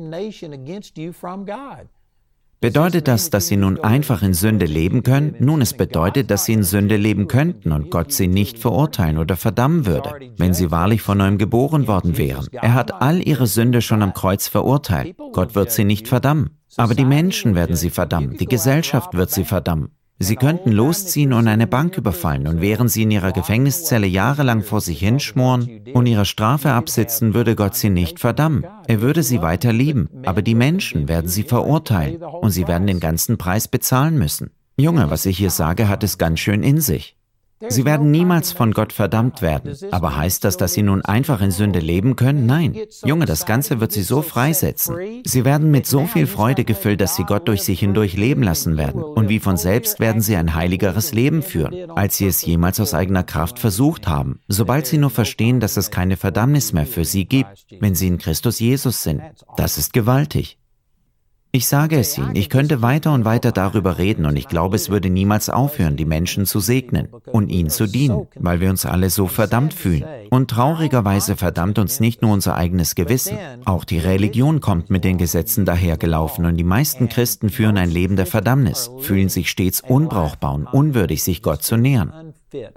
Bedeutet das, dass Sie nun einfach in Sünde leben können? Nun, es bedeutet, dass Sie in Sünde leben könnten und Gott Sie nicht verurteilen oder verdammen würde, wenn Sie wahrlich von neuem geboren worden wären. Er hat all Ihre Sünde schon am Kreuz verurteilt. Gott wird Sie nicht verdammen. Aber die Menschen werden Sie verdammen. Die Gesellschaft wird Sie verdammen. Sie könnten losziehen und eine Bank überfallen und während Sie in Ihrer Gefängniszelle jahrelang vor sich hinschmoren und Ihre Strafe absitzen, würde Gott Sie nicht verdammen. Er würde Sie weiter lieben, aber die Menschen werden Sie verurteilen und Sie werden den ganzen Preis bezahlen müssen. Junge, was ich hier sage, hat es ganz schön in sich. Sie werden niemals von Gott verdammt werden. Aber heißt das, dass Sie nun einfach in Sünde leben können? Nein. Junge, das Ganze wird Sie so freisetzen. Sie werden mit so viel Freude gefüllt, dass Sie Gott durch sich hindurch leben lassen werden. Und wie von selbst werden Sie ein heiligeres Leben führen, als Sie es jemals aus eigener Kraft versucht haben. Sobald Sie nur verstehen, dass es keine Verdammnis mehr für Sie gibt, wenn Sie in Christus Jesus sind. Das ist gewaltig. Ich sage es Ihnen, ich könnte weiter und weiter darüber reden und ich glaube, es würde niemals aufhören, die Menschen zu segnen und ihnen zu dienen, weil wir uns alle so verdammt fühlen. Und traurigerweise verdammt uns nicht nur unser eigenes Gewissen, auch die Religion kommt mit den Gesetzen dahergelaufen und die meisten Christen führen ein Leben der Verdammnis, fühlen sich stets unbrauchbar und unwürdig, sich Gott zu nähern.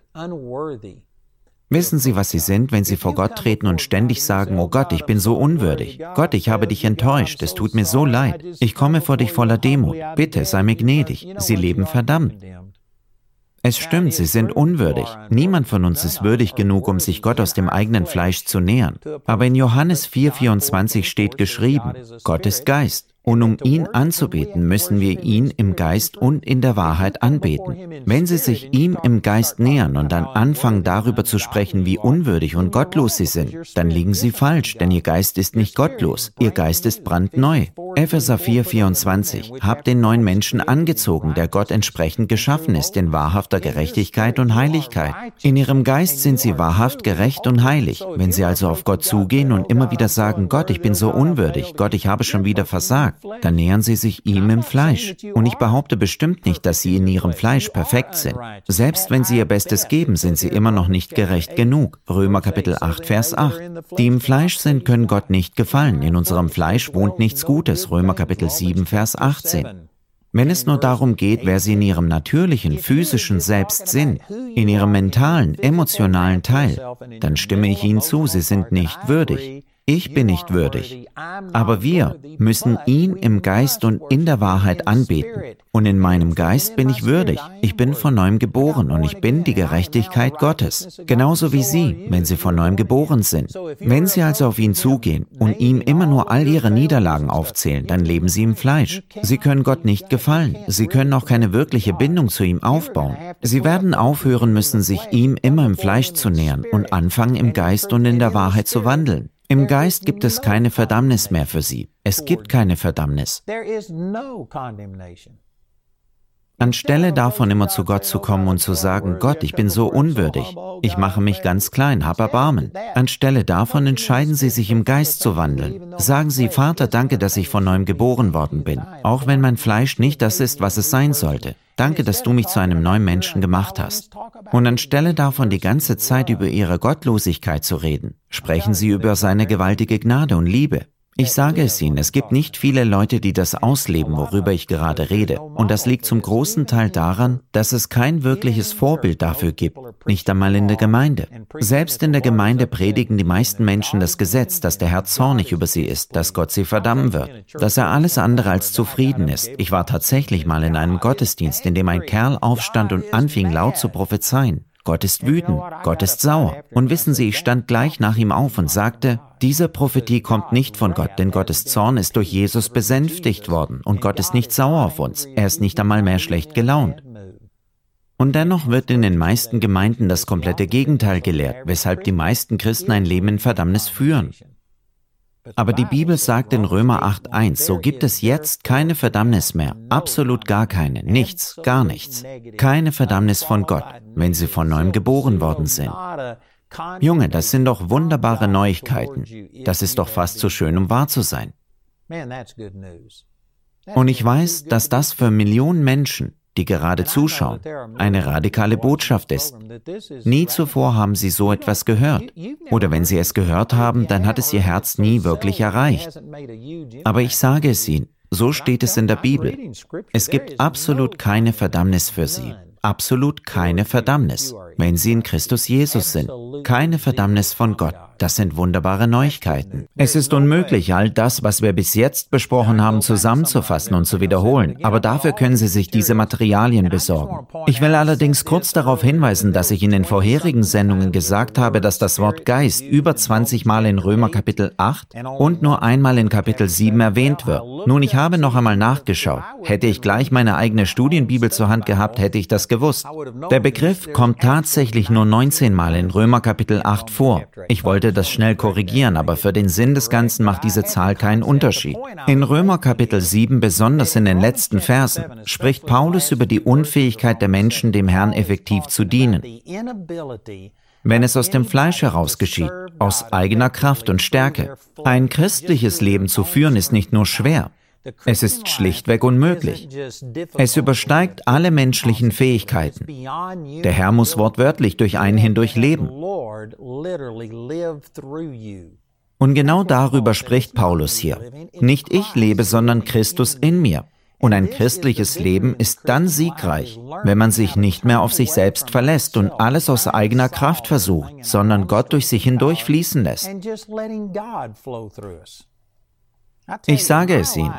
Wissen Sie, was Sie sind, wenn Sie vor Gott treten und ständig sagen, oh Gott, ich bin so unwürdig. Gott, ich habe dich enttäuscht, es tut mir so leid. Ich komme vor dich voller Demut. Bitte, sei mir gnädig. Sie leben verdammt. Es stimmt, sie sind unwürdig. Niemand von uns ist würdig genug, um sich Gott aus dem eigenen Fleisch zu nähern. Aber in Johannes 4,24 steht geschrieben, Gott ist Geist. Und um ihn anzubeten, müssen wir ihn im Geist und in der Wahrheit anbeten. Wenn Sie sich ihm im Geist nähern und dann anfangen, darüber zu sprechen, wie unwürdig und gottlos Sie sind, dann liegen Sie falsch, denn Ihr Geist ist nicht gottlos, Ihr Geist ist brandneu. Epheser 4,24 Habt den neuen Menschen angezogen, der Gott entsprechend geschaffen ist, in wahrhafter Gerechtigkeit und Heiligkeit. In Ihrem Geist sind Sie wahrhaft gerecht und heilig. Wenn Sie also auf Gott zugehen und immer wieder sagen, Gott, ich bin so unwürdig, Gott, ich habe schon wieder versagt, dann nähern Sie sich ihm im Fleisch. Und ich behaupte bestimmt nicht, dass Sie in Ihrem Fleisch perfekt sind. Selbst wenn Sie Ihr Bestes geben, sind Sie immer noch nicht gerecht genug. Römer Kapitel 8, Vers 8. Die im Fleisch sind, können Gott nicht gefallen. In unserem Fleisch wohnt nichts Gutes. Römer Kapitel 7, Vers 18. Wenn es nur darum geht, wer Sie in Ihrem natürlichen, physischen Selbst sind, in Ihrem mentalen, emotionalen Teil, dann stimme ich Ihnen zu, Sie sind nicht würdig. Ich bin nicht würdig, aber wir müssen ihn im Geist und in der Wahrheit anbeten. Und in meinem Geist bin ich würdig. Ich bin von neuem geboren und ich bin die Gerechtigkeit Gottes. Genauso wie Sie, wenn Sie von neuem geboren sind. Wenn Sie also auf ihn zugehen und ihm immer nur all Ihre Niederlagen aufzählen, dann leben Sie im Fleisch. Sie können Gott nicht gefallen. Sie können auch keine wirkliche Bindung zu ihm aufbauen. Sie werden aufhören müssen, sich ihm immer im Fleisch zu nähern und anfangen, im Geist und in der Wahrheit zu wandeln. Im Geist gibt es keine Verdammnis mehr für Sie. Es gibt keine Verdammnis. Anstelle davon immer zu Gott zu kommen und zu sagen, Gott, ich bin so unwürdig, ich mache mich ganz klein, hab Erbarmen. Anstelle davon entscheiden Sie sich im Geist zu wandeln. Sagen Sie, Vater, danke, dass ich von neuem geboren worden bin, auch wenn mein Fleisch nicht das ist, was es sein sollte. Danke, dass du mich zu einem neuen Menschen gemacht hast. Und anstelle davon die ganze Zeit über Ihre Gottlosigkeit zu reden, sprechen Sie über seine gewaltige Gnade und Liebe. Ich sage es Ihnen, es gibt nicht viele Leute, die das ausleben, worüber ich gerade rede. Und das liegt zum großen Teil daran, dass es kein wirkliches Vorbild dafür gibt, nicht einmal in der Gemeinde. Selbst in der Gemeinde predigen die meisten Menschen das Gesetz, dass der Herr zornig über sie ist, dass Gott sie verdammen wird, dass er alles andere als zufrieden ist. Ich war tatsächlich mal in einem Gottesdienst, in dem ein Kerl aufstand und anfing laut zu prophezeien. Gott ist wütend, Gott ist sauer. Und wissen Sie, ich stand gleich nach ihm auf und sagte, diese Prophetie kommt nicht von Gott, denn Gottes Zorn ist durch Jesus besänftigt worden und Gott ist nicht sauer auf uns, er ist nicht einmal mehr schlecht gelaunt. Und dennoch wird in den meisten Gemeinden das komplette Gegenteil gelehrt, weshalb die meisten Christen ein Leben in Verdammnis führen. Aber die Bibel sagt in Römer 8,1, so gibt es jetzt keine Verdammnis mehr, absolut gar keine, nichts, gar nichts. Keine Verdammnis von Gott, wenn sie von neuem geboren worden sind. Junge, das sind doch wunderbare Neuigkeiten. Das ist doch fast zu schön, um wahr zu sein. Und ich weiß, dass das für Millionen Menschen, die gerade zuschauen, eine radikale Botschaft ist. Nie zuvor haben sie so etwas gehört. Oder wenn sie es gehört haben, dann hat es ihr Herz nie wirklich erreicht. Aber ich sage es Ihnen, so steht es in der Bibel. Es gibt absolut keine Verdammnis für sie. Absolut keine Verdammnis, wenn sie in Christus Jesus sind. Keine Verdammnis von Gott. Das sind wunderbare Neuigkeiten. Es ist unmöglich, all das, was wir bis jetzt besprochen haben, zusammenzufassen und zu wiederholen. Aber dafür können Sie sich diese Materialien besorgen. Ich will allerdings kurz darauf hinweisen, dass ich in den vorherigen Sendungen gesagt habe, dass das Wort Geist über 20 Mal in Römer Kapitel 8 und nur einmal in Kapitel 7 erwähnt wird. Nun, ich habe noch einmal nachgeschaut. Hätte ich gleich meine eigene Studienbibel zur Hand gehabt, hätte ich das gewusst. Der Begriff kommt tatsächlich nur 19 Mal in Römer Kapitel 8 vor. Ich wollte das schnell korrigieren, aber für den Sinn des Ganzen macht diese Zahl keinen Unterschied. In Römer Kapitel 7, besonders in den letzten Versen, spricht Paulus über die Unfähigkeit der Menschen, dem Herrn effektiv zu dienen. Wenn es aus dem Fleisch heraus geschieht, aus eigener Kraft und Stärke. Ein christliches Leben zu führen ist nicht nur schwer, es ist schlichtweg unmöglich. Es übersteigt alle menschlichen Fähigkeiten. Der Herr muss wortwörtlich durch einen hindurch leben. Und genau darüber spricht Paulus hier. Nicht ich lebe, sondern Christus in mir. Und ein christliches Leben ist dann siegreich, wenn man sich nicht mehr auf sich selbst verlässt und alles aus eigener Kraft versucht, sondern Gott durch sich hindurch fließen lässt. Ich sage es Ihnen.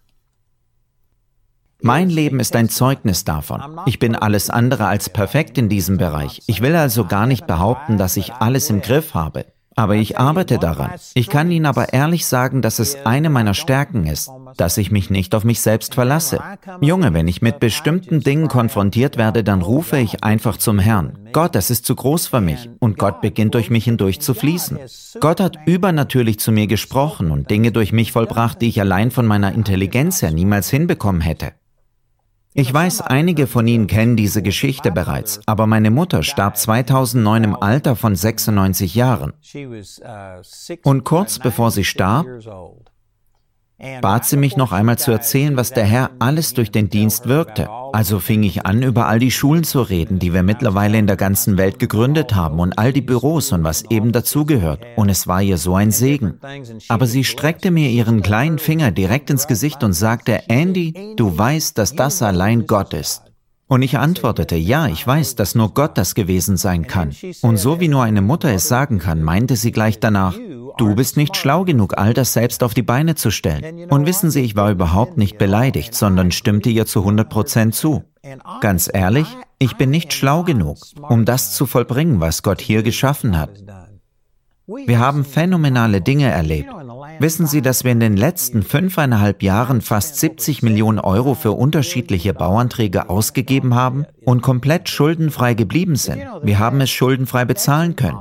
Mein Leben ist ein Zeugnis davon. Ich bin alles andere als perfekt in diesem Bereich. Ich will also gar nicht behaupten, dass ich alles im Griff habe. Aber ich arbeite daran. Ich kann Ihnen aber ehrlich sagen, dass es eine meiner Stärken ist, dass ich mich nicht auf mich selbst verlasse. Junge, wenn ich mit bestimmten Dingen konfrontiert werde, dann rufe ich einfach zum Herrn. Gott, das ist zu groß für mich. Und Gott beginnt durch mich hindurch zu fließen. Gott hat übernatürlich zu mir gesprochen und Dinge durch mich vollbracht, die ich allein von meiner Intelligenz her niemals hinbekommen hätte. Ich weiß, einige von Ihnen kennen diese Geschichte bereits, aber meine Mutter starb 2009 im Alter von 96 Jahren. Und kurz bevor sie starb, bat sie mich noch einmal zu erzählen, was der Herr alles durch den Dienst wirkte. Also fing ich an, über all die Schulen zu reden, die wir mittlerweile in der ganzen Welt gegründet haben und all die Büros und was eben dazugehört. Und es war ihr so ein Segen. Aber sie streckte mir ihren kleinen Finger direkt ins Gesicht und sagte, Andy, du weißt, dass das allein Gott ist. Und ich antwortete, ja, ich weiß, dass nur Gott das gewesen sein kann. Und so wie nur eine Mutter es sagen kann, meinte sie gleich danach, Du bist nicht schlau genug, all das selbst auf die Beine zu stellen. Und wissen Sie, ich war überhaupt nicht beleidigt, sondern stimmte ihr zu 100% zu. Ganz ehrlich, ich bin nicht schlau genug, um das zu vollbringen, was Gott hier geschaffen hat. Wir haben phänomenale Dinge erlebt. Wissen Sie, dass wir in den letzten 5,5 Jahren fast 70 Millionen Euro für unterschiedliche Bauanträge ausgegeben haben und komplett schuldenfrei geblieben sind? Wir haben es schuldenfrei bezahlen können.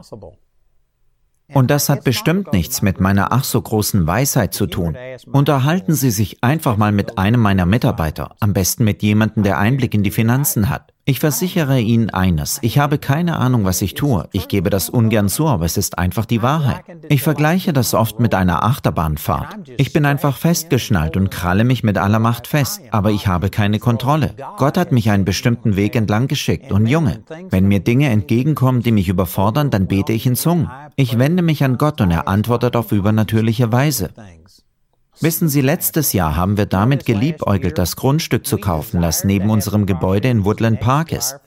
Und das hat bestimmt nichts mit meiner ach so großen Weisheit zu tun. Unterhalten Sie sich einfach mal mit einem meiner Mitarbeiter, am besten mit jemandem, der Einblick in die Finanzen hat. Ich versichere Ihnen eines, ich habe keine Ahnung, was ich tue. Ich gebe das ungern zu, aber es ist einfach die Wahrheit. Ich vergleiche das oft mit einer Achterbahnfahrt. Ich bin einfach festgeschnallt und kralle mich mit aller Macht fest, aber ich habe keine Kontrolle. Gott hat mich einen bestimmten Weg entlang geschickt und Junge, wenn mir Dinge entgegenkommen, die mich überfordern, dann bete ich in Zungen. Ich wende mich an Gott und er antwortet auf übernatürliche Weise. Wissen Sie, letztes Jahr haben wir damit geliebäugelt, das Grundstück zu kaufen, das neben unserem Gebäude in Woodland Park ist.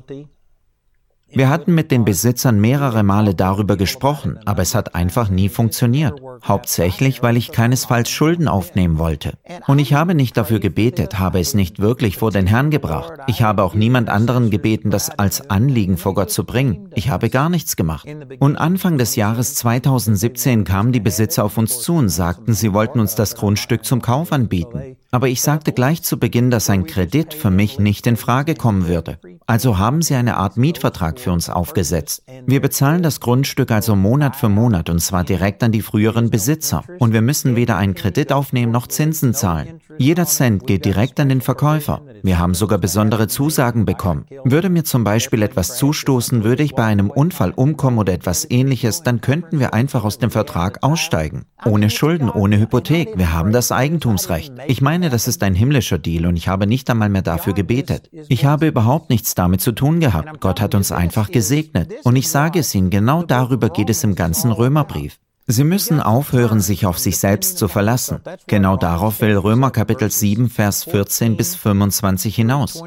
Wir hatten mit den Besitzern mehrere Male darüber gesprochen, aber es hat einfach nie funktioniert. Hauptsächlich, weil ich keinesfalls Schulden aufnehmen wollte. Und ich habe nicht dafür gebetet, habe es nicht wirklich vor den Herrn gebracht. Ich habe auch niemand anderen gebeten, das als Anliegen vor Gott zu bringen. Ich habe gar nichts gemacht. Und Anfang des Jahres 2017 kamen die Besitzer auf uns zu und sagten, sie wollten uns das Grundstück zum Kauf anbieten. Aber ich sagte gleich zu Beginn, dass ein Kredit für mich nicht in Frage kommen würde. Also haben sie eine Art Mietvertrag für uns aufgesetzt. Wir bezahlen das Grundstück also Monat für Monat und zwar direkt an die früheren Besitzer. Und wir müssen weder einen Kredit aufnehmen noch Zinsen zahlen. Jeder Cent geht direkt an den Verkäufer. Wir haben sogar besondere Zusagen bekommen. Würde mir zum Beispiel etwas zustoßen, würde ich bei einem Unfall umkommen oder etwas Ähnliches, dann könnten wir einfach aus dem Vertrag aussteigen. Ohne Schulden, ohne Hypothek. Wir haben das Eigentumsrecht. Ich meine, das ist ein himmlischer Deal und ich habe nicht einmal mehr dafür gebetet. Ich habe überhaupt nichts damit zu tun gehabt. Gott hat uns einfach gesegnet. Und ich sage es Ihnen, genau darüber geht es im ganzen Römerbrief. Sie müssen aufhören, sich auf sich selbst zu verlassen. Genau darauf will Römer Kapitel 7, Vers 14 bis 25 hinaus.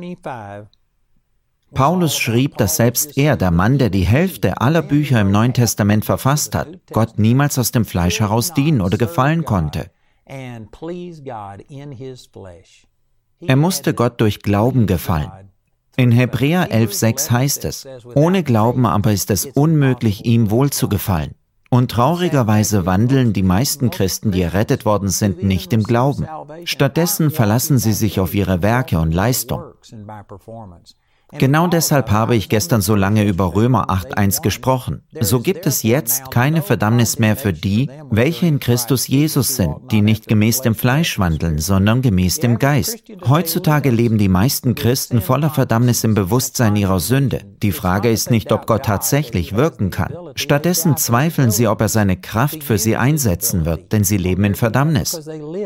Paulus schrieb, dass selbst er, der Mann, der die Hälfte aller Bücher im Neuen Testament verfasst hat, Gott niemals aus dem Fleisch heraus dienen oder gefallen konnte. Er musste Gott durch Glauben gefallen. In Hebräer 11,6 heißt es, ohne Glauben aber ist es unmöglich, ihm wohl zu gefallen. Und traurigerweise wandeln die meisten Christen, die errettet worden sind, nicht im Glauben. Stattdessen verlassen sie sich auf ihre Werke und Leistung. Genau deshalb habe ich gestern so lange über Römer 8,1 gesprochen. So gibt es jetzt keine Verdammnis mehr für die, welche in Christus Jesus sind, die nicht gemäß dem Fleisch wandeln, sondern gemäß dem Geist. Heutzutage leben die meisten Christen voller Verdammnis im Bewusstsein ihrer Sünde. Die Frage ist nicht, ob Gott tatsächlich wirken kann. Stattdessen zweifeln sie, ob er seine Kraft für sie einsetzen wird, denn sie leben in Verdammnis.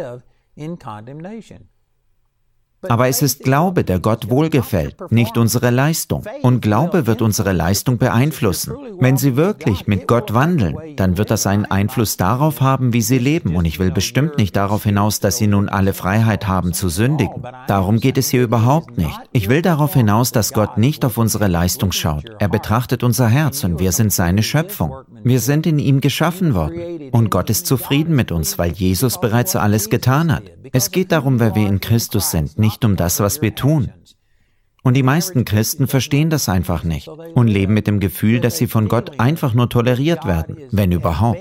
Aber es ist Glaube, der Gott wohlgefällt, nicht unsere Leistung. Und Glaube wird unsere Leistung beeinflussen. Wenn Sie wirklich mit Gott wandeln, dann wird das einen Einfluss darauf haben, wie Sie leben. Und ich will bestimmt nicht darauf hinaus, dass Sie nun alle Freiheit haben zu sündigen. Darum geht es hier überhaupt nicht. Ich will darauf hinaus, dass Gott nicht auf unsere Leistung schaut. Er betrachtet unser Herz und wir sind seine Schöpfung. Wir sind in ihm geschaffen worden. Und Gott ist zufrieden mit uns, weil Jesus bereits alles getan hat. Es geht darum, wer wir in Christus sind, nicht um das, was wir tun. Und die meisten Christen verstehen das einfach nicht und leben mit dem Gefühl, dass sie von Gott einfach nur toleriert werden, wenn überhaupt.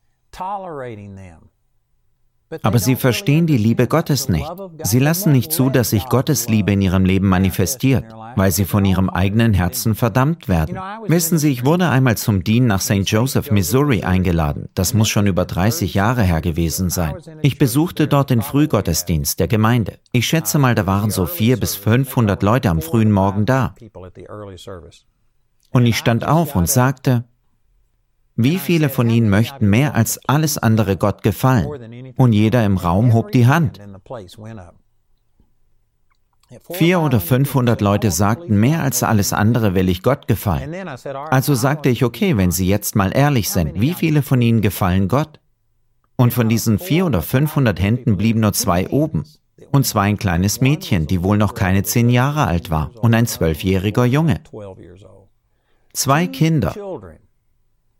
Aber sie verstehen die Liebe Gottes nicht. Sie lassen nicht zu, dass sich Gottes Liebe in ihrem Leben manifestiert, weil sie von ihrem eigenen Herzen verdammt werden. Wissen Sie, ich wurde einmal zum Dienen nach St. Joseph, Missouri eingeladen. Das muss schon über 30 Jahre her gewesen sein. Ich besuchte dort den Frühgottesdienst der Gemeinde. Ich schätze mal, da waren so 400 bis 500 Leute am frühen Morgen da. Und ich stand auf und sagte, wie viele von Ihnen möchten mehr als alles andere Gott gefallen? Und jeder im Raum hob die Hand. 400 oder 500 Leute sagten, mehr als alles andere will ich Gott gefallen. Also sagte ich, okay, wenn Sie jetzt mal ehrlich sind, wie viele von Ihnen gefallen Gott? Und von diesen 400 oder 500 Händen blieben nur 2 oben. Und zwar ein kleines Mädchen, die wohl noch keine 10 Jahre alt war, und ein 12-jähriger Junge. 2 Kinder.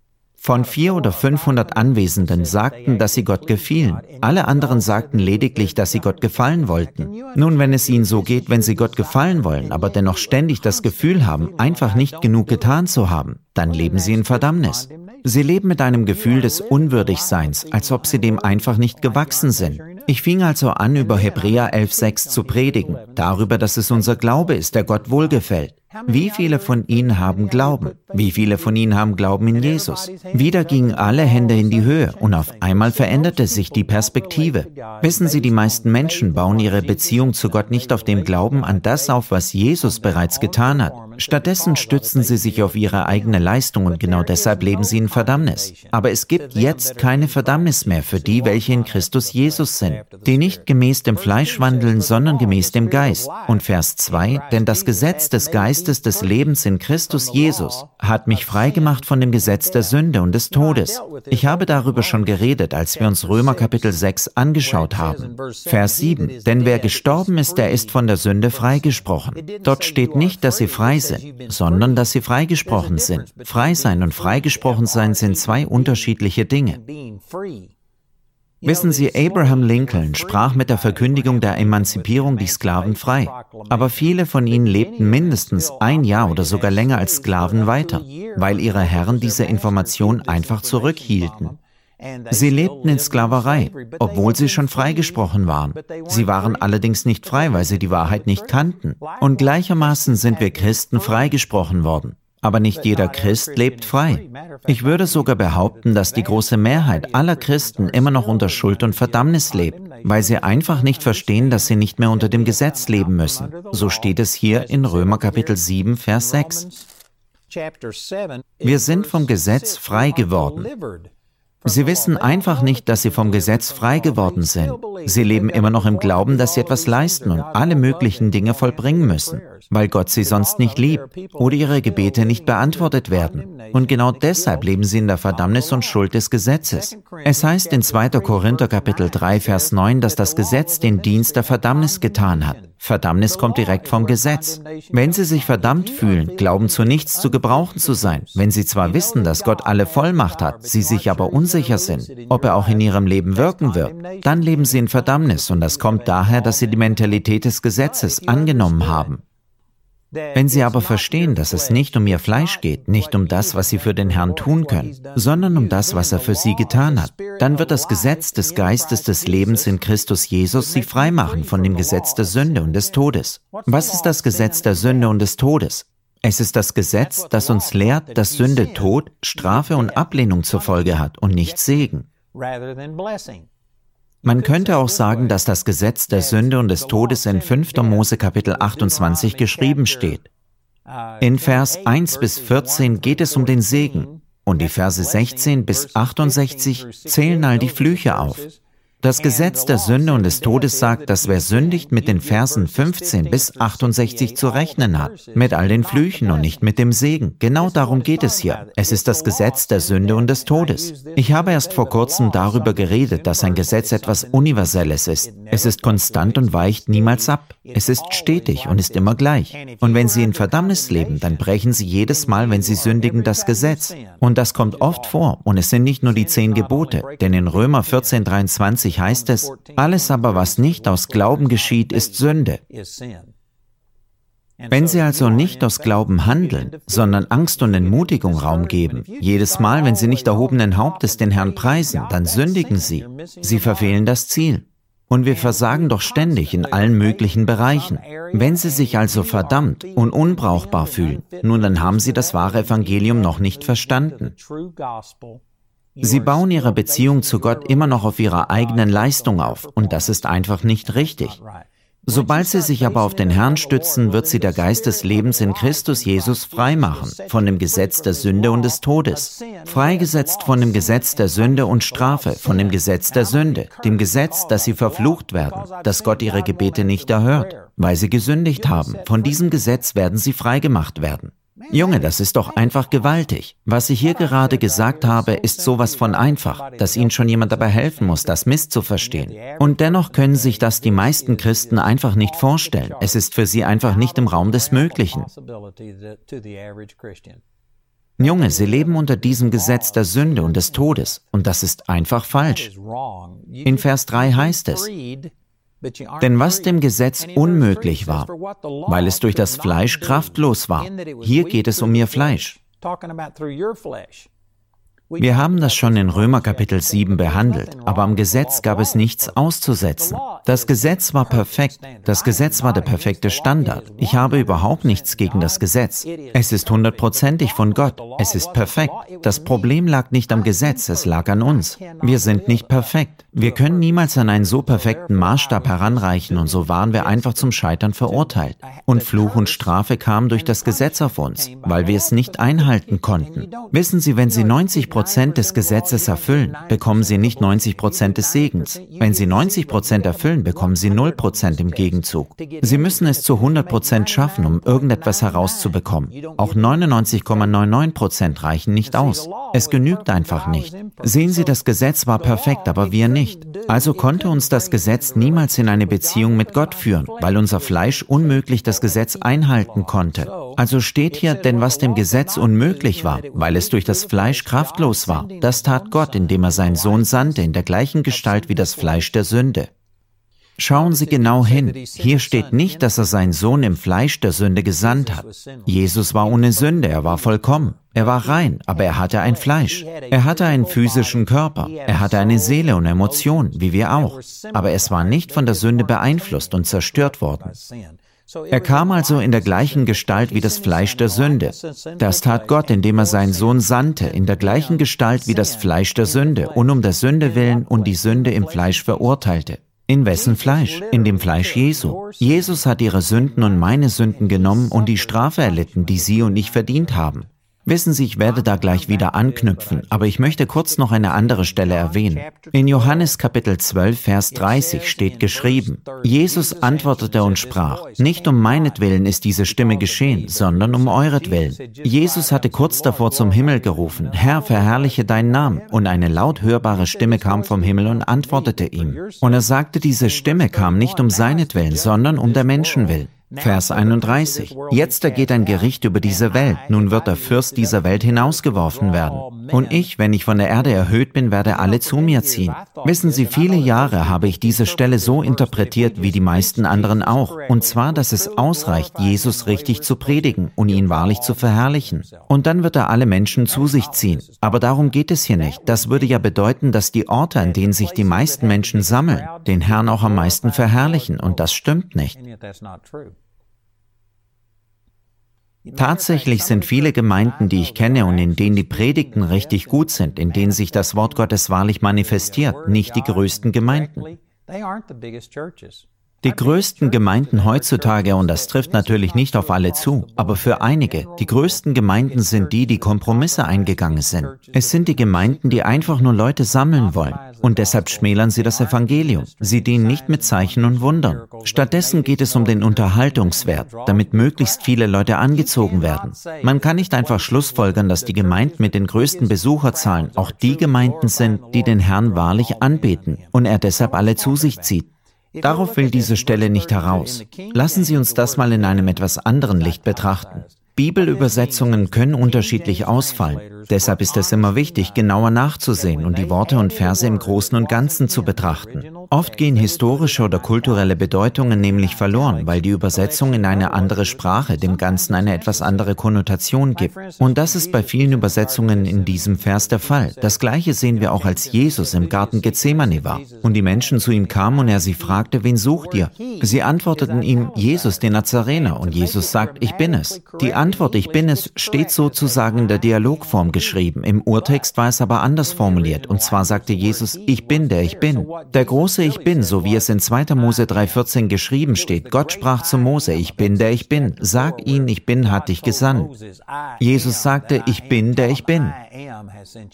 Von 400 oder 500 Anwesenden sagten, dass sie Gott gefielen. Alle anderen sagten lediglich, dass sie Gott gefallen wollten. Nun, wenn es ihnen so geht, wenn sie Gott gefallen wollen, aber dennoch ständig das Gefühl haben, einfach nicht genug getan zu haben, dann leben sie in Verdammnis. Sie leben mit einem Gefühl des Unwürdigseins, als ob sie dem einfach nicht gewachsen sind. Ich fing also an, über Hebräer 11,6 zu predigen, darüber, dass es unser Glaube ist, der Gott wohlgefällt. Wie viele von Ihnen haben Glauben? Wie viele von Ihnen haben Glauben in Jesus? Wieder gingen alle Hände in die Höhe und auf einmal veränderte sich die Perspektive. Wissen Sie, die meisten Menschen bauen ihre Beziehung zu Gott nicht auf dem Glauben an das auf, was Jesus bereits getan hat. Stattdessen stützen sie sich auf ihre eigene Leistung und genau deshalb leben sie in Verdammnis. Aber es gibt jetzt keine Verdammnis mehr für die, welche in Christus Jesus sind, die nicht gemäß dem Fleisch wandeln, sondern gemäß dem Geist. Und Vers 2, denn das Gesetz des Geistes des Lebens in Christus Jesus hat mich freigemacht von dem Gesetz der Sünde und des Todes. Ich habe darüber schon geredet, als wir uns Römer Kapitel 6 angeschaut haben. Vers 7, denn wer gestorben ist, der ist von der Sünde freigesprochen. Dort steht nicht, dass sie frei sind, sondern dass sie freigesprochen sind. Frei sein und freigesprochen sein sind zwei unterschiedliche Dinge. Wissen Sie, Abraham Lincoln sprach mit der Verkündigung der Emanzipierung die Sklaven frei. Aber viele von ihnen lebten mindestens ein Jahr oder sogar länger als Sklaven weiter, weil ihre Herren diese Information einfach zurückhielten. Sie lebten in Sklaverei, obwohl sie schon freigesprochen waren. Sie waren allerdings nicht frei, weil sie die Wahrheit nicht kannten. Und gleichermaßen sind wir Christen freigesprochen worden. Aber nicht jeder Christ lebt frei. Ich würde sogar behaupten, dass die große Mehrheit aller Christen immer noch unter Schuld und Verdammnis lebt, weil sie einfach nicht verstehen, dass sie nicht mehr unter dem Gesetz leben müssen. So steht es hier in Römer Kapitel 7, Vers 6. Wir sind vom Gesetz frei geworden. Sie wissen einfach nicht, dass sie vom Gesetz frei geworden sind. Sie leben immer noch im Glauben, dass sie etwas leisten und alle möglichen Dinge vollbringen müssen, weil Gott sie sonst nicht liebt oder ihre Gebete nicht beantwortet werden. Und genau deshalb leben sie in der Verdammnis und Schuld des Gesetzes. Es heißt in 2. Korinther Kapitel 3, Vers 9, dass das Gesetz den Dienst der Verdammnis getan hat. Verdammnis kommt direkt vom Gesetz. Wenn sie sich verdammt fühlen, glauben zu nichts zu gebrauchen zu sein, wenn sie zwar wissen, dass Gott alle Vollmacht hat, sie sich aber unsicher sind, ob er auch in ihrem Leben wirken wird, dann leben sie in Verdammnis und das kommt daher, dass sie die Mentalität des Gesetzes angenommen haben. Wenn sie aber verstehen, dass es nicht um ihr Fleisch geht, nicht um das, was sie für den Herrn tun können, sondern um das, was er für sie getan hat, dann wird das Gesetz des Geistes des Lebens in Christus Jesus sie freimachen von dem Gesetz der Sünde und des Todes. Was ist das Gesetz der Sünde und des Todes? Es ist das Gesetz, das uns lehrt, dass Sünde Tod, Strafe und Ablehnung zur Folge hat und nicht Segen. Man könnte auch sagen, dass das Gesetz der Sünde und des Todes in 5. Mose Kapitel 28 geschrieben steht. In Vers 1 bis 14 geht es um den Segen und die Verse 16 bis 68 zählen all die Flüche auf. Das Gesetz der Sünde und des Todes sagt, dass wer sündigt, mit den Versen 15 bis 68 zu rechnen hat, mit all den Flüchen und nicht mit dem Segen. Genau darum geht es hier. Es ist das Gesetz der Sünde und des Todes. Ich habe erst vor kurzem darüber geredet, dass ein Gesetz etwas Universelles ist. Es ist konstant und weicht niemals ab. Es ist stetig und ist immer gleich. Und wenn Sie in Verdammnis leben, dann brechen Sie jedes Mal, wenn Sie sündigen, das Gesetz. Und das kommt oft vor. Und es sind nicht nur die 10 Gebote. Denn in Römer 14,23 heißt es, alles aber, was nicht aus Glauben geschieht, ist Sünde. Wenn Sie also nicht aus Glauben handeln, sondern Angst und Entmutigung Raum geben, jedes Mal, wenn Sie nicht erhobenen Hauptes den Herrn preisen, dann sündigen Sie. Sie verfehlen das Ziel. Und wir versagen doch ständig in allen möglichen Bereichen. Wenn Sie sich also verdammt und unbrauchbar fühlen, nun dann haben Sie das wahre Evangelium noch nicht verstanden. Sie bauen ihre Beziehung zu Gott immer noch auf ihrer eigenen Leistung auf und das ist einfach nicht richtig. Sobald sie sich aber auf den Herrn stützen, wird sie der Geist des Lebens in Christus Jesus freimachen, von dem Gesetz der Sünde und des Todes. Freigesetzt von dem Gesetz der Sünde und Strafe, von dem Gesetz der Sünde, dem Gesetz, dass sie verflucht werden, dass Gott ihre Gebete nicht erhört, weil sie gesündigt haben. Von diesem Gesetz werden sie freigemacht werden. Junge, das ist doch einfach gewaltig. Was ich hier gerade gesagt habe, ist sowas von einfach, dass Ihnen schon jemand dabei helfen muss, das misszuverstehen. Und dennoch können sich das die meisten Christen einfach nicht vorstellen. Es ist für sie einfach nicht im Raum des Möglichen. Junge, sie leben unter diesem Gesetz der Sünde und des Todes, und das ist einfach falsch. In Vers 3 heißt es, denn was dem Gesetz unmöglich war, weil es durch das Fleisch kraftlos war. Hier geht es um ihr Fleisch. Wir haben das schon in Römer Kapitel 7 behandelt, aber am Gesetz gab es nichts auszusetzen. Das Gesetz war perfekt, das Gesetz war der perfekte Standard. Ich habe überhaupt nichts gegen das Gesetz. Es ist 100%ig von Gott, es ist perfekt. Das Problem lag nicht am Gesetz, es lag an uns. Wir sind nicht perfekt. Wir können niemals an einen so perfekten Maßstab heranreichen und so waren wir einfach zum Scheitern verurteilt. Und Fluch und Strafe kamen durch das Gesetz auf uns, weil wir es nicht einhalten konnten. Wissen Sie, wenn Sie 90% des Gesetzes erfüllen, bekommen Sie nicht 90% des Segens. Wenn Sie 90% erfüllen, bekommen Sie 0% im Gegenzug. Sie müssen es zu 100% schaffen, um irgendetwas herauszubekommen. Auch 99,99% reichen nicht aus. Es genügt einfach nicht. Sehen Sie, das Gesetz war perfekt, aber wir nicht. Also konnte uns das Gesetz niemals in eine Beziehung mit Gott führen, weil unser Fleisch unmöglich das Gesetz einhalten konnte. Also steht hier, denn was dem Gesetz unmöglich war, weil es durch das Fleisch kraftlos war, das tat Gott, indem er seinen Sohn sandte, in der gleichen Gestalt wie das Fleisch der Sünde. Schauen Sie genau hin. Hier steht nicht, dass er seinen Sohn im Fleisch der Sünde gesandt hat. Jesus war ohne Sünde, er war vollkommen. Er war rein, aber er hatte ein Fleisch. Er hatte einen physischen Körper. Er hatte eine Seele und Emotionen, wie wir auch. Aber es war nicht von der Sünde beeinflusst und zerstört worden. Er kam also in der gleichen Gestalt wie das Fleisch der Sünde. Das tat Gott, indem er seinen Sohn sandte, in der gleichen Gestalt wie das Fleisch der Sünde und um der Sünde willen und die Sünde im Fleisch verurteilte. In wessen Fleisch? In dem Fleisch Jesu. Jesus hat ihre Sünden und meine Sünden genommen und die Strafe erlitten, die Sie und ich verdient haben. Wissen Sie, ich werde da gleich wieder anknüpfen, aber ich möchte kurz noch eine andere Stelle erwähnen. In Johannes Kapitel 12, Vers 30 steht geschrieben, Jesus antwortete und sprach, nicht um meinetwillen ist diese Stimme geschehen, sondern um euretwillen. Jesus hatte kurz davor zum Himmel gerufen, Herr, verherrliche deinen Namen, und eine laut hörbare Stimme kam vom Himmel und antwortete ihm. Und er sagte, diese Stimme kam nicht um seinetwillen, sondern um der Menschen willen. Vers 31. Jetzt ergeht ein Gericht über diese Welt. Nun wird der Fürst dieser Welt hinausgeworfen werden. Und ich, wenn ich von der Erde erhöht bin, werde alle zu mir ziehen. Wissen Sie, viele Jahre habe ich diese Stelle so interpretiert wie die meisten anderen auch. Und zwar, dass es ausreicht, Jesus richtig zu predigen und ihn wahrlich zu verherrlichen. Und dann wird er alle Menschen zu sich ziehen. Aber darum geht es hier nicht. Das würde ja bedeuten, dass die Orte, an denen sich die meisten Menschen sammeln, den Herrn auch am meisten verherrlichen. Und das stimmt nicht. Tatsächlich sind viele Gemeinden, die ich kenne und in denen die Predigten richtig gut sind, in denen sich das Wort Gottes wahrlich manifestiert, nicht die größten Gemeinden. Die größten Gemeinden heutzutage, und das trifft natürlich nicht auf alle zu, aber für einige, die größten Gemeinden sind die, die Kompromisse eingegangen sind. Es sind die Gemeinden, die einfach nur Leute sammeln wollen. Und deshalb schmälern sie das Evangelium. Sie dienen nicht mit Zeichen und Wundern. Stattdessen geht es um den Unterhaltungswert, damit möglichst viele Leute angezogen werden. Man kann nicht einfach schlussfolgern, dass die Gemeinden mit den größten Besucherzahlen auch die Gemeinden sind, die den Herrn wahrlich anbeten und er deshalb alle zu sich zieht. Darauf will diese Stelle nicht heraus. Lassen Sie uns das mal in einem etwas anderen Licht betrachten. Bibelübersetzungen können unterschiedlich ausfallen. Deshalb ist es immer wichtig, genauer nachzusehen und die Worte und Verse im Großen und Ganzen zu betrachten. Oft gehen historische oder kulturelle Bedeutungen nämlich verloren, weil die Übersetzung in eine andere Sprache dem Ganzen eine etwas andere Konnotation gibt. Und das ist bei vielen Übersetzungen in diesem Vers der Fall. Das Gleiche sehen wir auch, als Jesus im Garten Gethsemane war und die Menschen zu ihm kamen und er sie fragte, wen sucht ihr? Sie antworteten ihm, Jesus, den Nazarener, und Jesus sagt, ich bin es. Die Antwort, ich bin es, steht sozusagen in der Dialogform geschrieben. Im Urtext war es aber anders formuliert, und zwar sagte Jesus, ich bin, der ich bin. Der große Ich bin, so wie es in 2. Mose 3,14 geschrieben steht. Gott sprach zu Mose, ich bin, der ich bin. Sag ihn, ich bin, hat dich gesandt. Jesus sagte, ich bin, der ich bin.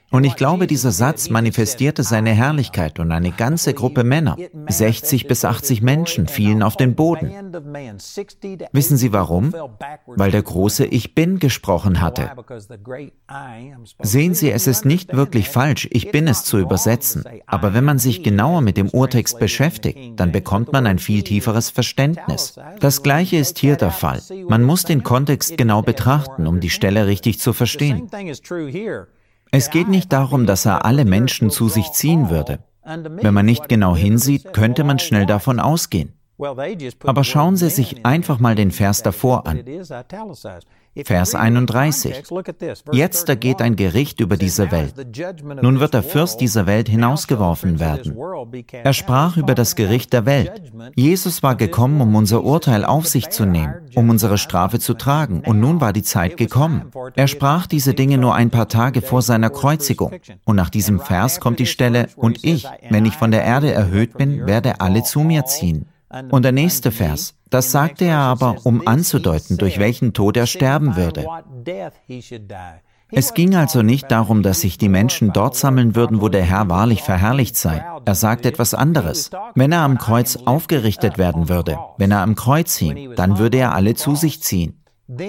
Und ich glaube, dieser Satz manifestierte seine Herrlichkeit und eine ganze Gruppe Männer, 60 bis 80 Menschen, fielen auf den Boden. Wissen Sie warum? Weil der große Ich Bin gesprochen hatte. Sehen Sie, es ist nicht wirklich falsch, Ich Bin es zu übersetzen. Aber wenn man sich genauer mit dem Urtext beschäftigt, dann bekommt man ein viel tieferes Verständnis. Das Gleiche ist hier der Fall. Man muss den Kontext genau betrachten, um die Stelle richtig zu verstehen. Es geht nicht darum, dass er alle Menschen zu sich ziehen würde. Wenn man nicht genau hinsieht, könnte man schnell davon ausgehen. Aber schauen Sie sich einfach mal den Vers davor an. Vers 31. Jetzt ergeht ein Gericht über diese Welt. Nun wird der Fürst dieser Welt hinausgeworfen werden. Er sprach über das Gericht der Welt. Jesus war gekommen, um unser Urteil auf sich zu nehmen, um unsere Strafe zu tragen, und nun war die Zeit gekommen. Er sprach diese Dinge nur ein paar Tage vor seiner Kreuzigung. Und nach diesem Vers kommt die Stelle, und ich, wenn ich von der Erde erhöht bin, werde alle zu mir ziehen. Und der nächste Vers, das sagte er aber, um anzudeuten, durch welchen Tod er sterben würde. Es ging also nicht darum, dass sich die Menschen dort sammeln würden, wo der Herr wahrlich verherrlicht sei. Er sagt etwas anderes. Wenn er am Kreuz aufgerichtet werden würde, wenn er am Kreuz hing, dann würde er alle zu sich ziehen.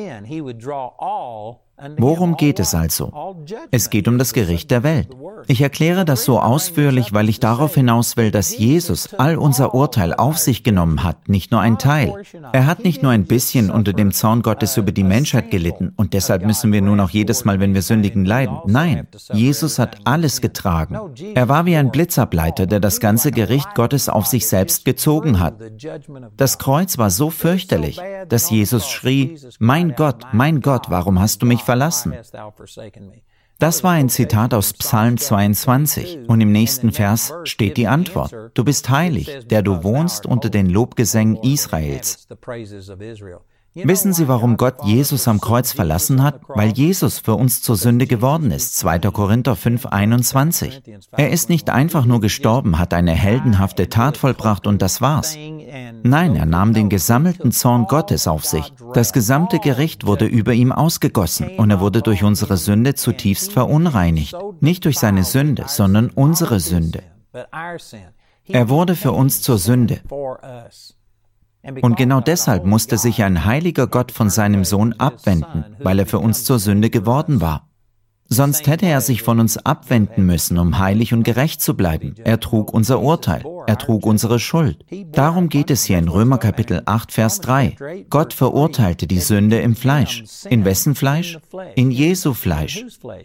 Worum geht es also? Es geht um das Gericht der Welt. Ich erkläre das so ausführlich, weil ich darauf hinaus will, dass Jesus all unser Urteil auf sich genommen hat, nicht nur ein Teil. Er hat nicht nur ein bisschen unter dem Zorn Gottes über die Menschheit gelitten und deshalb müssen wir nun auch jedes Mal, wenn wir sündigen, leiden. Nein, Jesus hat alles getragen. Er war wie ein Blitzableiter, der das ganze Gericht Gottes auf sich selbst gezogen hat. Das Kreuz war so fürchterlich, dass Jesus schrie, mein Gott, warum hast du mich verlassen? Das war ein Zitat aus Psalm 22 und im nächsten Vers steht die Antwort. Du bist heilig, der du wohnst unter den Lobgesängen Israels. Wissen Sie, warum Gott Jesus am Kreuz verlassen hat? Weil Jesus für uns zur Sünde geworden ist. 2. Korinther 5,21. Er ist nicht einfach nur gestorben, hat eine heldenhafte Tat vollbracht und das war's. Nein, er nahm den gesammelten Zorn Gottes auf sich. Das gesamte Gericht wurde über ihm ausgegossen und er wurde durch unsere Sünde zutiefst verunreinigt. Nicht durch seine Sünde, sondern unsere Sünde. Er wurde für uns zur Sünde. Und genau deshalb musste sich ein heiliger Gott von seinem Sohn abwenden, weil er für uns zur Sünde geworden war. Sonst hätte er sich von uns abwenden müssen, um heilig und gerecht zu bleiben. Er trug unser Urteil. Er trug unsere Schuld. Darum geht es hier in Römer Kapitel 8, Vers 3. Gott verurteilte die Sünde im Fleisch. In wessen Fleisch? In Jesu Fleisch.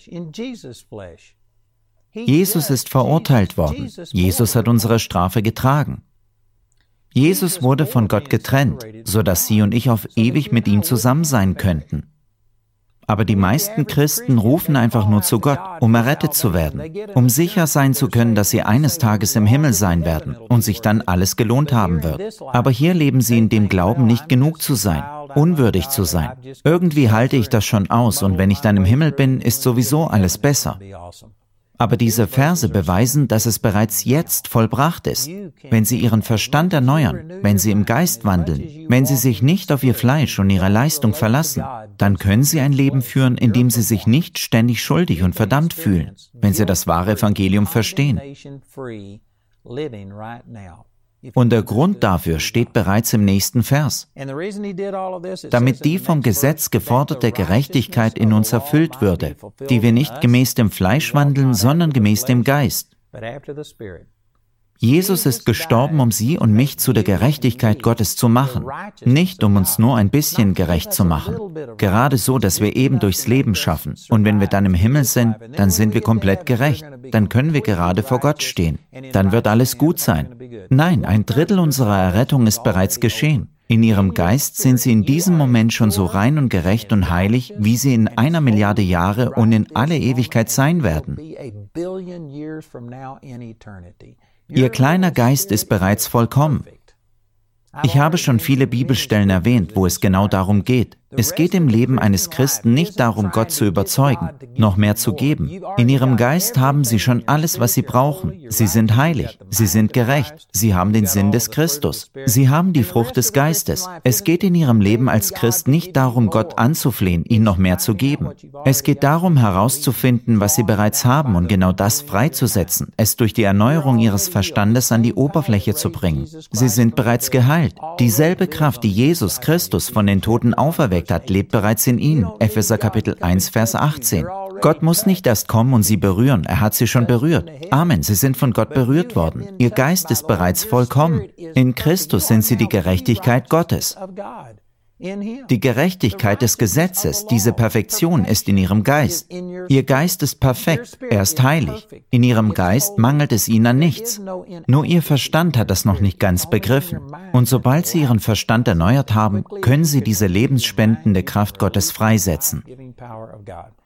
Jesus ist verurteilt worden. Jesus hat unsere Strafe getragen. Jesus wurde von Gott getrennt, sodass Sie und ich auf ewig mit ihm zusammen sein könnten. Aber die meisten Christen rufen einfach nur zu Gott, um errettet zu werden, um sicher sein zu können, dass sie eines Tages im Himmel sein werden und sich dann alles gelohnt haben wird. Aber hier leben sie in dem Glauben, nicht genug zu sein, unwürdig zu sein. Irgendwie halte ich das schon aus und wenn ich dann im Himmel bin, ist sowieso alles besser. Aber diese Verse beweisen, dass es bereits jetzt vollbracht ist. Wenn Sie Ihren Verstand erneuern, wenn Sie im Geist wandeln, wenn Sie sich nicht auf Ihr Fleisch und Ihre Leistung verlassen, dann können Sie ein Leben führen, in dem Sie sich nicht ständig schuldig und verdammt fühlen, wenn Sie das wahre Evangelium verstehen. Und der Grund dafür steht bereits im nächsten Vers. Damit die vom Gesetz geforderte Gerechtigkeit in uns erfüllt würde, die wir nicht gemäß dem Fleisch wandeln, sondern gemäß dem Geist. Jesus ist gestorben, um Sie und mich zu der Gerechtigkeit Gottes zu machen, nicht um uns nur ein bisschen gerecht zu machen, gerade so, dass wir eben durchs Leben schaffen. Und wenn wir dann im Himmel sind, dann sind wir komplett gerecht, dann können wir gerade vor Gott stehen, dann wird alles gut sein. Nein, 1/3 unserer Errettung ist bereits geschehen. In Ihrem Geist sind Sie in diesem Moment schon so rein und gerecht und heilig, wie Sie in 1 Milliarde Jahre und in alle Ewigkeit sein werden. Ihr kleiner Geist ist bereits vollkommen. Ich habe schon viele Bibelstellen erwähnt, wo es genau darum geht. Es geht im Leben eines Christen nicht darum, Gott zu überzeugen, noch mehr zu geben. In ihrem Geist haben sie schon alles, was sie brauchen. Sie sind heilig, sie sind gerecht, sie haben den Sinn des Christus, sie haben die Frucht des Geistes. Es geht in ihrem Leben als Christ nicht darum, Gott anzuflehen, ihm noch mehr zu geben. Es geht darum, herauszufinden, was sie bereits haben und genau das freizusetzen, es durch die Erneuerung ihres Verstandes an die Oberfläche zu bringen. Sie sind bereits geheilt. Dieselbe Kraft, die Jesus Christus von den Toten auferweckt hat, lebt bereits in ihnen. Epheser Kapitel 1, Vers 18. Gott muss nicht erst kommen und sie berühren, er hat sie schon berührt. Amen, sie sind von Gott berührt worden. Ihr Geist ist bereits vollkommen. In Christus sind sie die Gerechtigkeit Gottes. Die Gerechtigkeit des Gesetzes, diese Perfektion ist in ihrem Geist. Ihr Geist ist perfekt, er ist heilig. In ihrem Geist mangelt es ihnen an nichts. Nur ihr Verstand hat das noch nicht ganz begriffen. Und sobald sie ihren Verstand erneuert haben, können sie diese lebensspendende Kraft Gottes freisetzen.